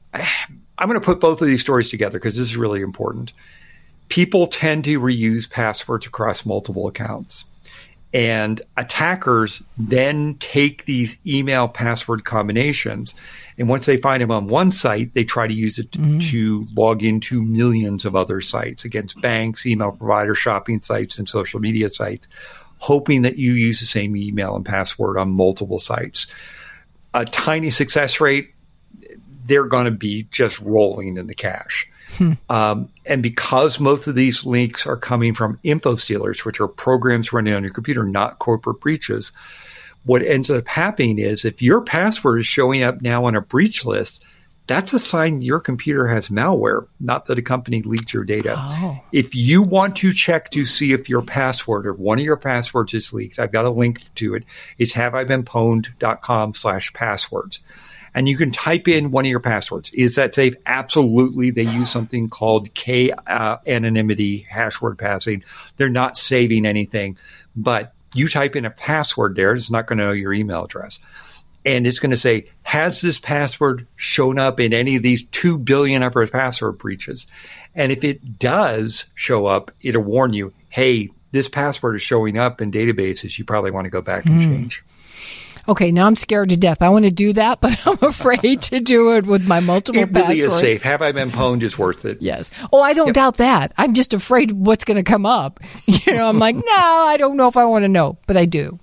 I'm going to put both of these stories together because this is really important. People tend to reuse passwords across multiple accounts. And attackers then take these email password combinations, and once they find them on one site, they try to use it mm-hmm. to log into millions of other sites against banks, email provider, shopping sites, and social media sites, hoping that you use the same email and password on multiple sites. A tiny success rate, they're going to be just rolling in the cache. Hmm. Um, and because most of these leaks are coming from info stealers, which are programs running on your computer, not corporate breaches, what ends up happening is if your password is showing up now on a breach list, that's a sign your computer has malware, not that a company leaked your data. Oh. If you want to check to see if your password or one of your passwords is leaked, I've got a link to it. It's haveibeenpwned.com slash passwords. And you can type in one of your passwords. Is that safe? Absolutely. They use something called K uh, anonymity hash word passing. They're not saving anything, but you type in a password there. It's not going to know your email address. And it's going to say, has this password shown up in any of these two billion other password breaches? And if it does show up, it'll warn you, hey, this password is showing up in databases. You probably want to go back and mm. change. Okay, now I'm scared to death. I want to do that, but I'm afraid to do it with my multiple it really passwords. Is safe. Have I Been Pwned is worth it. Yes. Oh, I don't yep. doubt that. I'm just afraid what's going to come up. You know, I'm like, no, I don't know if I want to know, but I do.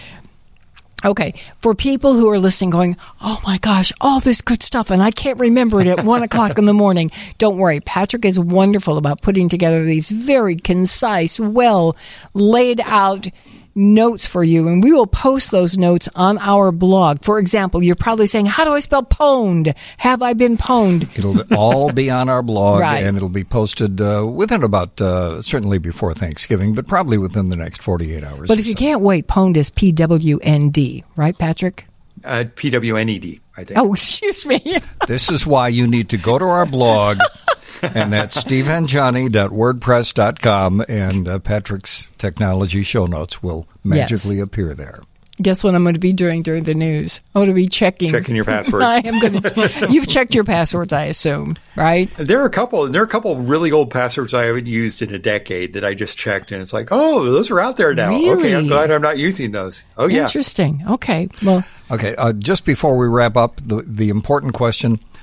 Okay, for people who are listening going, oh my gosh, all this good stuff, and I can't remember it at one o'clock in the morning. Don't worry. Patrick is wonderful about putting together these very concise, well laid out notes for you, and we will post those notes on our blog. For example, you're probably saying, how do I spell pwned? Have I been pwned? It'll all be on our blog, right. and it'll be posted uh, within about, uh, certainly before Thanksgiving, but probably within the next forty-eight hours. But if so. you can't wait, pwned is P W N D, right, Patrick? Uh, P W N E D, I think. Oh, excuse me. This is why you need to go to our blog, and that's steve and johnny dot wordpress dot com, and uh, Patrick's technology show notes will magically yes. appear there. Guess what I'm going to be doing during the news? I'm going to be checking. Checking your passwords. I am going to. You've checked your passwords, I assume, right? There are a couple. There are a couple really old passwords I haven't used in a decade that I just checked, and it's like, oh, those are out there now. Really? Okay, I'm glad I'm not using those. Oh, yeah. Interesting. Okay. Well. Okay. Uh, just before we wrap up, the the important question: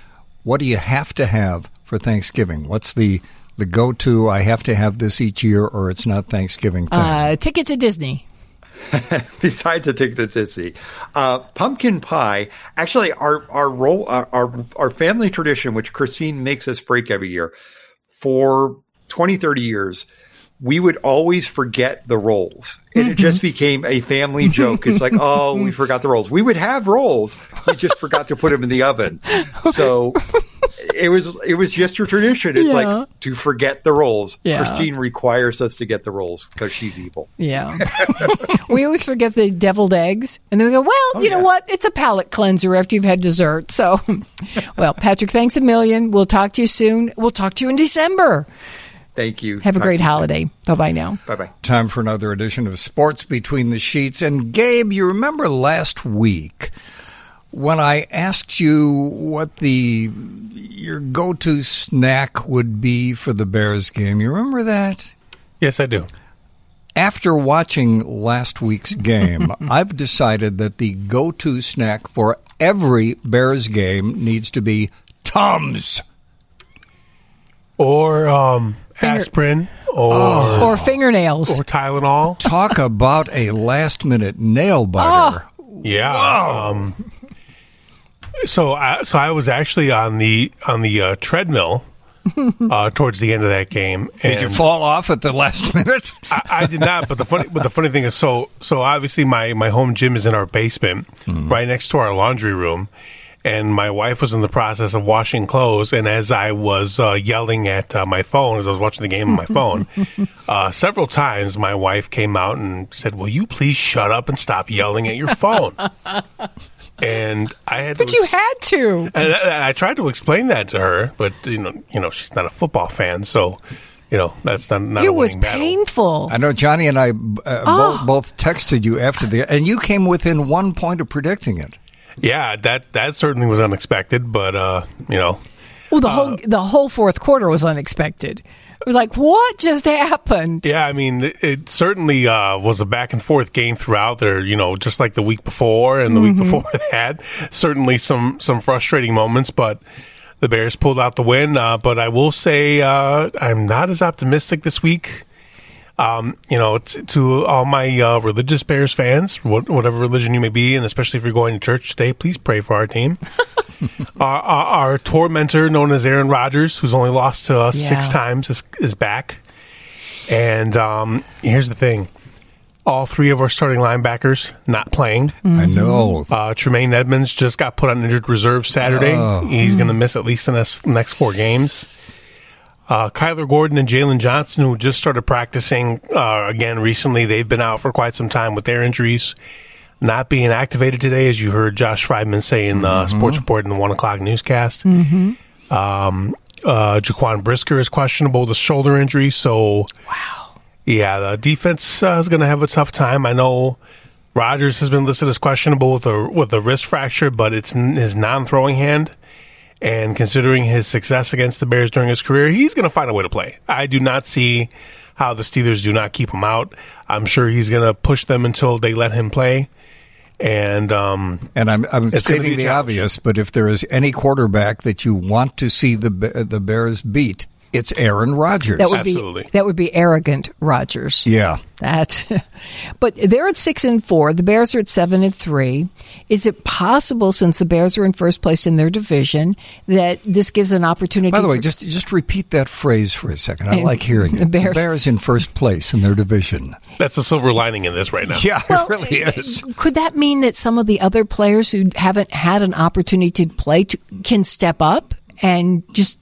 what do you have to have for Thanksgiving? What's the the go-to, I have to have this each year or it's not Thanksgiving thing? Uh, ticket to Disney. Besides a ticket to Disney, uh, pumpkin pie. Actually, our our role, our, our our family tradition, which Christine makes us break every year, for twenty, thirty years, we would always forget the rolls. And mm-hmm. it just became a family joke. It's like, oh, we forgot the rolls. We would have rolls. We just forgot to put them in the oven. So it was it was just a tradition. It's yeah. like to forget the rolls. Yeah. Christine requires us to get the rolls because she's evil. Yeah. We always forget the deviled eggs. And then we go, well, oh, you know yeah. what? It's a palate cleanser after you've had dessert. So, well, Patrick, thanks a million. We'll talk to you soon. We'll talk to you in December. Thank you. Have a Talk great holiday. Bye-bye now. Bye-bye. Time for another edition of Sports Between the Sheets. And Gabe, you remember last week when I asked you what the your go-to snack would be for the Bears game? You remember that? Yes, I do. After watching last week's game, I've decided that the go-to snack for every Bears game needs to be Tums. Or um, Finger- aspirin. Or, oh. or fingernails. Or Tylenol. Talk about a last-minute nail biter. Oh. Yeah. Um, so, I, so I was actually on the on the uh, treadmill uh, towards the end of that game. And did you fall off at the last minute? I, I did not. But the funny, but the funny thing is, so so obviously my, my home gym is in our basement, mm. right next to our laundry room. And my wife was in the process of washing clothes, and as I was uh, yelling at uh, my phone, as I was watching the game on my phone, uh, several times my wife came out and said, "Will you please shut up and stop yelling at your phone?" And I had, but to, you had to. And I, and I tried to explain that to her, but you know, you know, she's not a football fan, so. You know, that's not, not it a was battle. Painful. I know Johnny and I uh, oh. both, both texted you after the, and you came within one point of predicting it. Yeah, that that certainly was unexpected, but uh, you know, well, the uh, whole the whole fourth quarter was unexpected. It was like, what just happened? Yeah, I mean, it, it certainly uh, was a back and forth game throughout there. You know, just like the week before and the mm-hmm. week before that. Certainly some some frustrating moments, but the Bears pulled out the win. Uh, but I will say, uh, I'm not as optimistic this week. Um, you know, t- to all my uh, religious Bears fans, wh- whatever religion you may be, and especially if you're going to church today, please pray for our team. our, our, our tormentor, known as Aaron Rodgers, who's only lost to us yeah. six times, is, is back. And um, here's the thing. All three of our starting linebackers not playing. Mm-hmm. I know. Uh, Tremaine Edmonds just got put on injured reserve Saturday. Oh. He's going to miss at least the next, next four games. Uh, Kyler Gordon and Jalen Johnson, who just started practicing uh, again recently, they've been out for quite some time with their injuries, not being activated today, as you heard Josh Friedman say in the mm-hmm. sports report in the one o'clock newscast. Mm-hmm. Um, uh, Jaquan Brisker is questionable with a shoulder injury, so wow, yeah, the defense uh, is going to have a tough time. I know Rodgers has been listed as questionable with a with a wrist fracture, but it's his non-throwing hand. And considering his success against the Bears during his career, he's going to find a way to play. I do not see how the Steelers do not keep him out. I'm sure he's going to push them until they let him play. And um, and I'm, I'm stating the obvious, but if there is any quarterback that you want to see the the Bears beat, it's Aaron Rodgers. That would Absolutely. be that would be arrogant Rodgers. Yeah. That, but they're at six and four. The Bears are at seven and three. Is it possible, since the Bears are in first place in their division, that this gives an opportunity? By the way, for, just just repeat that phrase for a second. I like hearing the it. Bears, the Bears in first place in their division. That's the silver lining in this right now. Yeah, well, it really is. Could that mean that some of the other players who haven't had an opportunity to play to, can step up and just?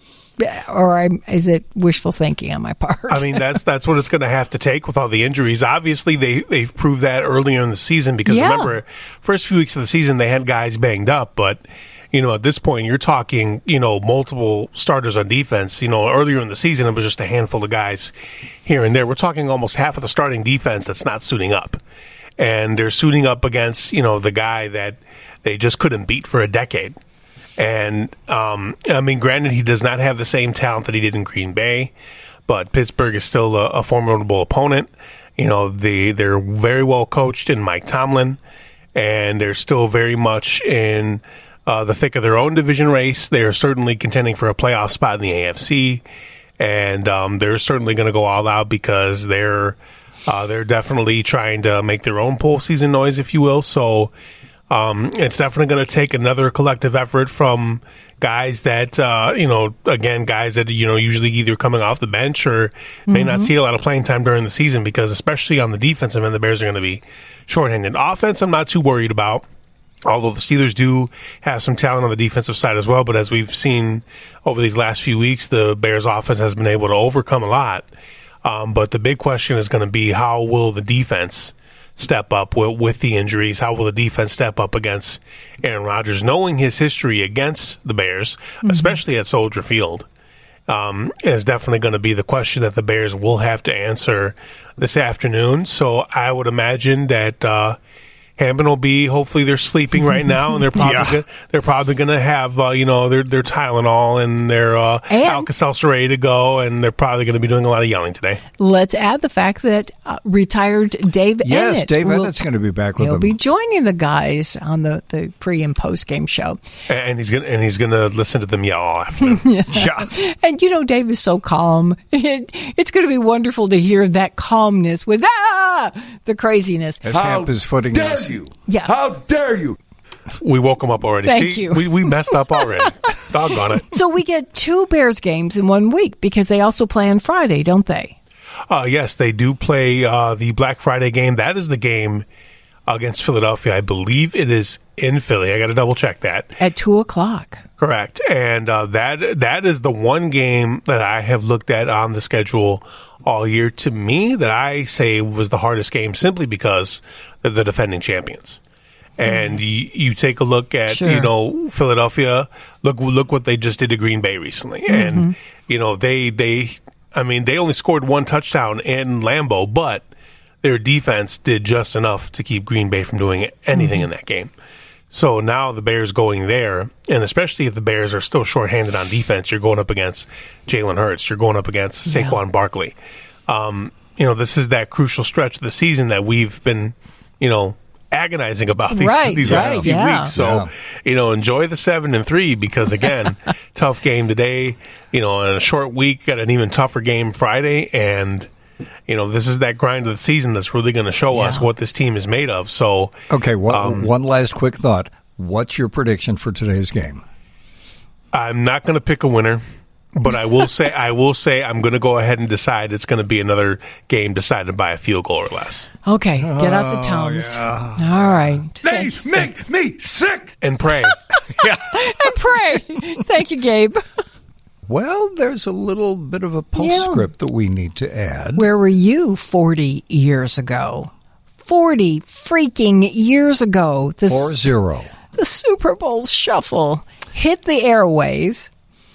Or I'm, is it wishful thinking on my part? I mean, that's that's what it's going to have to take with all the injuries. Obviously, they, they've proved that earlier in the season because, yeah. remember, first few weeks of the season, they had guys banged up. But, you know, at this point, you're talking, you know, multiple starters on defense. You know, earlier in the season, it was just a handful of guys here and there. We're talking almost half of the starting defense that's not suiting up. And they're suiting up against, you know, the guy that they just couldn't beat for a decade. And, um, I mean, granted, he does not have the same talent that he did in Green Bay, but Pittsburgh is still a, a formidable opponent. You know, they, they're very well coached in Mike Tomlin, and they're still very much in uh, the thick of their own division race. They are certainly contending for a playoff spot in the A F C, and um, they're certainly going to go all out because they're uh, they're definitely trying to make their own postseason noise, if you will. So um, it's definitely going to take another collective effort from guys that, uh, you know, again, guys that, you know, usually either coming off the bench or may mm-hmm. not see a lot of playing time during the season, because especially on the defensive end, the Bears are going to be shorthanded. Offense, I'm not too worried about, although the Steelers do have some talent on the defensive side as well. But as we've seen over these last few weeks, the Bears offense has been able to overcome a lot. Um, but the big question is going to be, how will the defense step up with, with the injuries? How will the defense step up against Aaron Rodgers, knowing his history against the Bears, mm-hmm. especially at Soldier Field? Um, is definitely going to be the question that the Bears will have to answer this afternoon. So I would imagine that uh, Hampton will be, hopefully they're sleeping right now, and they're probably yeah. gonna, they're probably going to have uh, you know their their Tylenol and their uh, Alka-Seltzer ready to go, and they're probably going to be doing a lot of yelling today. Let's add the fact that uh, retired Dave yes, Ennett Dave will, Ennett's going to be back with he'll them. He'll be joining the guys on the, the pre and post game show, and he's gonna and he's going to listen to them yell all afternoon. yeah. yeah, and you know Dave is so calm. It, it's going to be wonderful to hear that calmness with ah the craziness. As Hamp is footing dare us. you? Yeah. How dare you? We woke him up already. Thank See, you. We, we messed up already. Doggone it. So we get two Bears games in one week because they also play on Friday, don't they? Uh, yes, they do play uh, the Black Friday game. That is the game against Philadelphia. I believe it is in Philly. I got to double check that. At two o'clock. Correct. And uh, that that is the one game that I have looked at on the schedule all year, to me, that I say was the hardest game, simply because they're the defending champions. And mm. you, you take a look at, sure. you know, Philadelphia, look look what they just did to Green Bay recently. Mm-hmm. And, you know, they, they, I mean, they only scored one touchdown in Lambeau, but their defense did just enough to keep Green Bay from doing anything mm-hmm. in that game. So now the Bears going there, and especially if the Bears are still shorthanded on defense, you're going up against Jalen Hurts, you're going up against Saquon yeah. Barkley. Um, you know, this is that crucial stretch of the season that we've been, you know, agonizing about these, right, these right, last few yeah. weeks. So, yeah. you know, enjoy the seven and three, because again, tough game today, you know, in a short week, got an even tougher game Friday, and you know, this is that grind of the season that's really going to show yeah. us what this team is made of. So, okay, one, um, one last quick thought. What's your prediction for today's game? I'm not going to pick a winner, but I will say I will say I'm going to go ahead and decide it's going to be another game decided by a field goal or less. Okay, get out the Tums. Oh, yeah. All right. They make me sick. And pray. yeah. And pray. Thank you, Gabe. Well, there's a little bit of a postscript yeah. that we need to add. Where were you forty years ago? forty freaking years ago. The Four zero. The Super Bowl shuffle hit the airways.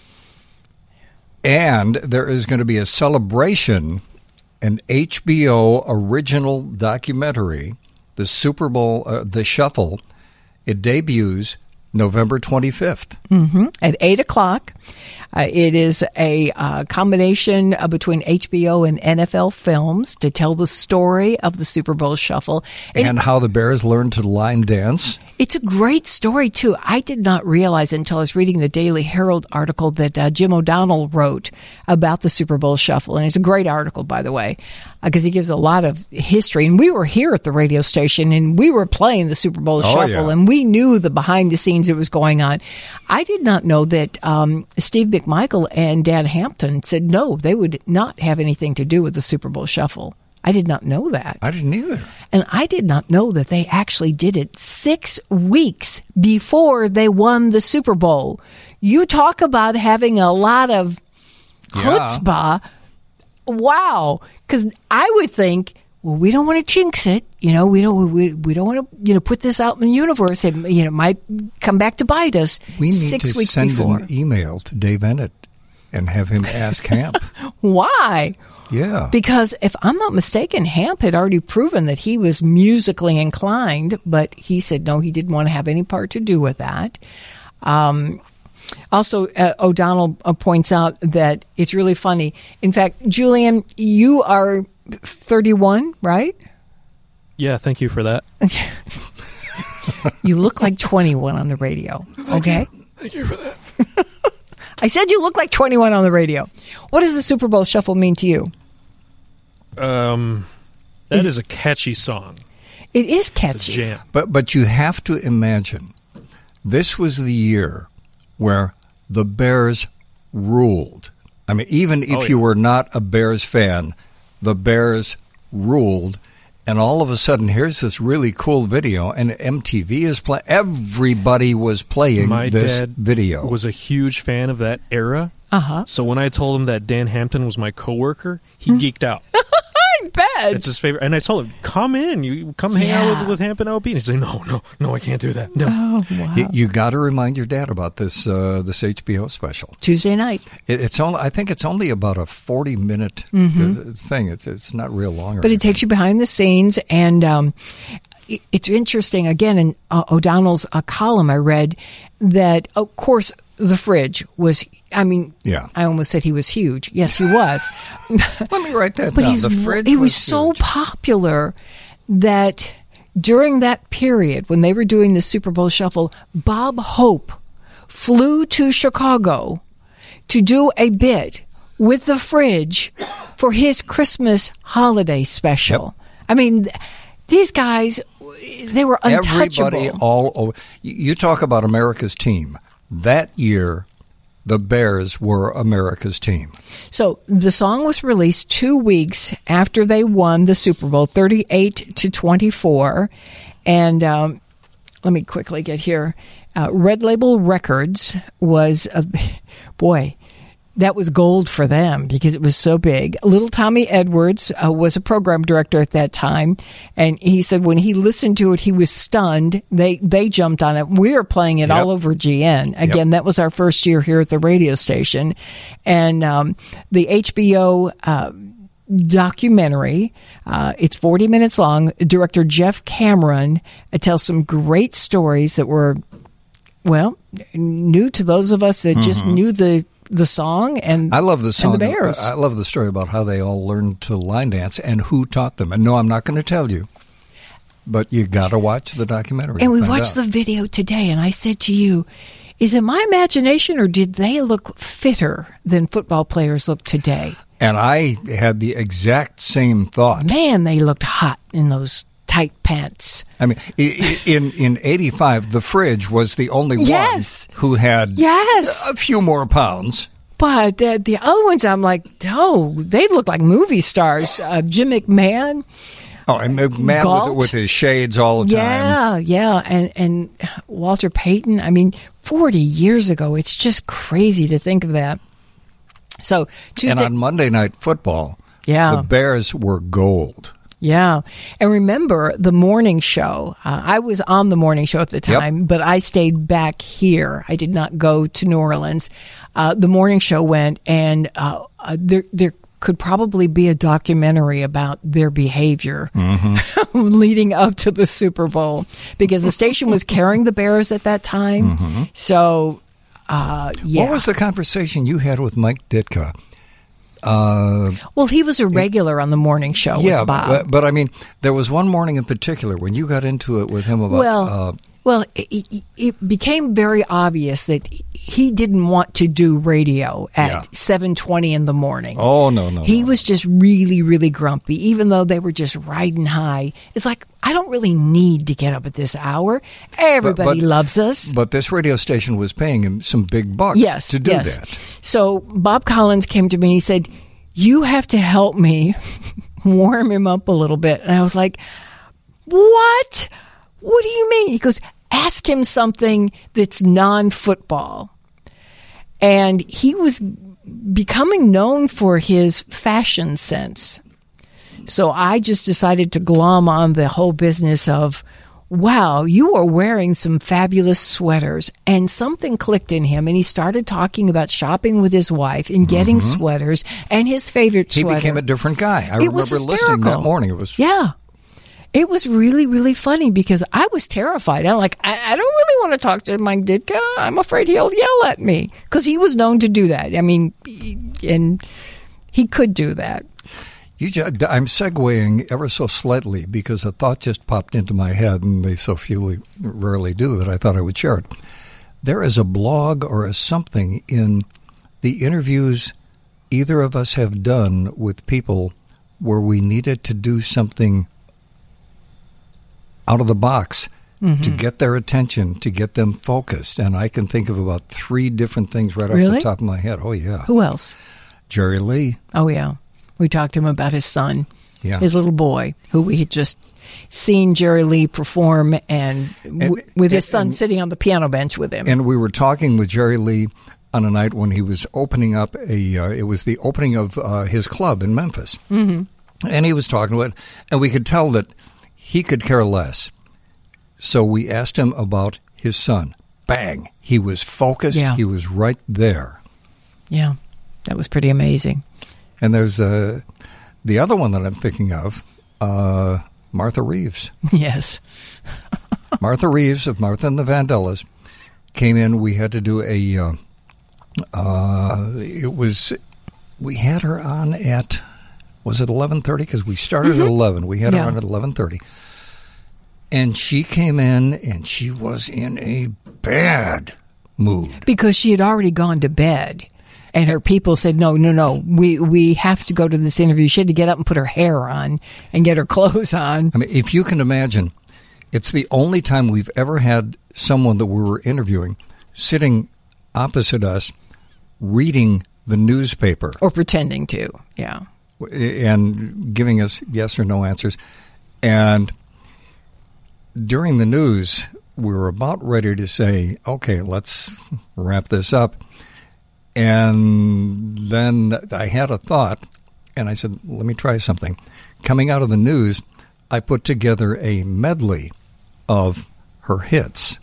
And there is going to be a celebration, an H B O original documentary, the Super Bowl, uh, the Shuffle. It debuts November twenty-fifth. Mm-hmm. At eight o'clock. Uh, it is a uh, combination uh, between H B O and N F L Films to tell the story of the Super Bowl Shuffle. And, and how the Bears learned to line dance. It's a great story, too. I did not realize until I was reading the Daily Herald article that uh, Jim O'Donnell wrote about the Super Bowl Shuffle. And it's a great article, by the way, because uh, he gives a lot of history. And we were here at the radio station, and we were playing the Super Bowl oh, Shuffle, yeah. and we knew the behind the scenes that was going on. I did not know that um, Steve McMichael and Dan Hampton said no, they would not have anything to do with the Super Bowl Shuffle. I did not know that. I didn't either. And I did not know that they actually did it six weeks before they won the Super Bowl. You talk about having a lot of chutzpah. Yeah. Wow. Because I would think, well, we don't want to jinx it. You know, we don't we, we don't want to, you know, put this out in the universe. It, you know, might come back to bite us we need six to weeks send before. an email to Dave Ennett and have him ask Hamp. Why? Yeah. Because if I'm not mistaken, Hamp had already proven that he was musically inclined, but he said no, he didn't want to have any part to do with that. Um, also, uh, O'Donnell uh, points out that it's really funny. In fact, Julian, you are thirty-one, right? Yeah, thank you for that. You look like twenty-one on the radio. Okay? Thank you for that. I said you look like twenty-one on the radio. What does the Super Bowl Shuffle mean to you? Um, that is, is a catchy song. It is It's a catchy. jam. But but you have to imagine, this was the year where the Bears ruled. I mean, even if Oh, you yeah. were not a Bears fan, the Bears ruled. And all of a sudden, here's this really cool video, and M T V is playing. Everybody was playing My this dad video. was a huge fan of that era. Uh-huh. So when I told him that Dan Hampton was my coworker, Hmm. he geeked out. I bet. It's his favorite. And I told him, come in. You come hang out Yeah. with, with Hampton L P. And he's like, no, no, no, I can't do that. No. Oh, wow. You, you got to remind your dad about this uh, this H B O special. Tuesday night. It, it's only I think it's only about a forty minute Mm-hmm. thing. It's it's not real long. or But it anything. takes you behind the scenes, and um, it- it's interesting. Again, in uh, O'Donnell's uh, column, I read that, of course, the fridge was, I mean, Yeah. I almost said he was huge. Yes, he was. Let me write that But down. he's, The fridge he was, was so huge. popular that during that period when they were doing the Super Bowl Shuffle, Bob Hope flew to Chicago to do a bit with the fridge for his Christmas holiday special. I mean, th- these guys, they were untouchable. Everybody all over. You you talk about America's team. That year, the Bears were America's team. So the song was released two weeks after they won the Super Bowl, thirty-eight to twenty-four. And um, let me quickly get here. Uh, Red Label Records was, a, boy, that was gold for them because it was so big. Little Tommy Edwards uh, was a program director at that time, and he said when he listened to it, he was stunned. They they jumped on it. We were playing it Yep. all over G N. Again, Yep. that was our first year here at the radio station, and um, the H B O Uh, documentary. Uh, it's forty minutes long. Director Jeff Cameron uh, tells some great stories that were, well, new to those of us that just knew the the song and I love the song. and the Bears. I love the story about how they all learned to line dance and who taught them. And no, I'm not going to tell you, but you got to watch the documentary. And we find watched out. the video today, and I said to you, is it my imagination or did they look fitter than football players look today? And I had the exact same thought. Man, they looked hot in those tight pants. I mean, i- i- in in eighty-five, the fridge was the only Yes. one who had Yes. a few more pounds. But uh, the other ones, I'm like, oh, they look like movie stars. Uh, Jim McMahon. Oh, and McMahon Galt? with, with his shades all the time. Yeah, yeah. And, and Walter Payton. I mean, forty years ago. It's just crazy to think of that. So Tuesday. And on Monday Night Football, Yeah. the Bears were gold. Yeah. And remember the morning show. Uh, I was on the morning show at the time, but I stayed back here. I did not go to New Orleans. Uh, the morning show went, and uh, uh, there, there could probably be a documentary about their behavior leading up to the Super Bowl because the station was carrying the Bears at that time. So, uh, yeah. What was the conversation you had with Mike Ditka? Uh, well, he was a regular on the morning show yeah, with Bob. but, but I mean, there was one morning in particular when you got into it with him about. Well, uh, well, it, it- it became very obvious that he didn't want to do radio at Yeah. seven twenty in the morning. oh no, no, He no. was just really, really grumpy, even though they were just riding high. It's like, I don't really need to get up at this hour. Everybody but- loves us. But this radio station was paying him some big bucks Yes, to do yes. that. So Bob Collins came to me and he said, you have to help me warm him up a little bit. And I was like, what? What do you mean? He goes, ask him something that's non-football. And he was becoming known for his fashion sense. So I just decided to glom on the whole business of, wow, you are wearing some fabulous sweaters. And something clicked in him, and he started talking about shopping with his wife and getting sweaters and his favorite Mm-hmm. He sweater. became a different guy. I It remember was listening hysterical. that morning. It was Yeah. It was really, really funny because I was terrified. I'm like, I, I don't really want to talk to Mike Ditka. I'm afraid he'll yell at me because he was known to do that. I mean, he- and he could do that. You just, I'm segueing ever so slightly because a thought just popped into my head, and they so few rarely do that I thought I would share it. There is a blog or a something in the interviews either of us have done with people where we needed to do something out of the box mm-hmm. to get their attention, to get them focused. And I can think of about three different things right really? off the top of my head. Oh, yeah. Who else? Jerry Lee. Oh, yeah. We talked to him about his son, yeah. his little boy, who we had just seen Jerry Lee perform, and, and w- with his son and, sitting on the piano bench with him. And we were talking with Jerry Lee on a night when he was opening up a, uh, it was the opening of uh, his club in Memphis. Mm-hmm. And he was talking about it, and we could tell that he could care less. So we asked him about his son. Bang! He was focused. Yeah. He was right there. Yeah, that was pretty amazing. And there's uh, the other one that I'm thinking of, uh, Martha Reeves. Yes. Martha Reeves of Martha and the Vandellas came in. We had to do a, uh, uh, it was, we had her on at, was it eleven thirty? Because we started mm-hmm. at eleven. We had yeah. her on at eleven thirty. And she came in, and she was in a bad mood. Because she had already gone to bed. And her people said, no, no, no, we we have to go to this interview. She had to get up and put her hair on and get her clothes on. I mean, if you can imagine, it's the only time we've ever had someone that we were interviewing sitting opposite us reading the newspaper. Or pretending to, yeah. And giving us yes or no answers. And during the news, we were about ready to say, okay, let's wrap this up. And then I had a thought, and I said, let me try something. Coming out of the news, I put together a medley of her hits.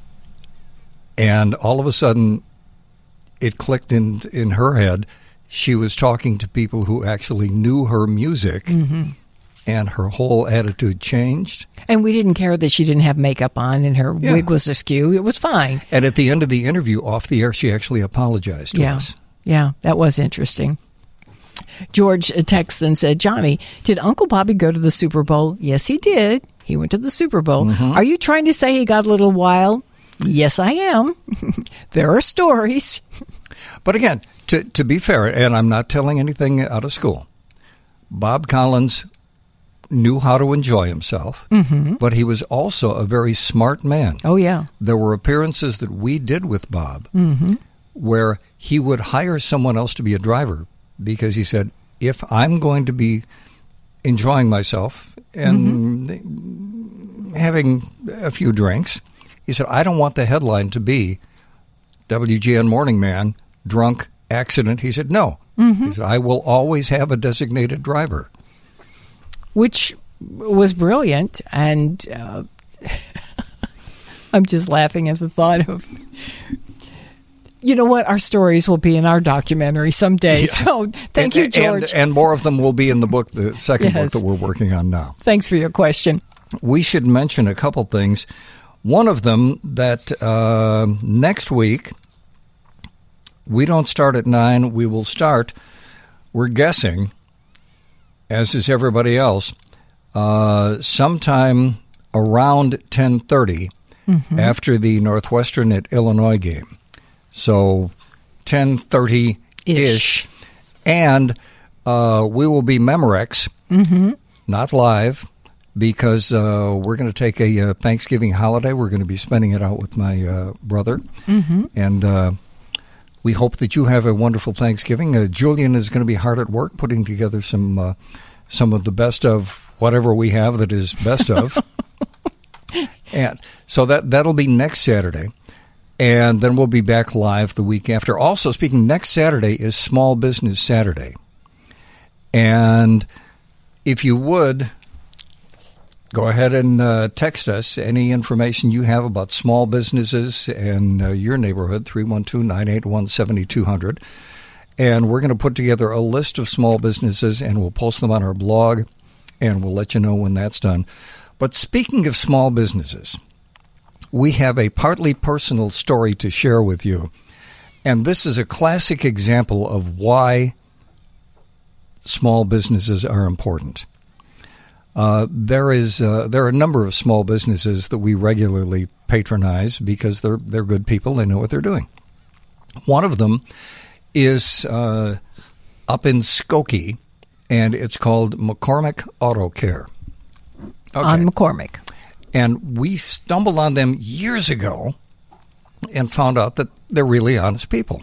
And all of a sudden, it clicked in in her head. She was talking to people who actually knew her music, mm-hmm. and her whole attitude changed. And we didn't care that she didn't have makeup on and her yeah. wig was askew. It was fine. And at the end of the interview, off the air, she actually apologized to yeah. us. Yeah, that was interesting. George Texan said, Johnny, did Uncle Bobby go to the Super Bowl? Yes, he did. He went to the Super Bowl. Mm-hmm. Are you trying to say he got a little wild? Yes, I am. There are stories. But again, to, to be fair, and I'm not telling anything out of school, Bob Collins knew how to enjoy himself, mm-hmm. but he was also a very smart man. Oh, yeah. There were appearances that we did with Bob mm-hmm. where he would hire someone else to be a driver because he said, if I'm going to be enjoying myself and mm-hmm. having a few drinks, he said, I don't want the headline to be W G N Morning Man, drunk, accident. He said, no. Mm-hmm. He said, I will always have a designated driver. Which was brilliant, and uh, I'm just laughing at the thought of, you know what, our stories will be in our documentary someday. Yeah. So thank and, you, George. And, and more of them will be in the book, the second yes. book that we're working on now. Thanks for your question. We should mention a couple things. One of them that uh, next week, we don't start at nine. We will start, we're guessing, as is everybody else, uh, sometime around ten thirty mm-hmm. after the Northwestern at Illinois game. So ten thirty-ish. And uh, we will be Memorex, mm-hmm. not live, because uh, we're going to take a uh, Thanksgiving holiday. We're going to be spending it out with my uh, brother. Mm-hmm. And uh, we hope that you have a wonderful Thanksgiving. Uh, Julian is going to be hard at work putting together some uh, some of the best of whatever we have that is best of. And so that, that'll be next Saturday. And then we'll be back live the week after. Also, speaking, next Saturday is Small Business Saturday. And if you would, go ahead and uh, text us any information you have about small businesses in uh, your neighborhood, three one two, nine eight one, seven two zero zero. And we're going to put together a list of small businesses, and we'll post them on our blog, and we'll let you know when that's done. But speaking of small businesses, we have a partly personal story to share with you. And this is a classic example of why small businesses are important. Uh, there is uh, there are a number of small businesses that we regularly patronize because they're they're good people. They know what they're doing. One of them is uh, up in Skokie, and it's called McCormick Auto Care. Okay. On McCormick. And we stumbled on them years ago and found out that they're really honest people.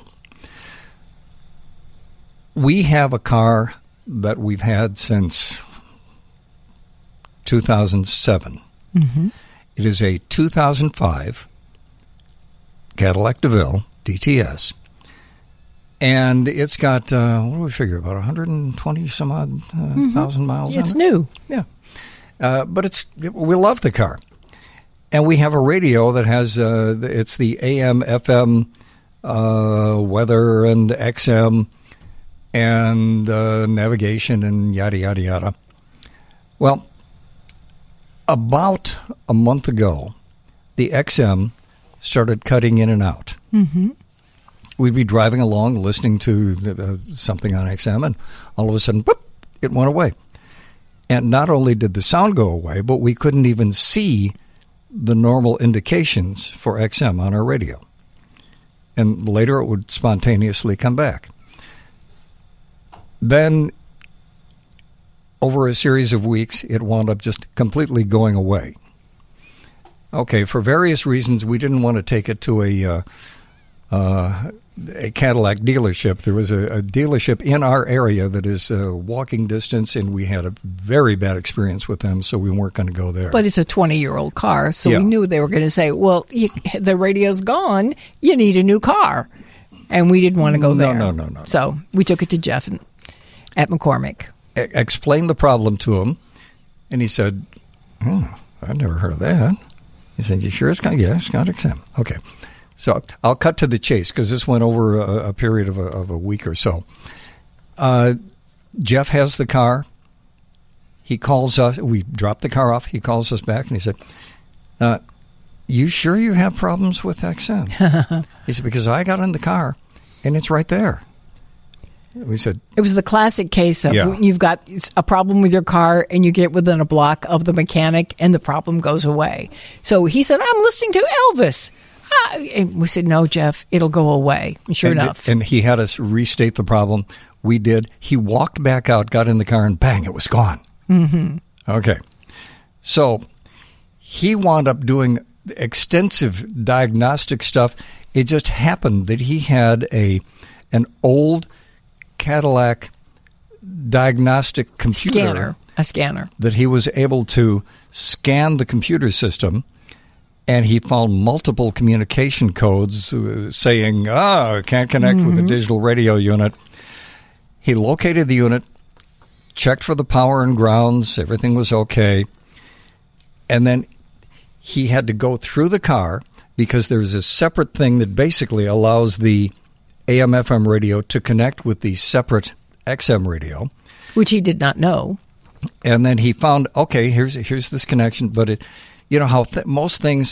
We have a car that we've had since two thousand seven. Mm-hmm. It is a two thousand five Cadillac DeVille D T S. And it's got, uh, what do we figure, about one hundred twenty some odd uh, mm-hmm. thousand miles It's on it? new. Yeah. Uh, but it's we love the car. And we have a radio that has, uh, it's the A M, F M, uh, weather and X M and uh, navigation and yada, yada, yada. Well, about a month ago, the X M started cutting in and out. Mm-hmm. We'd be driving along listening to uh, something on X M, and all of a sudden, boop, it went away. And not only did the sound go away, but we couldn't even see the normal indications for X M on our radio. And later it would spontaneously come back. Then, over a series of weeks, it wound up just completely going away. Okay, for various reasons, we didn't want to take it to a uh, uh, a Cadillac dealership. There was a, a dealership in our area that is uh, walking distance, and we had a very bad experience with them, so we weren't going to go there. But it's a twenty-year-old car, so Yeah. we knew they were going to say, well, you, the radio's gone, you need a new car. And we didn't want to go No, there. no, no, no. So we took it to Jeff at McCormick. E- explained the problem to him, and he said, oh, I've never heard of that. He said, you sure it's got, yeah, it's got X M. Okay. So I'll cut to the chase because this went over a, a period of a, of a week or so. Uh, Jeff has the car. He calls us. We drop the car off. He calls us back, and he said, uh, you sure you have problems with X M? He said, because I got in the car, and it's right there. We said, It was the classic case of Yeah. when you've got a problem with your car and you get within a block of the mechanic and the problem goes away. So he said, I'm listening to Elvis. Ah, and we said, no, Jeff, it'll go away. And sure and, enough. And he had us restate the problem. We did. He walked back out, got in the car, and bang, it was gone. Mm-hmm. Okay. So he wound up doing extensive diagnostic stuff. It just happened that he had a an old Cadillac diagnostic computer Scanner. A scanner. that he was able to scan the computer system, and he found multiple communication codes uh, saying, ah, can't connect Mm-hmm. with the digital radio unit. He located the unit, checked for the power and grounds, everything was okay, and then he had to go through the car because there's a separate thing that basically allows the A M F M radio to connect with the separate X M radio. Which he did not know. And then he found, okay, here's here's this connection, but it, you know how th- most things,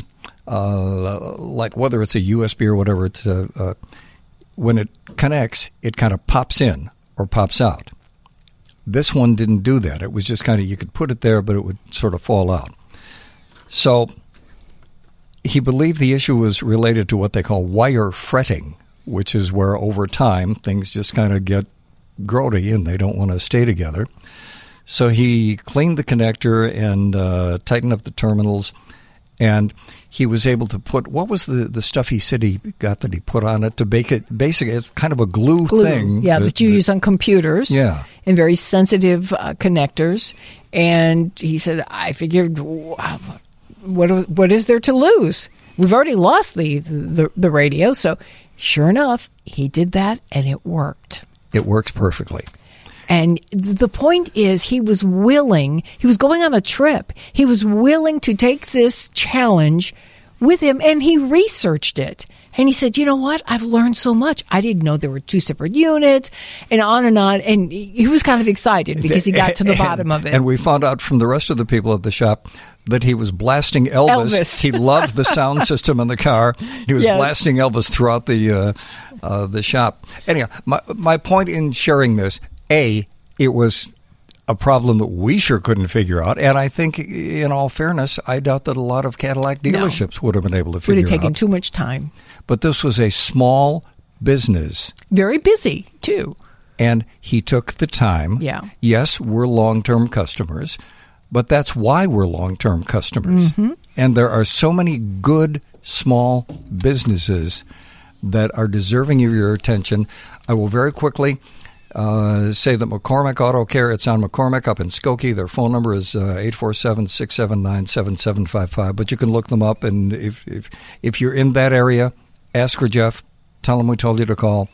uh, like whether it's a U S B or whatever, it's uh, uh, when it connects, it kind of pops in or pops out. This one didn't do that. It was just kind of, you could put it there, but it would sort of fall out. So he believed the issue was related to what they call wire fretting, which is where over time things just kind of get grody and they don't want to stay together. So he cleaned the connector and uh, tightened up the terminals, and he was able to put, what was the, the stuff he said he got that he put on it to bake it? Basically, it's kind of a glue, Glue. thing. Yeah, that, that you use on computers. Yeah. And very sensitive uh, connectors. And he said, I figured, wow, what what is there to lose? We've already lost the, the, the radio. So sure enough, he did that, and it worked. It works perfectly. And the point is, he was willing, he was going on a trip. He was willing to take this challenge with him, and he researched it. And he said, you know what? I've learned so much. I didn't know there were two separate units, and on and on. And he was kind of excited because he got to the and, bottom of it. And we found out from the rest of the people at the shop that he was blasting Elvis. Elvis. He loved the sound system in the car. He was Yes. blasting Elvis throughout the uh, uh, the shop. Anyhow, my my point in sharing this, A, it was a problem that we sure couldn't figure out. And I think, in all fairness, I doubt that a lot of Cadillac dealerships no. would have been able to figure it. Would have taken out. too much time. But this was a small business. Very busy, too. And he took the time. Yeah. Yes, we're long-term customers, but that's why we're long-term customers. Mm-hmm. And there are so many good small businesses that are deserving of your attention. I will very quickly uh, say that McCormick Auto Care, it's on McCormick up in Skokie. Their phone number is uh, eight four seven, six seven nine, seven seven five five. But you can look them up, and if if, if you're in that area, ask for Jeff. Tell him we told you to call.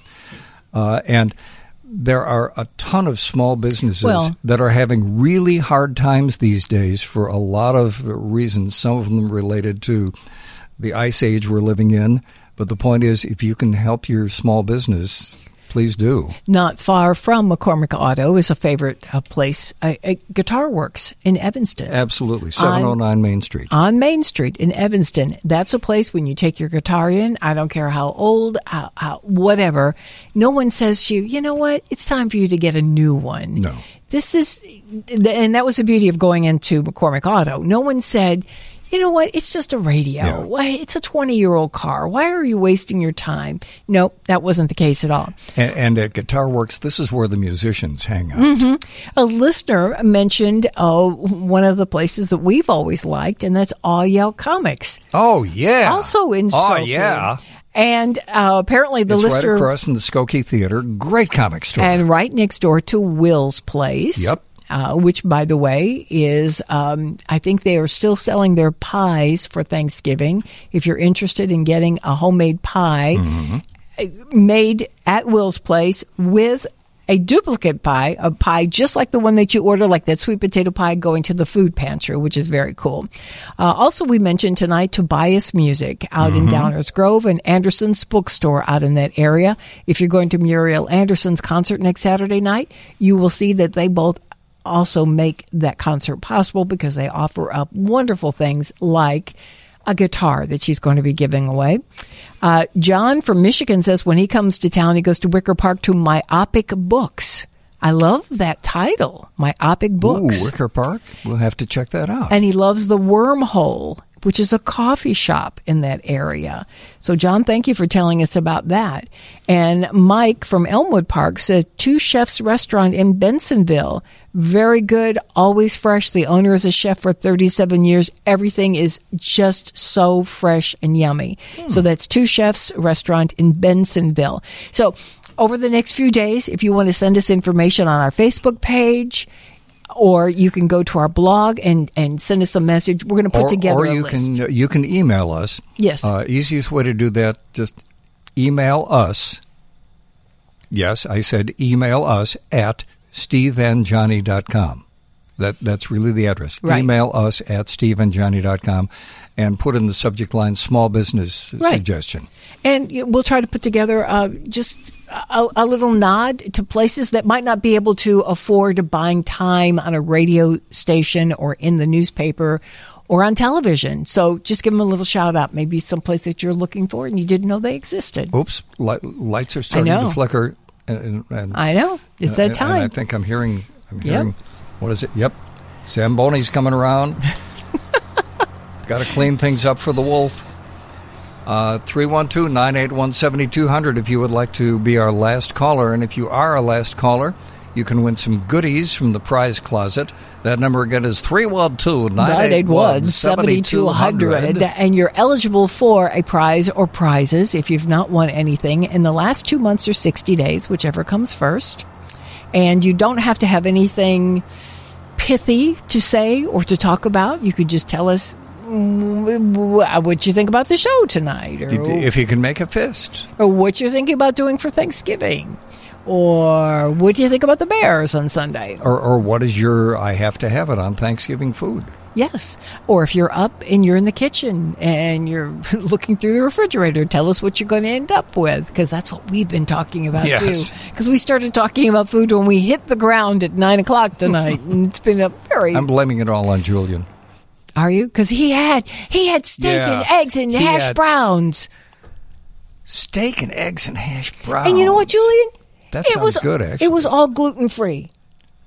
Uh, and there are a ton of small businesses well, that are having really hard times these days for a lot of reasons, some of them related to the ice age we're living in. But the point is, if you can help your small business, please do. Not far from McCormick Auto is a favorite uh, place, uh, uh, Guitar Works in Evanston. Absolutely. seven oh nine on, Main Street. On Main Street in Evanston. That's a place when you take your guitar in, I don't care how old, how, how whatever, no one says to you, you know what, it's time for you to get a new one. No. This is, and that was the beauty of going into McCormick Auto. No one said, you know what? It's just a radio. Yeah. Why? It's a twenty-year-old car. Why are you wasting your time? Nope, that wasn't the case at all. And, and at Guitar Works, this is where the musicians hang out. Mm-hmm. A listener mentioned uh, one of the places that we've always liked, and that's All Yell Comics. Oh, yeah. Also in Oh, Skokie. yeah. And uh, apparently the it's listener... right across from the Skokie Theater. Great comic store. And right next door to Will's Place. Yep. Uh, which, by the way, is, um, I think they are still selling their pies for Thanksgiving. If you're interested in getting a homemade pie mm-hmm. made at Will's Place with a duplicate pie, a pie just like the one that you order, like that sweet potato pie going to the food pantry, which is very cool. Uh, also, we mentioned tonight Tobias Music out mm-hmm. in Downers Grove and Anderson's Bookstore out in that area. If you're going to Muriel Anderson's concert next Saturday night, you will see that they both also make that concert possible because they offer up wonderful things like a guitar that she's going to be giving away. Uh, John from Michigan says when he comes to town, he goes to Wicker Park to Myopic Books. I love that title, Myopic Books. Ooh, Wicker Park? We'll have to check that out. And he loves the Wormhole, which is a coffee shop in that area. So, John, thank you for telling us about that. And Mike from Elmwood Park said, Two Chefs Restaurant in Bensonville. Very good, always fresh. The owner is a chef for thirty-seven years. Everything is just so fresh and yummy. Hmm. So that's Two Chefs Restaurant in Bensonville. So over the next few days, if you want to send us information on our Facebook page, or you can go to our blog and, and send us a message. We're going to put or, together or a you list. can you can email us. Yes. Uh, easiest way to do that, just email us. Yes, I said email us at steve and johnny dot com. That that's really the address. Right. Email us at steve and johnny dot com and put in the subject line small business right. suggestion. And we'll try to put together uh, just a, a little nod to places that might not be able to afford buying time on a radio station or in the newspaper or on television. So just give them a little shout out. Maybe someplace that you're looking for and you didn't know they existed. Oops, light, lights are starting to flicker. And, and, I know. It's that and, time. And I think I'm hearing, I'm hearing, yep. what is it? Yep. Zamboni's coming around. Got to clean things up for the wolf. Uh, three one two, nine eight one, seven two zero zero if you would like to be our last caller. And if you are our last caller, you can win some goodies from the prize closet. That number again is three one two, nine eight one, seven two zero zero. And you're eligible for a prize or prizes if you've not won anything in the last two months or sixty days, whichever comes first. And you don't have to have anything pithy to say or to talk about. You could just tell us what you think about the show tonight. Or, if you can make a fist. Or what you're thinking about doing for Thanksgiving. Or what do you think about the Bears on Sunday? Or, or what is your I have to have it on Thanksgiving food? Yes. Or if you're up and you're in the kitchen and you're looking through the refrigerator, tell us what you're going to end up with, because that's what we've been talking about, yes. too. Because we started talking about food when we hit the ground at nine o'clock tonight, and it's been a very... I'm blaming it all on Julian. Are you? Because he had, he had steak yeah, and eggs and hash had browns. Steak and eggs and hash browns. And you know what, Julian? That it sounds was, good, actually. It was all gluten-free.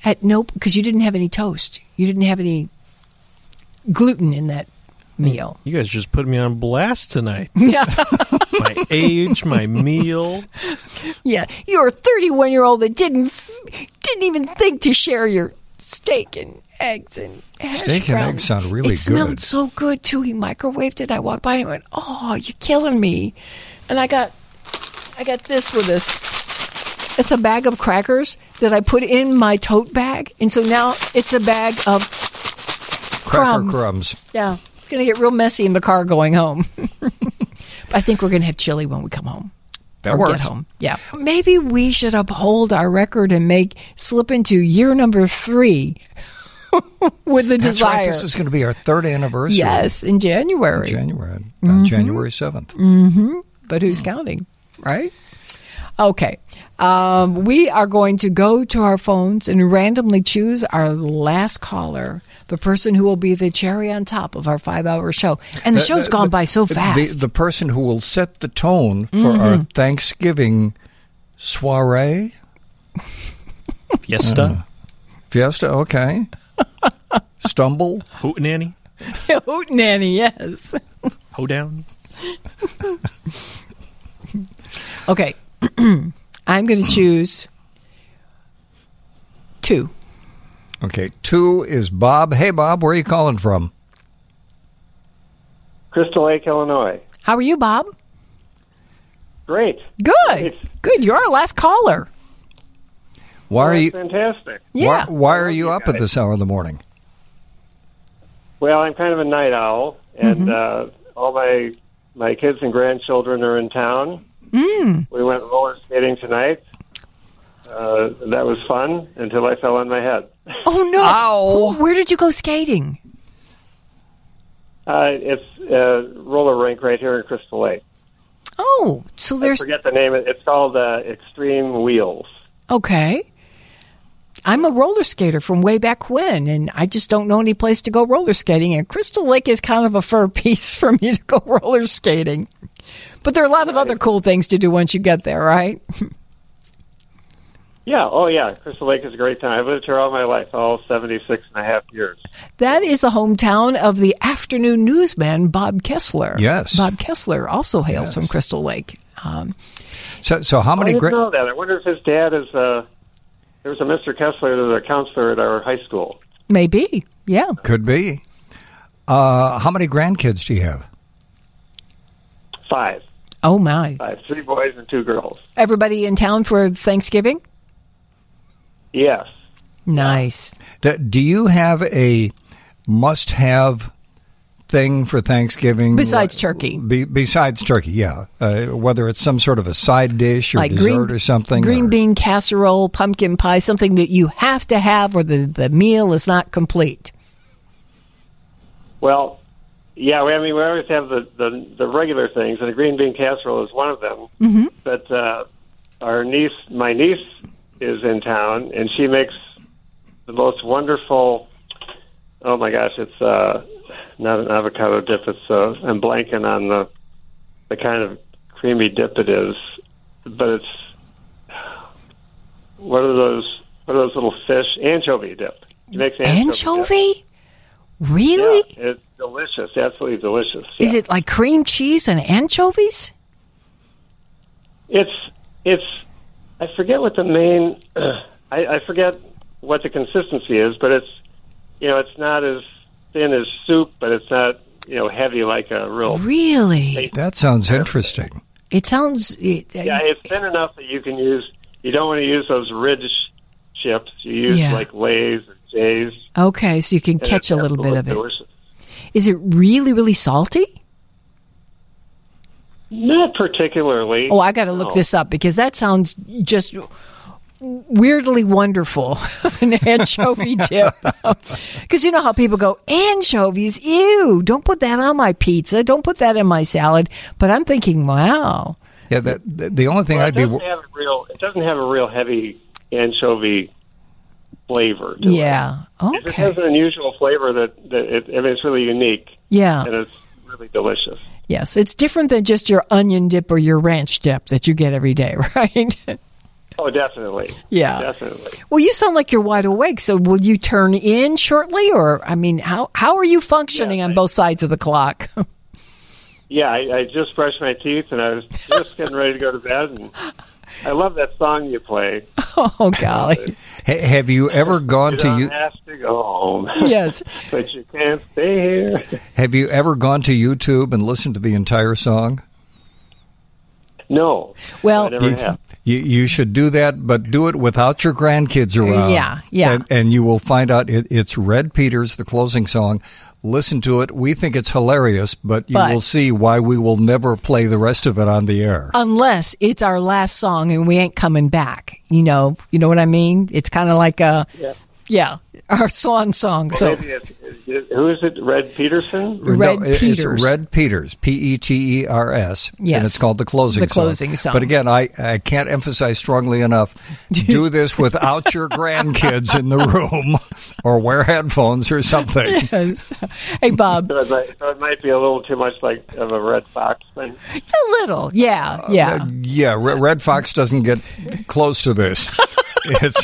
at no, because you didn't have any toast. You didn't have any gluten in that meal. You guys just put me on blast tonight. Yeah. My age, my meal. Yeah, you're a thirty-one-year-old that didn't didn't even think to share your steak and eggs and hash Steak and browns. eggs sound really it good. smelled so good, too. He microwaved it. I walked by and went, oh, you're killing me. And I got, I got this with this. It's a bag of crackers that I put in my tote bag. And so now it's a bag of Cracker crumbs. crumbs. Yeah. It's going to get real messy in the car going home. I think we're going to have chili when we come home. That or works. Get home. Yeah. Maybe we should uphold our record and make slip into year number three with the That's desire. right. This is going to be our third anniversary. Yes, in January. In January. Mm-hmm. On January seventh. Mm-hmm. But who's counting, right? Okay. Um, we are going to go to our phones and randomly choose our last caller, the person who will be the cherry on top of our five-hour show. And the, the show's gone the, by so fast. The, the person who will set the tone for mm-hmm. our Thanksgiving soiree. Fiesta. Uh, fiesta, okay. Stumble. Hootenanny. Hootenanny, yes. Hoedown. Okay. I'm going to choose two. Okay, two is Bob. Hey, Bob, where are you calling from? Crystal Lake, Illinois. How are you, Bob? Great. Good. Great. Good. You're our last caller. Why oh, are you fantastic? Yeah. Why, why are you you up guys. at this hour in the morning? Well, I'm kind of a night owl, and Mm-hmm. uh, all my my kids and grandchildren are in town. Mm. We went roller skating tonight. Uh, that was fun until I fell on my head. Oh, no. Ow. Where did you go skating? Uh, it's a roller rink right here in Crystal Lake. Oh, so I there's... forget the name. It's called uh, Extreme Wheels. Okay. I'm a roller skater from way back when, and I just don't know any place to go roller skating. And Crystal Lake is kind of a fur piece for me to go roller skating. But there are a lot of other cool things to do once you get there, right? Yeah. Oh, yeah. Crystal Lake is a great time. I've lived here all my life, all seventy-six and a half years. That is the hometown of the afternoon newsman, Bob Kessler. Yes. Bob Kessler also hails Yes. from Crystal Lake. Um, So, so how I many? didn't Gra- know that. I wonder if his dad is uh There was a Mister Kessler that was a counselor at our high school. maybe. Yeah. Could be. Uh, how many grandkids do you have? Five. Oh, my. Five. Three boys and two girls. Everybody in town for Thanksgiving? Yes. Nice. Do, do you have a must-have thing for Thanksgiving? Besides turkey. Be, besides turkey, yeah. Uh, whether it's some sort of a side dish or Like dessert green, or something. green or, bean casserole, pumpkin pie, something that you have to have or the, the meal is not complete. Well, yeah, we, I mean, we always have the, the, the regular things, and the green bean casserole is one of them. Mm-hmm. But uh, our niece, my niece is in town, and she makes the most wonderful, oh my gosh, it's uh, not an avocado dip, it's, uh, I'm blanking on the, the kind of creamy dip it is, but it's, what are those, what are those little fish? Anchovy dip. She makes anchovy, Anchovy? dip. Really? Yeah, it's delicious, absolutely delicious. Is yeah. it like cream cheese and anchovies? It's it's. I forget what the main. Uh, I, I forget what the consistency is, but it's you know it's not as thin as soup, but it's not you know heavy like a real. Really? That sounds interesting. It sounds. It, Yeah, it's thin enough that you can use. You don't want to use those Ridge chips. You use Yeah. like Lay's or Jay's. Okay, so you can and catch it's a little bit of it. delicious. Is it really, really salty? Not particularly. Oh, I got to look no. this up because that sounds just weirdly wonderful. An anchovy dip. Because you know how people go, anchovies, ew, don't put that on my pizza. Don't put that in my salad. But I'm thinking, wow. Yeah, that, the, the only thing Well, I'd it be. doesn't have a real. It doesn't have a real heavy anchovy flavor. To Yeah. It. It Okay. has an unusual flavor that, that it, I mean, it's really unique Yeah. and it's really delicious. Yes. It's different than just your onion dip or your ranch dip that you get every day, right? Oh, definitely. Yeah. Definitely. Well, you sound like you're wide awake. So will you turn in shortly? Or, I mean, how, how are you functioning Yeah, on I- both sides of the clock? Yeah, I, I just brushed my teeth and I was just getting ready to go to bed. And I love that song you play. Oh, golly. Ha- have you ever gone You to don't you? have to go home. Yes. But you can't stay here. Have you ever gone to YouTube and listened to the entire song? No. Well, I never You, have. you, you should do that, but do it without your grandkids around. Yeah, yeah. And, and you will find out it, it's Red Peters, the closing song. Listen to it. We think it's hilarious, but you But- will see why we will never play the rest of it on the air. Unless it's our last song and we ain't coming back. You know, you know what I mean? It's kind of like a, Yeah. yeah, our swan song. Well, So maybe it's, it, who is it? Red Peterson? Red No, it- Peters. It's Red Peters, P E T E R S. Yes. And it's called The Closing The Song. Closing Song. But again, I, I can't emphasize strongly enough, do this without your grandkids in the room or wear headphones or something. yes. Hey, Bob, So it, might, so it might be a little too much like of a Red Fox thing. a little. Yeah, yeah. Uh, yeah, Re- Red Fox doesn't get close to this. It's,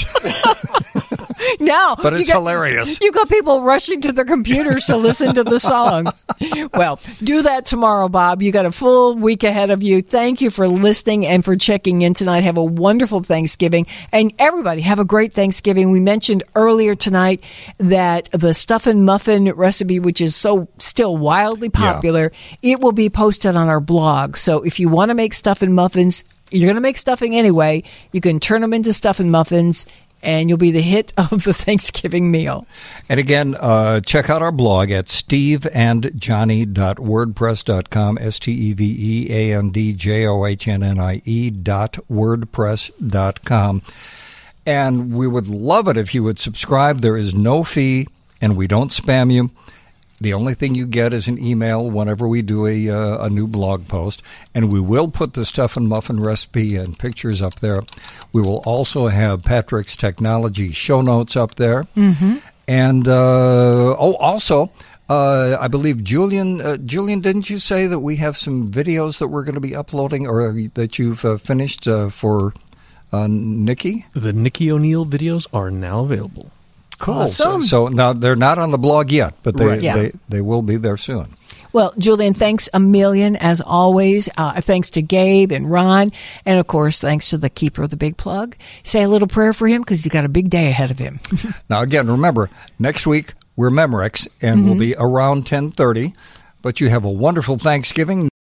Now, but you it's got- hilarious. You got people rushing to their computers to listen to the song. Well, do that tomorrow, Bob. You got a full week ahead of you. Thank you for listening and for checking in tonight. Have a wonderful Thanksgiving. And everybody, have a great Thanksgiving. We mentioned earlier tonight that the stuffin' muffin recipe, which is so still wildly popular, it will be posted on our blog. So if you want to make stuffin' muffins, you're going to make stuffing anyway. You can turn them into stuffin' muffins, and you'll be the hit of the Thanksgiving meal. And again, uh, check out our blog at steve and johnny dot wordpress dot com, S T E V E A N D J O H N N I E dot wordpress dot com. And we would love it if you would subscribe. There is no fee, and we don't spam you. The only thing you get is an email whenever we do a uh, a new blog post, and we will put the stuffin' muffin recipe and pictures up there. We will also have Patrick's Technology show notes up there, mm-hmm. and uh, oh, also, uh, I believe Julian. Uh, Julian, didn't you say that we have some videos that we're going to be uploading, or that you've uh, finished uh, for uh, Nikki? The Nikki O'Neill videos are now available. Cool. Awesome. So, so now they're not on the blog yet, but they, Right. Yeah. they they will be there soon. Well, Julian, thanks a million, as always. Uh, thanks to Gabe and Ron. And, of course, thanks to the keeper of the big plug. Say a little prayer for him because he's got a big day ahead of him. Now, again, remember, next week we're Memorex, and Mm-hmm. we'll be around ten thirty. But you have a wonderful Thanksgiving.